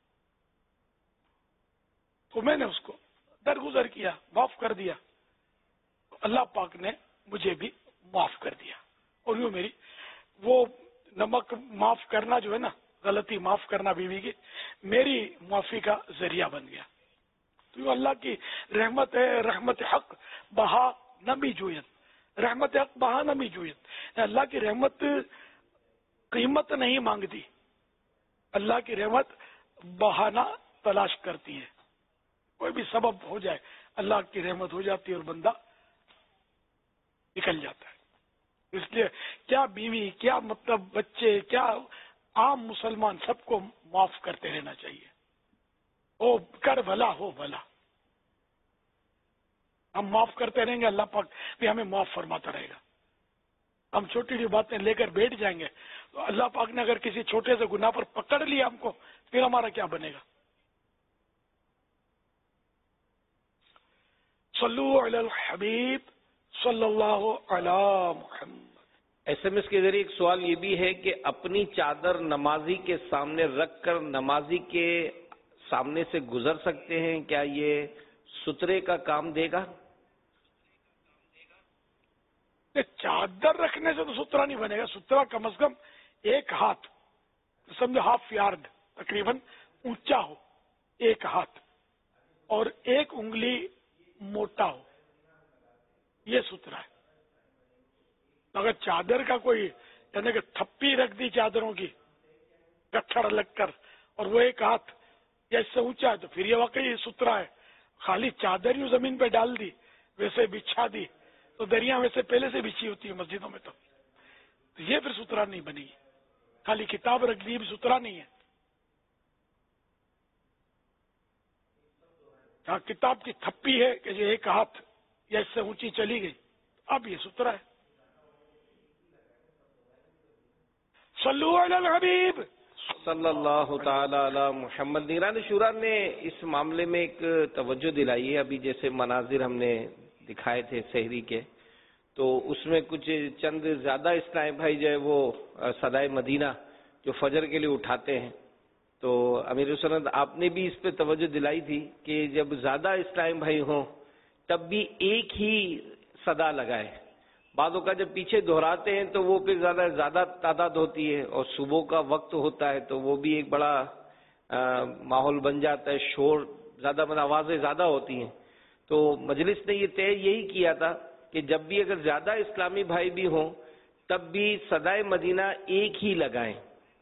Speaker 4: تو میں نے اس کو درگزر کیا, معاف کر دیا. اللہ پاک نے مجھے بھی معاف کر دیا, اور یوں میری وہ نمک معاف کرنا جو ہے نا, غلطی معاف کرنا بیوی کی, میری معافی کا ذریعہ بن گیا. تو یہ اللہ کی رحمت ہے. رحمت حق بہا نمی جویت, رحمت حق بہا نمی جویت. اللہ کی رحمت قیمت نہیں مانگتی, اللہ کی رحمت بہانہ تلاش کرتی ہے. کوئی بھی سبب ہو جائے اللہ کی رحمت ہو جاتی ہے اور بندہ نکل جاتا ہے. اس لیے کیا بیوی, کیا مطلب بچے, کیا عام مسلمان, سب کو معاف کرتے رہنا چاہیے. او کر بھلا ہو بھلا. ہم معاف کرتے رہیں گے، اللہ پاک بھی ہمیں معاف فرماتا رہے گا. ہم چھوٹی چھوٹی باتیں لے کر بیٹھ جائیں گے تو اللہ پاک نے اگر کسی چھوٹے سے گناہ پر پکڑ لیا ہم کو، پھر ہمارا کیا بنے گا؟ صلو علی الحبیب صلی اللہ علی محمد.
Speaker 2: ایس ایم ایس کے ذریعے ایک سوال یہ بھی ہے کہ اپنی چادر نمازی کے سامنے رکھ کر نمازی کے سامنے سے گزر سکتے ہیں، کیا یہ سترے کا کام دے گا؟
Speaker 4: چادر رکھنے سے تو سترا نہیں بنے گا. سترا کم از کم ایک ہاتھ، سمجھو ہاف یارڈ تقریباً اونچا ہو، ایک ہاتھ، اور ایک انگلی موٹا ہو، یہ سترا ہے. اگر چادر کا کوئی یعنی کہ تھپی رکھ دی چادروں کی گٹھڑ لگ کر اور وہ ایک ہاتھ یا اس سے اونچا ہے تو پھر یہ واقعی سترا ہے. خالی چادر یوں زمین پہ ڈال دی، ویسے بچھا دی، تو دریا ویسے پہلے سے بچھی ہوتی ہے مسجدوں میں، تو یہ پھر سترا نہیں بنے گی. خالی کتاب رکھ دی بھی سترا نہیں ہے. ہاں کتاب کی تھپی ہے کہ جو ایک ہاتھ یا اس سے اونچی چلی گئی، اب یہ سترا ہے. صلو علی الحبیب
Speaker 2: صلی اللہ تعالی علی محمد. نگران شورا نے اس معاملے میں ایک توجہ دلائی ہے. ابھی جیسے مناظر ہم نے دکھائے تھے سحری کے، تو اس میں کچھ چند زیادہ اسلامی بھائی جو ہے وہ صدائے مدینہ جو فجر کے لیے اٹھاتے ہیں، تو امیر سند آپ نے بھی اس پہ توجہ دلائی تھی کہ جب زیادہ اسلامی بھائی ہوں تب بھی ایک ہی صدا لگائے. بعضوں کا جب پیچھے دہراتے ہیں تو وہ پھر زیادہ زیادہ تعداد ہوتی ہے، اور صبح کا وقت ہوتا ہے تو وہ بھی ایک بڑا ماحول بن جاتا ہے، شور زیادہ، مطلب آوازیں زیادہ ہوتی ہیں. تو مجلس نے یہ طے یہی کیا تھا کہ جب بھی اگر زیادہ اسلامی بھائی بھی ہوں تب بھی صدائے مدینہ ایک ہی لگائیں.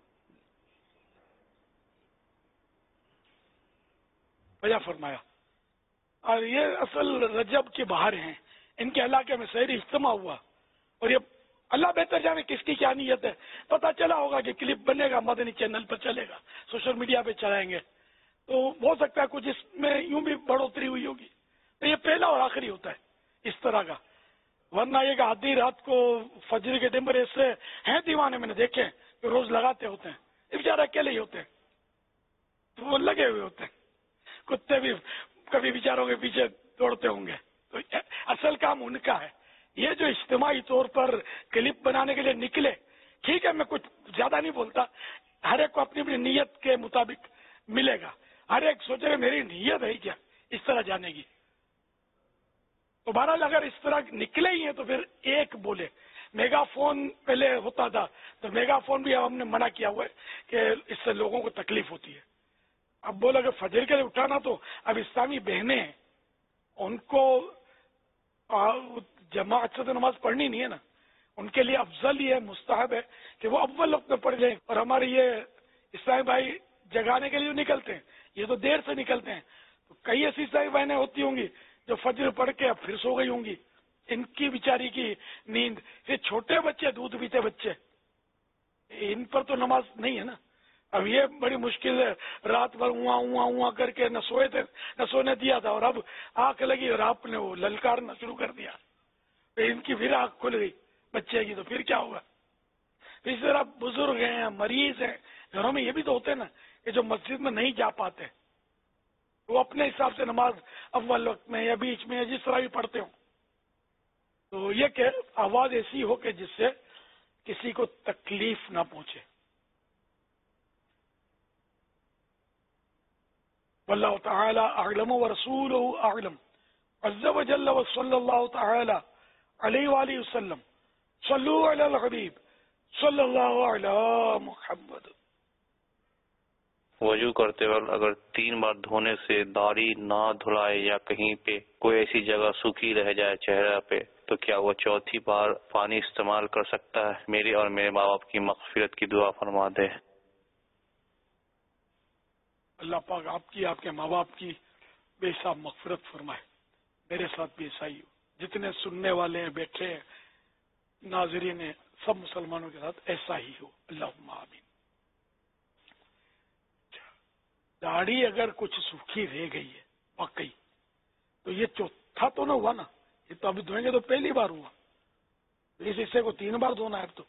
Speaker 4: بجا فرمایا. اور یہ اصل رجب کے باہر ہیں، ان کے علاقے میں سحری اجتماع ہوا، اور یہ اللہ بہتر جانے کس کی کیا نیت ہے. پتہ چلا ہوگا کہ کلپ بنے گا، مدنی چینل پر چلے گا، سوشل میڈیا پہ چلائیں گے، تو ہو سکتا ہے کچھ اس میں یوں بھی بڑھوتری ہوئی ہوگی. تو یہ پہلا اور آخری ہوتا ہے اس طرح کا. ورنہ یہ کہ آدھی رات کو فجر کے ٹائم پر ایسے ہیں دیوانے میں نے دیکھے کہ روز لگاتے ہوتے ہیں، یہ بیچارے اکیلے ہی ہوتے ہیں تو وہ لگے ہوئے ہوتے ہیں. کتے بھی کبھی بیچاروں کے پیچھے دوڑتے ہوں گے. تو اصل کام ان کا ہے. یہ جو اجتماعی طور پر کلپ بنانے کے لیے نکلے، ٹھیک ہے، میں کچھ زیادہ نہیں بولتا، ہر ایک کو اپنی اپنی نیت کے مطابق ملے گا. ہر ایک سوچے کہ میری نیت ہے کیا اس طرح جانے کی. تو بہرحال اگر اس طرح نکلے ہی ہیں تو پھر ایک بولے. میگا فون پہلے ہوتا تھا تو میگا فون بھی ہم نے منع کیا ہوا ہے کہ اس سے لوگوں کو تکلیف ہوتی ہے. اب بولا کہ فجر کے لیے اٹھانا، تو اب اسلامی بہنیں ہیں، ان کو جماعت سے تو نماز پڑھنی نہیں ہے نا، ان کے لیے افضل یہ ہے، مستحب ہے کہ وہ اول وقت میں پڑھ لیں. اور ہمارے یہ اسلامی بھائی جگانے کے لیے نکلتے ہیں، یہ تو دیر سے نکلتے ہیں. تو کئی ایسی اسلامی بہنیں ہوتی ہوں گی جو فجر پڑھ کے اب پھر سو گئی ہوں گی، ان کی بیچاری کی نیند. پھر چھوٹے بچے، دودھ پیتے بچے، ان پر تو نماز نہیں ہے نا. اب یہ بڑی مشکل ہے، رات بھر اواں اواں اواں کر کے نہ سوئے تھے، نہ سونے دیا تھا، اور اب آنکھ لگی اور آپ نے وہ للکارنا شروع کر دیا. ان کی پھر آنکھ کھل گئی بچے کی، تو پھر کیا ہوگا. اس طرح بزرگ ہیں، مریض ہیں، گھروں میں یہ بھی تو ہوتے ہیں نا کہ جو مسجد میں نہیں جا پاتے، وہ اپنے حساب سے نماز اول وقت میں یا بیچ میں یا جس طرح بھی پڑھتے ہوں. تو یہ کہ آواز ایسی ہو کہ جس سے کسی کو تکلیف نہ پہنچے. واللہ تعالی اعلم ورسولہ اعلم عز وجل وصلی اللہ تعالی علیہ وآلہ وسلم. صلو علی الحبیب صلی اللہ علی محمد.
Speaker 9: وضو کرتے وقت اگر تین بار دھونے سے داڑھی نہ دھلائے یا کہیں پہ کوئی ایسی جگہ سوکھی رہ جائے چہرہ پہ، تو کیا وہ چوتھی بار پانی استعمال کر سکتا ہے؟ میری اور میرے ماں باپ کی مغفرت کی دعا فرما دے.
Speaker 4: اللہ پاک آپ کی، آپ کے ماں باپ کی بے حساب مغفرت فرمائے. میرے ساتھ بھی ایسا ہی ہو. جتنے سننے والے ہیں، بیٹھے ہیں، ناظرین ہیں، سب مسلمانوں کے ساتھ ایسا ہی ہو. اللہم آمین. داڑھی اگر کچھ سوکھی رہ گئی ہے واقعی، تو یہ इकट्ठा तो ना हुआ ना, ये तो अभी धोएंगे तो पहली बार हुआ, इस हिस्से को तीन बार धोना है। अब तो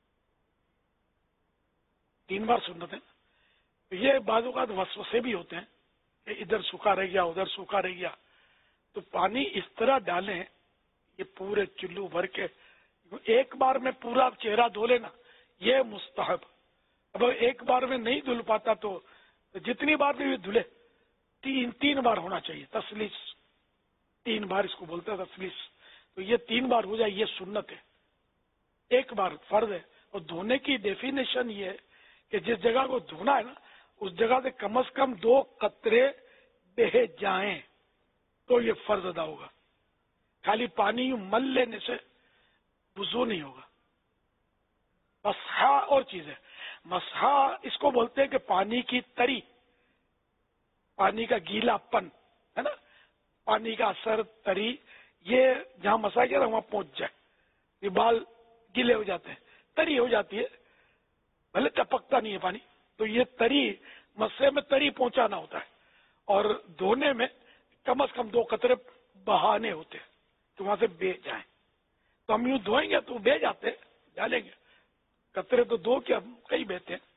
Speaker 4: तीन बार सुन्नत है। तो ये बाजू का वसवसे भी होते हैं कि इधर सूखा रह गया, उधर सूखा रह गया, तो पानी इस तरह डालें ये पूरे चुल्लू भर के, एक बार में पूरा चेहरा धो लेना ये मुस्तहब। अब एक बार में नहीं धुल पाता तो जितनी बार भी धुले तीन तीन बार होना चाहिए, तसलीस, तीन बार इसको बोलते हैं तसलीस। तो ये तीन बार हो जाए ये सुन्नत है, एक बार फर्ज है। और धोने की डेफिनेशन ये है कि जिस जगह को धोना है ना उस जगह से कम से कम दो कतरे बह जाएं तो ये फर्ज अदा होगा। खाली पानी यूं मल लेने से वुजू नहीं होगा। मसहा और चीज है, मसहा इसको बोलते हैं कि पानी की तरी, पानी का गीलापन है ना, पानी का असर, तरी, ये जहां मसा किया वहां पहुंच जाए, ये बाल गीले हो जाते हैं, तरी हो जाती है, भले टपकता नहीं है पानी, तो ये तरी, मस्से में तरी पहुंचाना होता है। और धोने में कम से कम दो कतरे बहाने होते हैं तो वहां से बह जाए। तो हम यूं धोएंगे तो बह जाते हैं, डालेंगे कतरे तो दो के हम कई बहते हैं।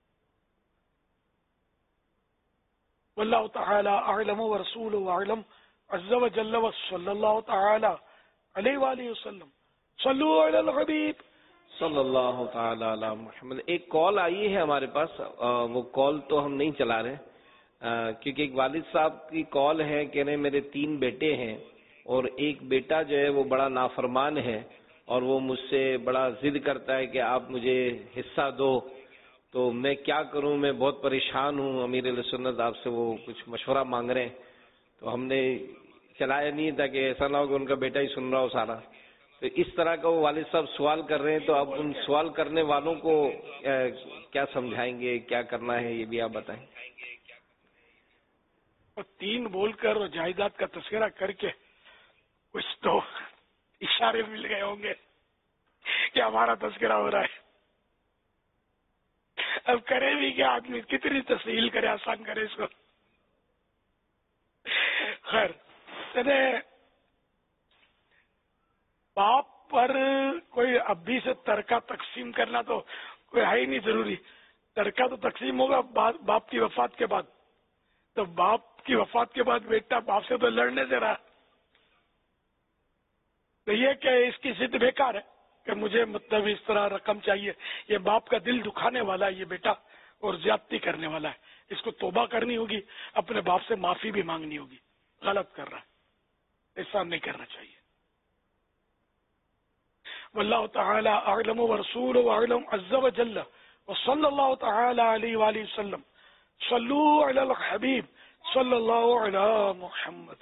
Speaker 4: वल्लाहु तआला अअलम व रसूलुहु अअलम अज़्ज़ा व जल्ल व सल्लल्लाहु तआला अलैहि व आलिहि वसल्लम सल्लु अलल हबीब
Speaker 2: सल्लल्लाहु तआला अला मुहम्मद। एक कॉल आई है हमारे पास, आ, वो कॉल तो हम नहीं चला रहे आ, क्योंकि एक वालिद साहब की कॉल है, कह रहे मेरे तीन बेटे हैं और एक बेटा जो है वो बड़ा नाफरमान है और वो मुझसे बड़ा जिद करता है कि आप मुझे हिस्सा दो, तो मैं क्या करूं, मैं बहुत परेशान हूं, अमीर अहले सुन्नत आपसे वो कुछ मशवरा मांग रहे हैं। तो हमने चलाया नहीं था कि ऐसा ना हो कि उनका बेटा ही सुन रहा हो सारा। तो इस तरह का वो वालिद साहब सवाल कर रहे हैं, तो अब उन सवाल करने वालों को क्या समझाएंगे, क्या करना है, ये भी आप बताएं।
Speaker 4: और तीन बोलकर और जायदाद का तस्करा करके कुछ तो इशारे मिल गए होंगे कि हमारा तस्करा हो रहा है। अब करे भी क्या आदमी, कितनी तस्हील करे, आसान करे इसको। खैर, तेरे बाप पर कोई अभी से तरका तकसीम करना तो कोई है ही नहीं जरूरी। तरका तो तकसीम होगा बाप की वफात के बाद। तो बाप की वफात के बाद बेटा बाप से तो लड़ने से रहा, तो ये क्या इसकी जिद बेकार है कि मुझे मतलब इस तरह रकम चाहिए। ये बाप का दिल दुखाने वाला है ये बेटा, और ज्यादती करने वाला है। इसको तौबा करनी होगी, अपने बाप से माफी भी मांगनी होगी, गलत कर रहा है, ऐसा नहीं करना चाहिए। वल्लाहु तआला अअलम व रसूलुहु अअलम अज़्ज़ा व जल्ल व सल्लल्लाहु तआला अलैहि व आलिहि वसल्लम सल्लु अलल हबीब सल्लल्लाहु अला मुहम्मद।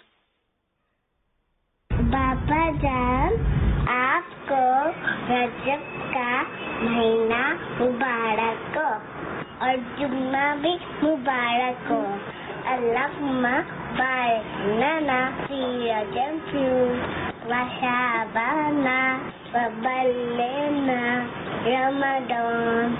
Speaker 20: बाबा जान, आपको रजब का महीना मुबारक हो और जुम्मा भी मुबारक हो। अल्लाहुम्मा बारिक लना फी रजब व शाबाना व बल्लिगना रमजान।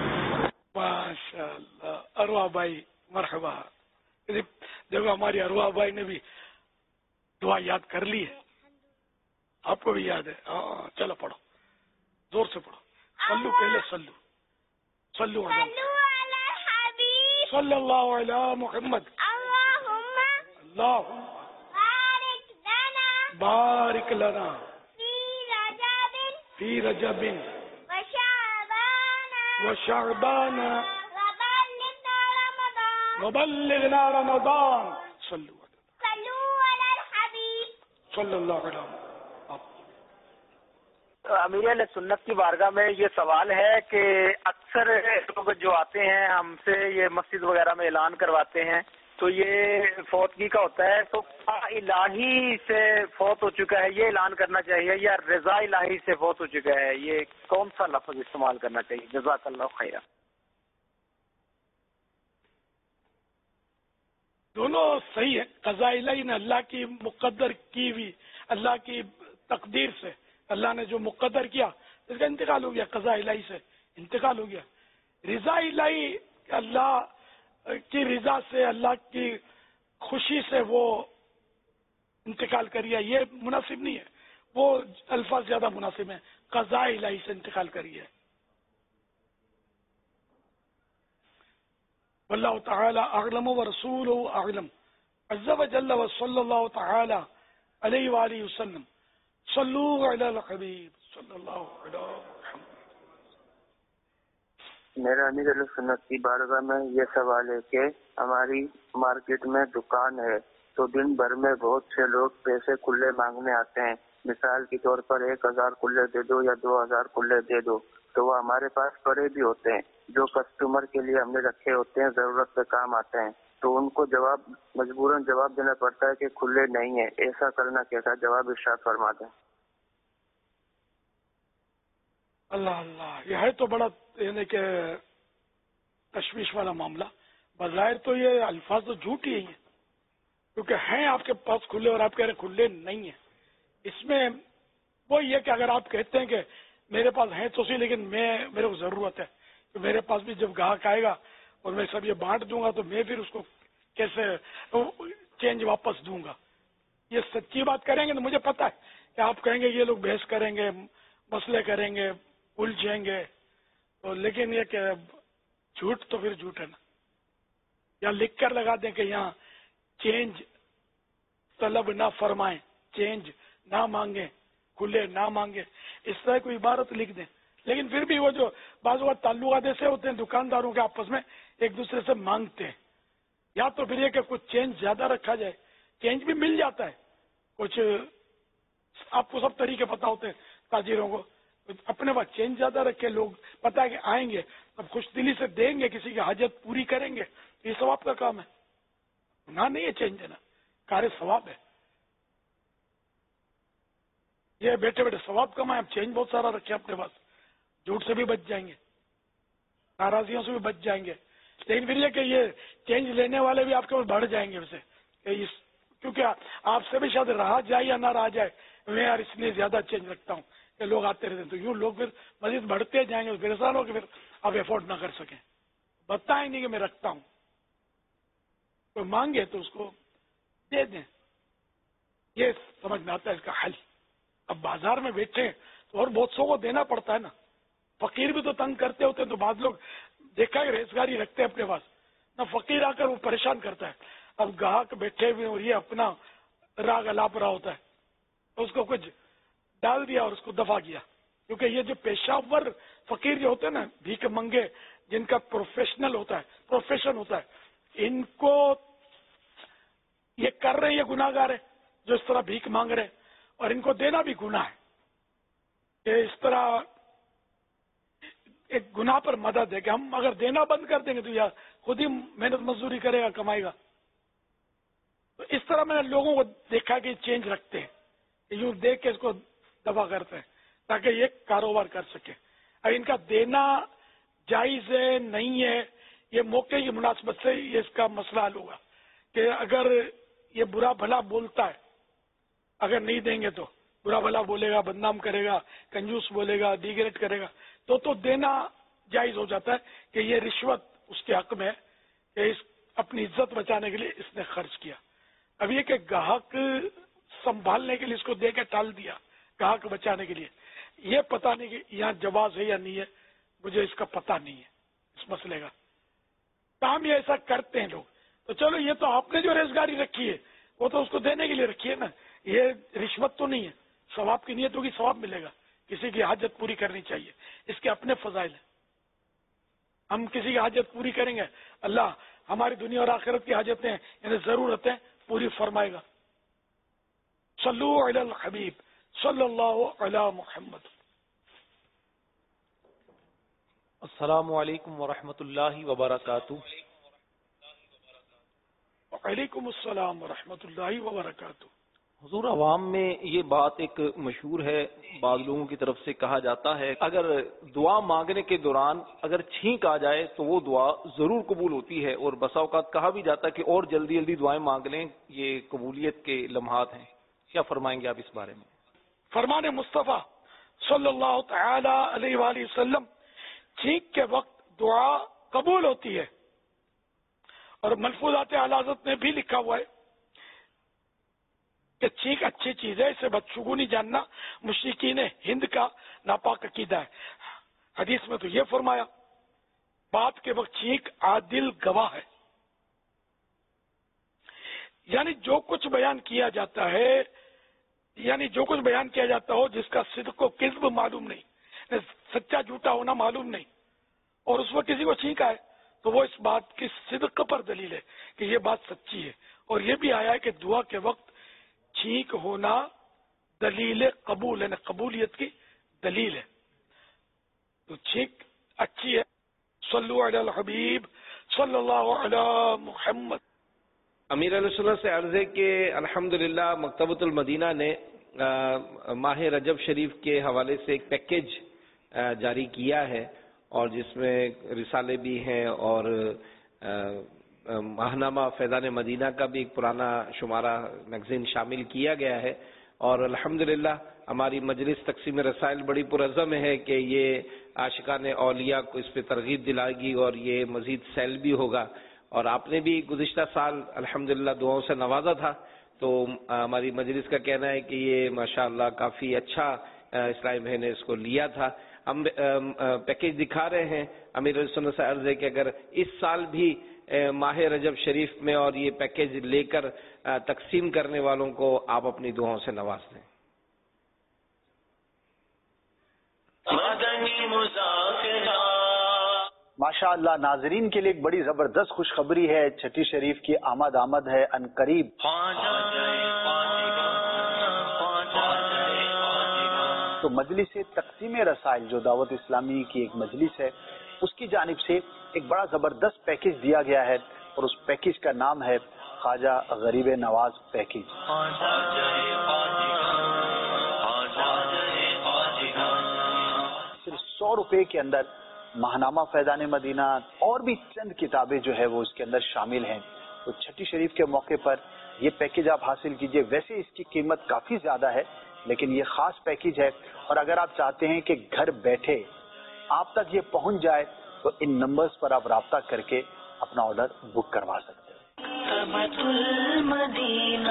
Speaker 4: माशाअल्लाह। अरवा भाई मरहबा। देखो हमारी अरवा भाई ने भी दुआ याद कर ली है, आपको भी याद है। हाँ चलो पढ़ो, जोर से पढ़ो। सल्लू, पहले सल्लू सल्लू सल्लल्लाहु अलैहि मुहम्मद। अल्लाह बारिक लना फी रजबिन व शाबाना व बल्लिगना रमजान। सल्लू सल्लल्लाहु अलैहि।
Speaker 10: अमीर अहले सुन्नत की बारगाह में ये सवाल है कि अक्सर लोग जो आते हैं हमसे ये मस्जिद वगैरह में ऐलान करवाते हैं, तो ये फौतगी का होता है, तो इलाही से फौत हो चुका है ये ऐलान करना चाहिए या रजा इलाही से फौत हो चुका है, ये कौन सा लफ्ज इस्तेमाल करना चाहिए? जज़ाकल्लाहु खैरा।
Speaker 4: दोनों सही है। कज़ा इलाही ने अल्लाह की मुकद्दर की हुई, अल्लाह की तकदीर से अल्लाह ने जो मुकद्दर किया इसका इंतकाल हो गया, कज़ा इलाही से इंतकाल हो गया। रिजा इलाही, अल्लाह की रिजा से, अल्लाह की खुशी से वो انتقال کریے یہ مناسب نہیں ہے، وہ الفاظ زیادہ مناسب ہیں، قضاء الہی سے انتقال کریے. واللہ تعالی اعلم ورسولہ اعلم عز وجل وصلی اللہ تعالی علیہ وآلہ وسلم. صلو علی الحبیب صلی اللہ علیہ وسلم.
Speaker 11: میرا امیر علیہ سنت کی بارگاہ میں یہ سوال ہے کہ ہماری مارکیٹ میں دکان ہے تو دن بھر میں بہت سے لوگ پیسے کھلے مانگنے آتے ہیں. مثال کے طور پر ایک ہزار کھلے دے دو یا دو ہزار کھلے دے دو، تو وہ ہمارے پاس پڑے بھی ہوتے ہیں جو کسٹمر کے لیے ہم نے رکھے ہوتے ہیں، ضرورت پہ کام آتے ہیں، تو ان کو جواب مجبوراً جواب دینا پڑتا ہے کہ کھلے نہیں ہیں. ایسا کرنا کیسا؟ جواب ارشاد فرما دیں.
Speaker 4: اللہ اللہ، یہ ہے تو بڑا یعنی کہ تشویش والا معاملہ. بظاہر تو یہ الفاظ تو جھوٹ ہی ہیں، کیونکہ ہیں آپ کے پاس کھلے اور آپ کہہ رہے کھلے نہیں ہیں. اس میں وہ یہ کہ اگر آپ کہتے ہیں کہ میرے پاس ہیں تو صحیح، لیکن میں میرے کو ضرورت ہے کہ میرے پاس بھی جب گاہک آئے گا اور میں سب یہ بانٹ دوں گا تو میں پھر اس کو کیسے چینج واپس دوں گا. یہ سچی بات کریں گے تو مجھے پتا ہے کہ آپ کہیں گے یہ لوگ بحث کریں گے، مسئلے کریں گے، الجھیں گے، تو لیکن یہ کہ جھوٹ تو پھر جھوٹ ہے نا. یا لکھ کر لگا دیں کہ یہاں چینج طلب نہ فرمائیں، چینج نہ مانگیں، کھلے نہ مانگیں، اس طرح کوئی عبارت لکھ دیں. لیکن پھر بھی وہ جو بعض اوقات تعلقات ایسے ہوتے ہیں دکانداروں کے آپس میں ایک دوسرے سے مانگتے ہیں، یا تو پھر یہ کہ کچھ چینج زیادہ رکھا جائے، چینج بھی مل جاتا ہے. کچھ آپ کو سب طریقے پتا ہوتے ہیں تاجروں کو، اپنے پاس چینج زیادہ رکھے، لوگ پتا ہے کہ آئیں گے اب خوش دلی سے دیں گے، کسی کی حاجت پوری کریں گے. یہ ثواب کا کام ہے، گناہ نہیں ہے چینج دینا، کار ثواب ہے. یہ بیٹھے بیٹھے ثواب کمائیں، اب چینج بہت سارا رکھے اپنے پاس، جھوٹ سے بھی بچ جائیں گے، ناراضیوں سے بھی بچ جائیں گے. لیکن پھر یہ کہ یہ چینج لینے والے بھی آپ کے اوپر بڑھ جائیں گے ویسے کہ اس کیونکہ آپ سے بھی شاید رہا جائے یا نہ رہا جائے، میں یار اس لیے زیادہ چینج رکھتا ہوں کہ لوگ آتے رہتے ہیں، تو یوں لوگ پھر مزید بڑھتے جائیں گے، پریشان ہو کہ پھر آپ افورڈ نہ کر سکیں. بتائیں نہیں کہ میں رکھتا ہوں، کوئی مانگے تو اس کو دے دیں. یہ سمجھ میں آتا ہے اس کا حل. اب بازار میں بیٹھے تو اور بہت سو کو دینا پڑتا ہے نا، فقیر بھی تو تنگ کرتے ہوتے ہیں، تو بعض لوگ دیکھا کہ ریزگاری رکھتے ہیں اپنے پاس نہ، فقیر آ کر وہ پریشان کرتا ہے. اب گاہک بیٹھے ہوئے اور یہ اپنا راگ الاپ رہا ہوتا ہے، تو اس کو کچھ ڈال دیا اور اس کو دفع کیا. کیونکہ یہ جو پیشہ ور فقیر جو ہوتے ہیں نا، بھیک منگے، جن کا پروفیشنل ہوتا ہے، پروفیشن ہوتا ہے، ان کو یہ کر رہے ہیں، یہ گناہ گار ہے جو اس طرح بھیک مانگ رہے ہیں، اور ان کو دینا بھی گناہ ہے. کہ اس طرح ایک گناہ پر مدد ہے کہ ہم اگر دینا بند کر دیں گے تو یا خود ہی محنت مزدوری کرے گا، کمائے گا. تو اس طرح میں نے لوگوں کو دیکھا کہ چینج رکھتے ہیں، یوں دیکھ کے اس کو دفع کرتے ہیں تاکہ یہ کاروبار کر سکے. اب ان کا دینا جائز ہے نہیں ہے، یہ موقع کی مناسبت سے یہ اس کا مسئلہ حل ہوگا. کہ اگر یہ برا بھلا بولتا ہے، اگر نہیں دیں گے تو برا بھلا بولے گا، بدنام کرے گا، کنجوس بولے گا، ڈیگریٹ کرے گا، تو تو دینا جائز ہو جاتا ہے کہ یہ رشوت اس کے حق میں کہ اس اپنی عزت بچانے کے لیے اس نے خرچ کیا. اب یہ کہ گاہک سنبھالنے کے لیے اس کو دے کے ٹال دیا، گاہک بچانے کے لیے، یہ پتہ نہیں کہ یہاں جواز ہے یا نہیں ہے، مجھے اس کا پتہ نہیں ہے اس مسئلے کا. کام یہ ایسا کرتے ہیں لوگ. تو چلو یہ تو آپ نے جو ریزگاری رکھی ہے وہ تو اس کو دینے کے لیے رکھی ہے نا، یہ رشوت تو نہیں ہے. ثواب کی نیت ہوگی ثواب ملے گا، کسی کی حاجت پوری کرنی چاہیے، اس کے اپنے فضائل ہیں. ہم کسی کی حاجت پوری کریں گے، اللہ ہماری دنیا اور آخرت کی حاجتیں یعنی ضرورتیں پوری فرمائے گا. صلو علی الحبیب صلی اللہ علی محمد.
Speaker 12: السلام علیکم ورحمۃ اللہ وبرکاتہ.
Speaker 4: وعلیکم السلام ورحمۃ اللہ وبرکاتہ.
Speaker 12: حضور، عوام میں یہ بات ایک مشہور ہے، بعض لوگوں کی طرف سے کہا جاتا ہے اگر دعا مانگنے کے دوران اگر چھینک آ جائے تو وہ دعا ضرور قبول ہوتی ہے، اور بسا اوقات کہا بھی جاتا ہے کہ اور جلدی جلدی دعائیں مانگ لیں، یہ قبولیت کے لمحات ہیں. کیا فرمائیں گے آپ اس بارے میں؟
Speaker 4: فرمان مصطفیٰ صلی اللہ تعالی علیہ وآلہ وسلم، چھینک کے وقت دعا قبول ہوتی ہے. اور ملفوظات اعلی حضرت میں بھی لکھا ہوا ہے کہ چھینک اچھی چیز ہے، اسے بدشگونی جاننا مشرکین ہند کا ناپاک عقیدہ ہے. حدیث میں تو یہ فرمایا بات کے وقت چھینک عادل گواہ ہے. یعنی جو کچھ بیان کیا جاتا ہے یعنی جو کچھ بیان کیا جاتا ہو جس کا صدق و کذب معلوم نہیں، سچا جھوٹا ہونا معلوم نہیں، اور اس وقت کسی کو چھینک آئے تو وہ اس بات کی صدق پر دلیل ہے کہ یہ بات سچی ہے. اور یہ بھی آیا ہے کہ دعا کے وقت چھینک ہونا دلیل قبول ہے، قبولیت کی دلیل ہے. تو چھینک اچھی ہے. صلو علی الحبیب صلی اللہ علی محمد.
Speaker 2: امیر علیہ السلام سے عرض ہے کہ الحمدللہ مکتبۃ المدینہ نے ماہ رجب شریف کے حوالے سے ایک پیکیج جاری کیا ہے، اور جس میں رسالے بھی ہیں اور ماہنامہ فیضان مدینہ کا بھی ایک پرانا شمارہ میگزین شامل کیا گیا ہے. اور الحمدللہ ہماری مجلس تقسیم رسائل بڑی پرعزم ہے کہ یہ عاشقان اولیاء کو اس پہ ترغیب دلائے گی اور یہ مزید سیل بھی ہوگا. اور آپ نے بھی گزشتہ سال الحمدللہ دعاؤں سے نوازا تھا، تو ہماری مجلس کا کہنا ہے کہ یہ ماشاءاللہ کافی اچھا اسلامی بہن نے اس کو لیا تھا. ہم پیکیج دکھا رہے ہیں. امیر علیہ السلام سے عرض ہے کہ اگر اس سال بھی ماہ رجب شریف میں اور یہ پیکیج لے کر تقسیم کرنے والوں کو آپ اپنی دعاؤں سے نواز دیں.
Speaker 7: ماشاء اللہ ناظرین کے لیے ایک بڑی زبردست خوشخبری ہے. چھٹی شریف کی آمد آمد ہے ان قریب. تو مجلس تقسیم رسائل جو دعوت اسلامی کی ایک مجلس ہے، اس کی جانب سے ایک بڑا زبردست پیکیج دیا گیا ہے، اور اس پیکیج کا نام ہے خواجہ غریب نواز پیکیج. صرف سو روپے کے اندر ماہنامہ فیضان مدینہ اور بھی چند کتابیں جو ہے وہ اس کے اندر شامل ہیں. تو چھٹی شریف کے موقع پر یہ پیکیج آپ حاصل کیجئے. ویسے اس کی قیمت کافی زیادہ ہے، لیکن یہ خاص پیکیج ہے، اور اگر آپ چاہتے ہیں کہ گھر بیٹھے آپ تک یہ پہنچ جائے تو ان نمبرز پر آپ رابطہ کر کے اپنا آرڈر بک کروا سکتے ہیں.
Speaker 1: مکتبۃ المدینہ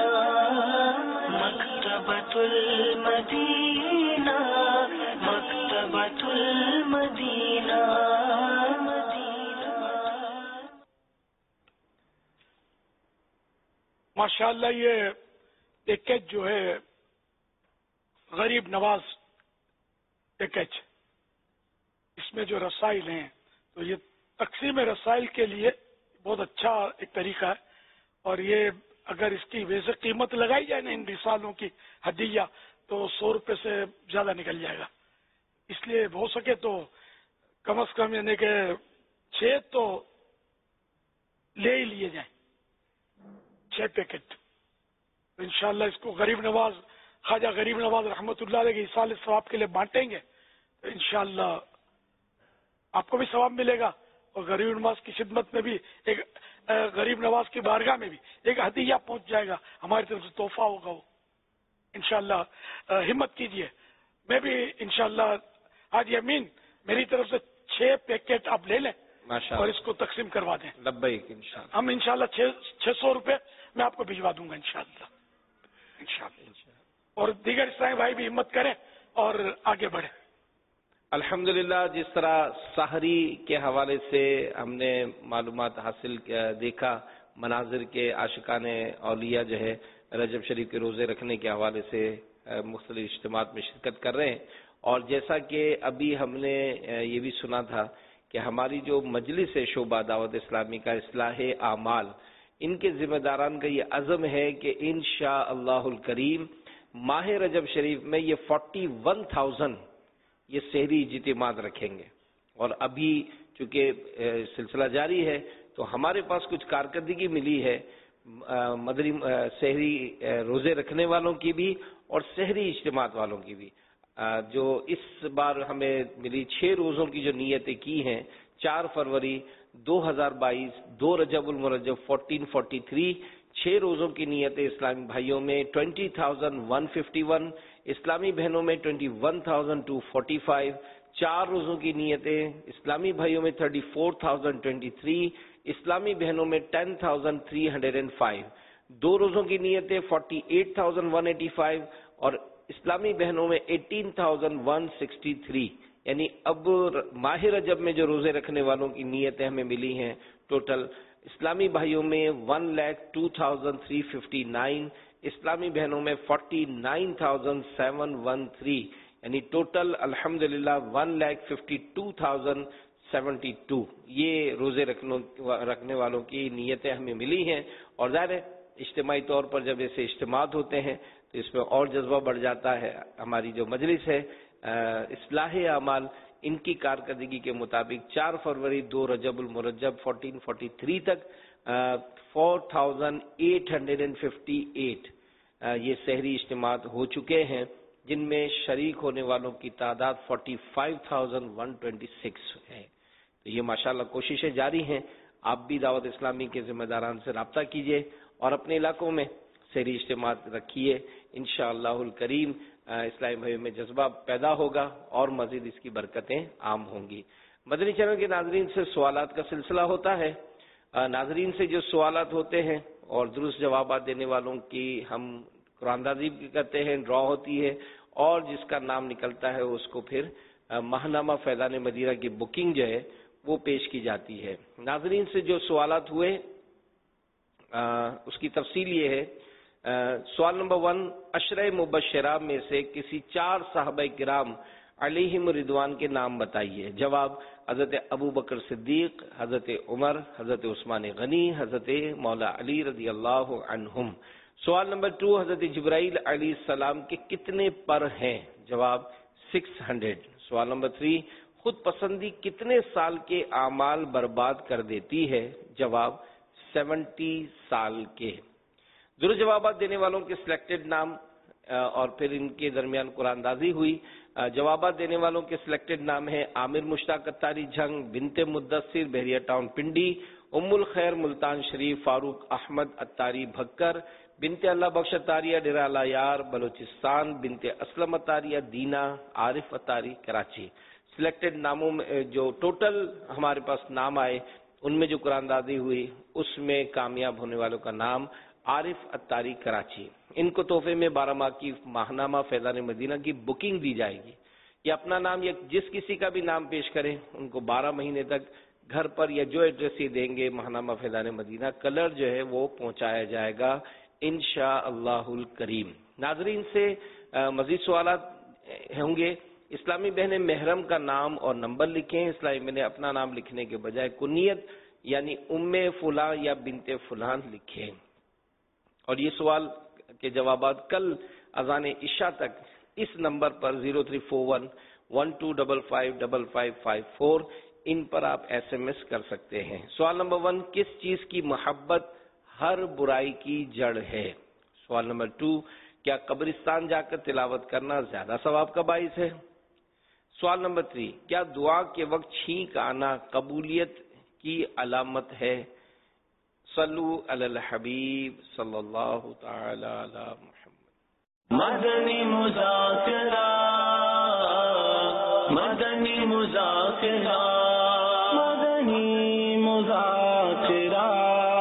Speaker 1: مکتبۃ المدینہ مکتبۃ المدینہ.
Speaker 4: ماشاءاللہ یہ پیکیج جو ہے غریب نواز پیکیج، اس میں جو رسائل ہیں تو یہ تقسیم رسائل کے لیے بہت اچھا ایک طریقہ ہے. اور یہ اگر اس کی ویسے قیمت لگائی جائے نا ان رسالوں کی ہدیہ تو سو روپے سے زیادہ نکل جائے گا. اس لیے ہو سکے تو کم از کم یعنی کہ چھ تو لے ہی لیے جائیں، چھ پیکٹ. تو انشاءاللہ اس کو غریب نواز خواجہ غریب نواز رحمۃ اللہ علیہ کے ایصال ثواب کے لیے بانٹیں گے تو انشاءاللہ آپ کو بھی ثواب ملے گا، اور غریب نواز کی خدمت میں بھی ایک غریب نواز کی بارگاہ میں بھی ایک ہدیہ پہنچ جائے گا، ہماری طرف سے تحفہ ہوگا وہ. انشاءاللہ ہمت کیجئے. میں بھی انشاءاللہ آج یمین میری طرف سے چھ پیکٹ آپ لے لیں اور اس کو تقسیم کروا دیں.
Speaker 2: لبیک انشاءاللہ.
Speaker 4: ہم انشاءاللہ چھ سو روپے میں آپ کو بھجوا دوں گا انشاءاللہ. انشاءاللہ. اور دیگر اسلامی بھائی بھی ہمت کریں اور آگے بڑھیں.
Speaker 2: الحمدللہ جس طرح سحری کے حوالے سے ہم نے معلومات حاصل دیکھا، مناظر کے عاشقان اولیاء جو ہے رجب شریف کے روزے رکھنے کے حوالے سے مختلف اجتماعات میں شرکت کر رہے ہیں. اور جیسا کہ ابھی ہم نے یہ بھی سنا تھا کہ ہماری جو مجلس ہے شعبہ دعوت اسلامی کا اصلاح اعمال، ان کے ذمہ داران کا یہ عزم ہے کہ انشاءاللہ الکریم ماہ رجب شریف میں یہ فورٹی ون تھاؤزینڈ یہ سحری اجتماعات رکھیں گے. اور ابھی چونکہ سلسلہ جاری ہے تو ہمارے پاس کچھ کارکردگی ملی ہے مدری سحری روزے رکھنے والوں کی بھی اور سحری اجتماعات والوں کی بھی. جو اس بار ہمیں ملی چھ روزوں کی جو نیتیں کی ہیں، چار فروری دو ہزار بائیس، دو رجب المرجب فورٹین فورٹی تھری، چھ روزوں کی نیتیں اسلامی بھائیوں میں twenty thousand one fifty one, اسلامی بہنوں میں twenty one thousand two forty five, چار روزوں کی نیتیں اسلامی بھائیوں میں thirty four thousand twenty three, اسلامی بہنوں میں ten thousand three hundred and five. دو روزوں کی نیتیں forty eight thousand one eighty five اور اسلامی بہنوں میں eighteen thousand one sixty three. یعنی اب ماہ رجب میں جو روزے رکھنے والوں کی نیتیں ہمیں ملی ہیں ٹوٹل اسلامی بھائیوں میں one lakh two thousand three fifty nine, اسلامی بہنوں میں forty nine thousand seven one three, یعنی ٹوٹل الحمدللہ one lakh fifty two thousand seventy two. یہ روزے رکھنے والوں کی نیتیں ہمیں ملی ہیں. اور ظاہر ہے اجتماعی طور پر جب ایسے اجتماعات ہوتے ہیں تو اس میں اور جذبہ بڑھ جاتا ہے. ہماری جو مجلس ہے اصلاح اعمال، ان کی کارکردگی کے مطابق چار فروری دو رجب المرجب فورٹین فورٹی تھری تک four thousand eight hundred and fifty eight یہ سحری اجتماعات ہو چکے ہیں، جن میں شریک ہونے والوں کی تعداد forty five thousand one twenty six ہے. تو یہ ماشاءاللہ کوششیں جاری ہیں. آپ بھی دعوت اسلامی کے ذمہ داران سے رابطہ کیجیے اور اپنے علاقوں میں سحری اجتماعات رکھیے. انشاءاللہ الکریم اسلامی بھائیوں میں جذبہ پیدا ہوگا اور مزید اس کی برکتیں عام ہوں گی. مدنی چینل کے ناظرین سے سوالات کا سلسلہ ہوتا ہے. ناظرین سے جو سوالات ہوتے ہیں اور درست جوابات دینے والوں کی ہم قرآن اندازی کرتے ہیں، ڈرا ہوتی ہے اور جس کا نام نکلتا ہے اس کو پھر ماہنامہ فیضان مدینہ کی بکنگ جو ہے وہ پیش کی جاتی ہے. ناظرین سے جو سوالات ہوئے اس کی تفصیل یہ ہے. سوال نمبر ون، عشرہ مبشرہ میں سے کسی چار صحابہ کرام علیہم رضوان کے نام بتائیے. جواب، حضرت ابو بکر صدیق، حضرت عمر، حضرت عثمان غنی، حضرت مولا علی رضی اللہ عنہم. سوال نمبر ٹو، حضرت جبرائیل علیہ السلام کے کتنے پر ہیں؟ جواب، سکس ہنڈریڈ. سوال نمبر تھری، خود پسندی کتنے سال کے اعمال برباد کر دیتی ہے؟ جواب، سیونٹی سال کے. درست جوابات دینے والوں کے سلیکٹڈ نام اور پھر ان کے درمیان قرآن اندازی ہوئی. جوابات دینے والوں کے سلیکٹڈ نام ہیں عامر مشتاق اتاری جھنگ، بنت مدثر بحریہ ٹاؤن پنڈی، ام الخیر ملتان شریف، فاروق احمد اتاری بھکر، بنت اللہ بخش اتاریہ ڈیرہ لایار بلوچستان، بنت اسلم اتاریہ دینا، عارف اتاری کراچی. سلیکٹڈ ناموں میں جو ٹوٹل ہمارے پاس نام آئے ان میں جو قرآن اندازی ہوئی اس میں کامیاب ہونے والوں کا نام عارف اتاری کراچی. ان کو تحفے میں بارہ ماہ کی ماہنامہ فیضان مدینہ کی بکنگ دی جائے گی. یہ اپنا نام یا جس کسی کا بھی نام پیش کریں ان کو بارہ مہینے تک گھر پر یا جو ایڈریس یہ دیں گے ماہنامہ فیضان مدینہ کلر جو ہے وہ پہنچایا جائے گا انشاءاللہ الکریم. ناظرین سے مزید سوالات ہوں گے. اسلامی بہنیں محرم کا نام اور نمبر لکھیں. اسلامی بہنیں اپنا نام لکھنے کے بجائے کنیت یعنی ام فلاں یا بنت فلان لکھیں. اور یہ سوال کے جوابات کل اذان عشاء تک اس نمبر پر zero three four one one two double five double five five four ان پر آپ ایس ایم ایس کر سکتے ہیں. سوال نمبر ون، کس چیز کی محبت ہر برائی کی جڑ ہے؟ سوال نمبر ٹو، کیا قبرستان جا کر تلاوت کرنا زیادہ ثواب کا باعث ہے؟ سوال نمبر تھری، کیا دعا کے وقت چھینک آنا قبولیت کی علامت ہے؟ صلو علی الحبیب صلی اللہ تعالی علی محمد.
Speaker 1: مدنی مذاکرہ مدنی مذاکرہ مدنی مذاکرہ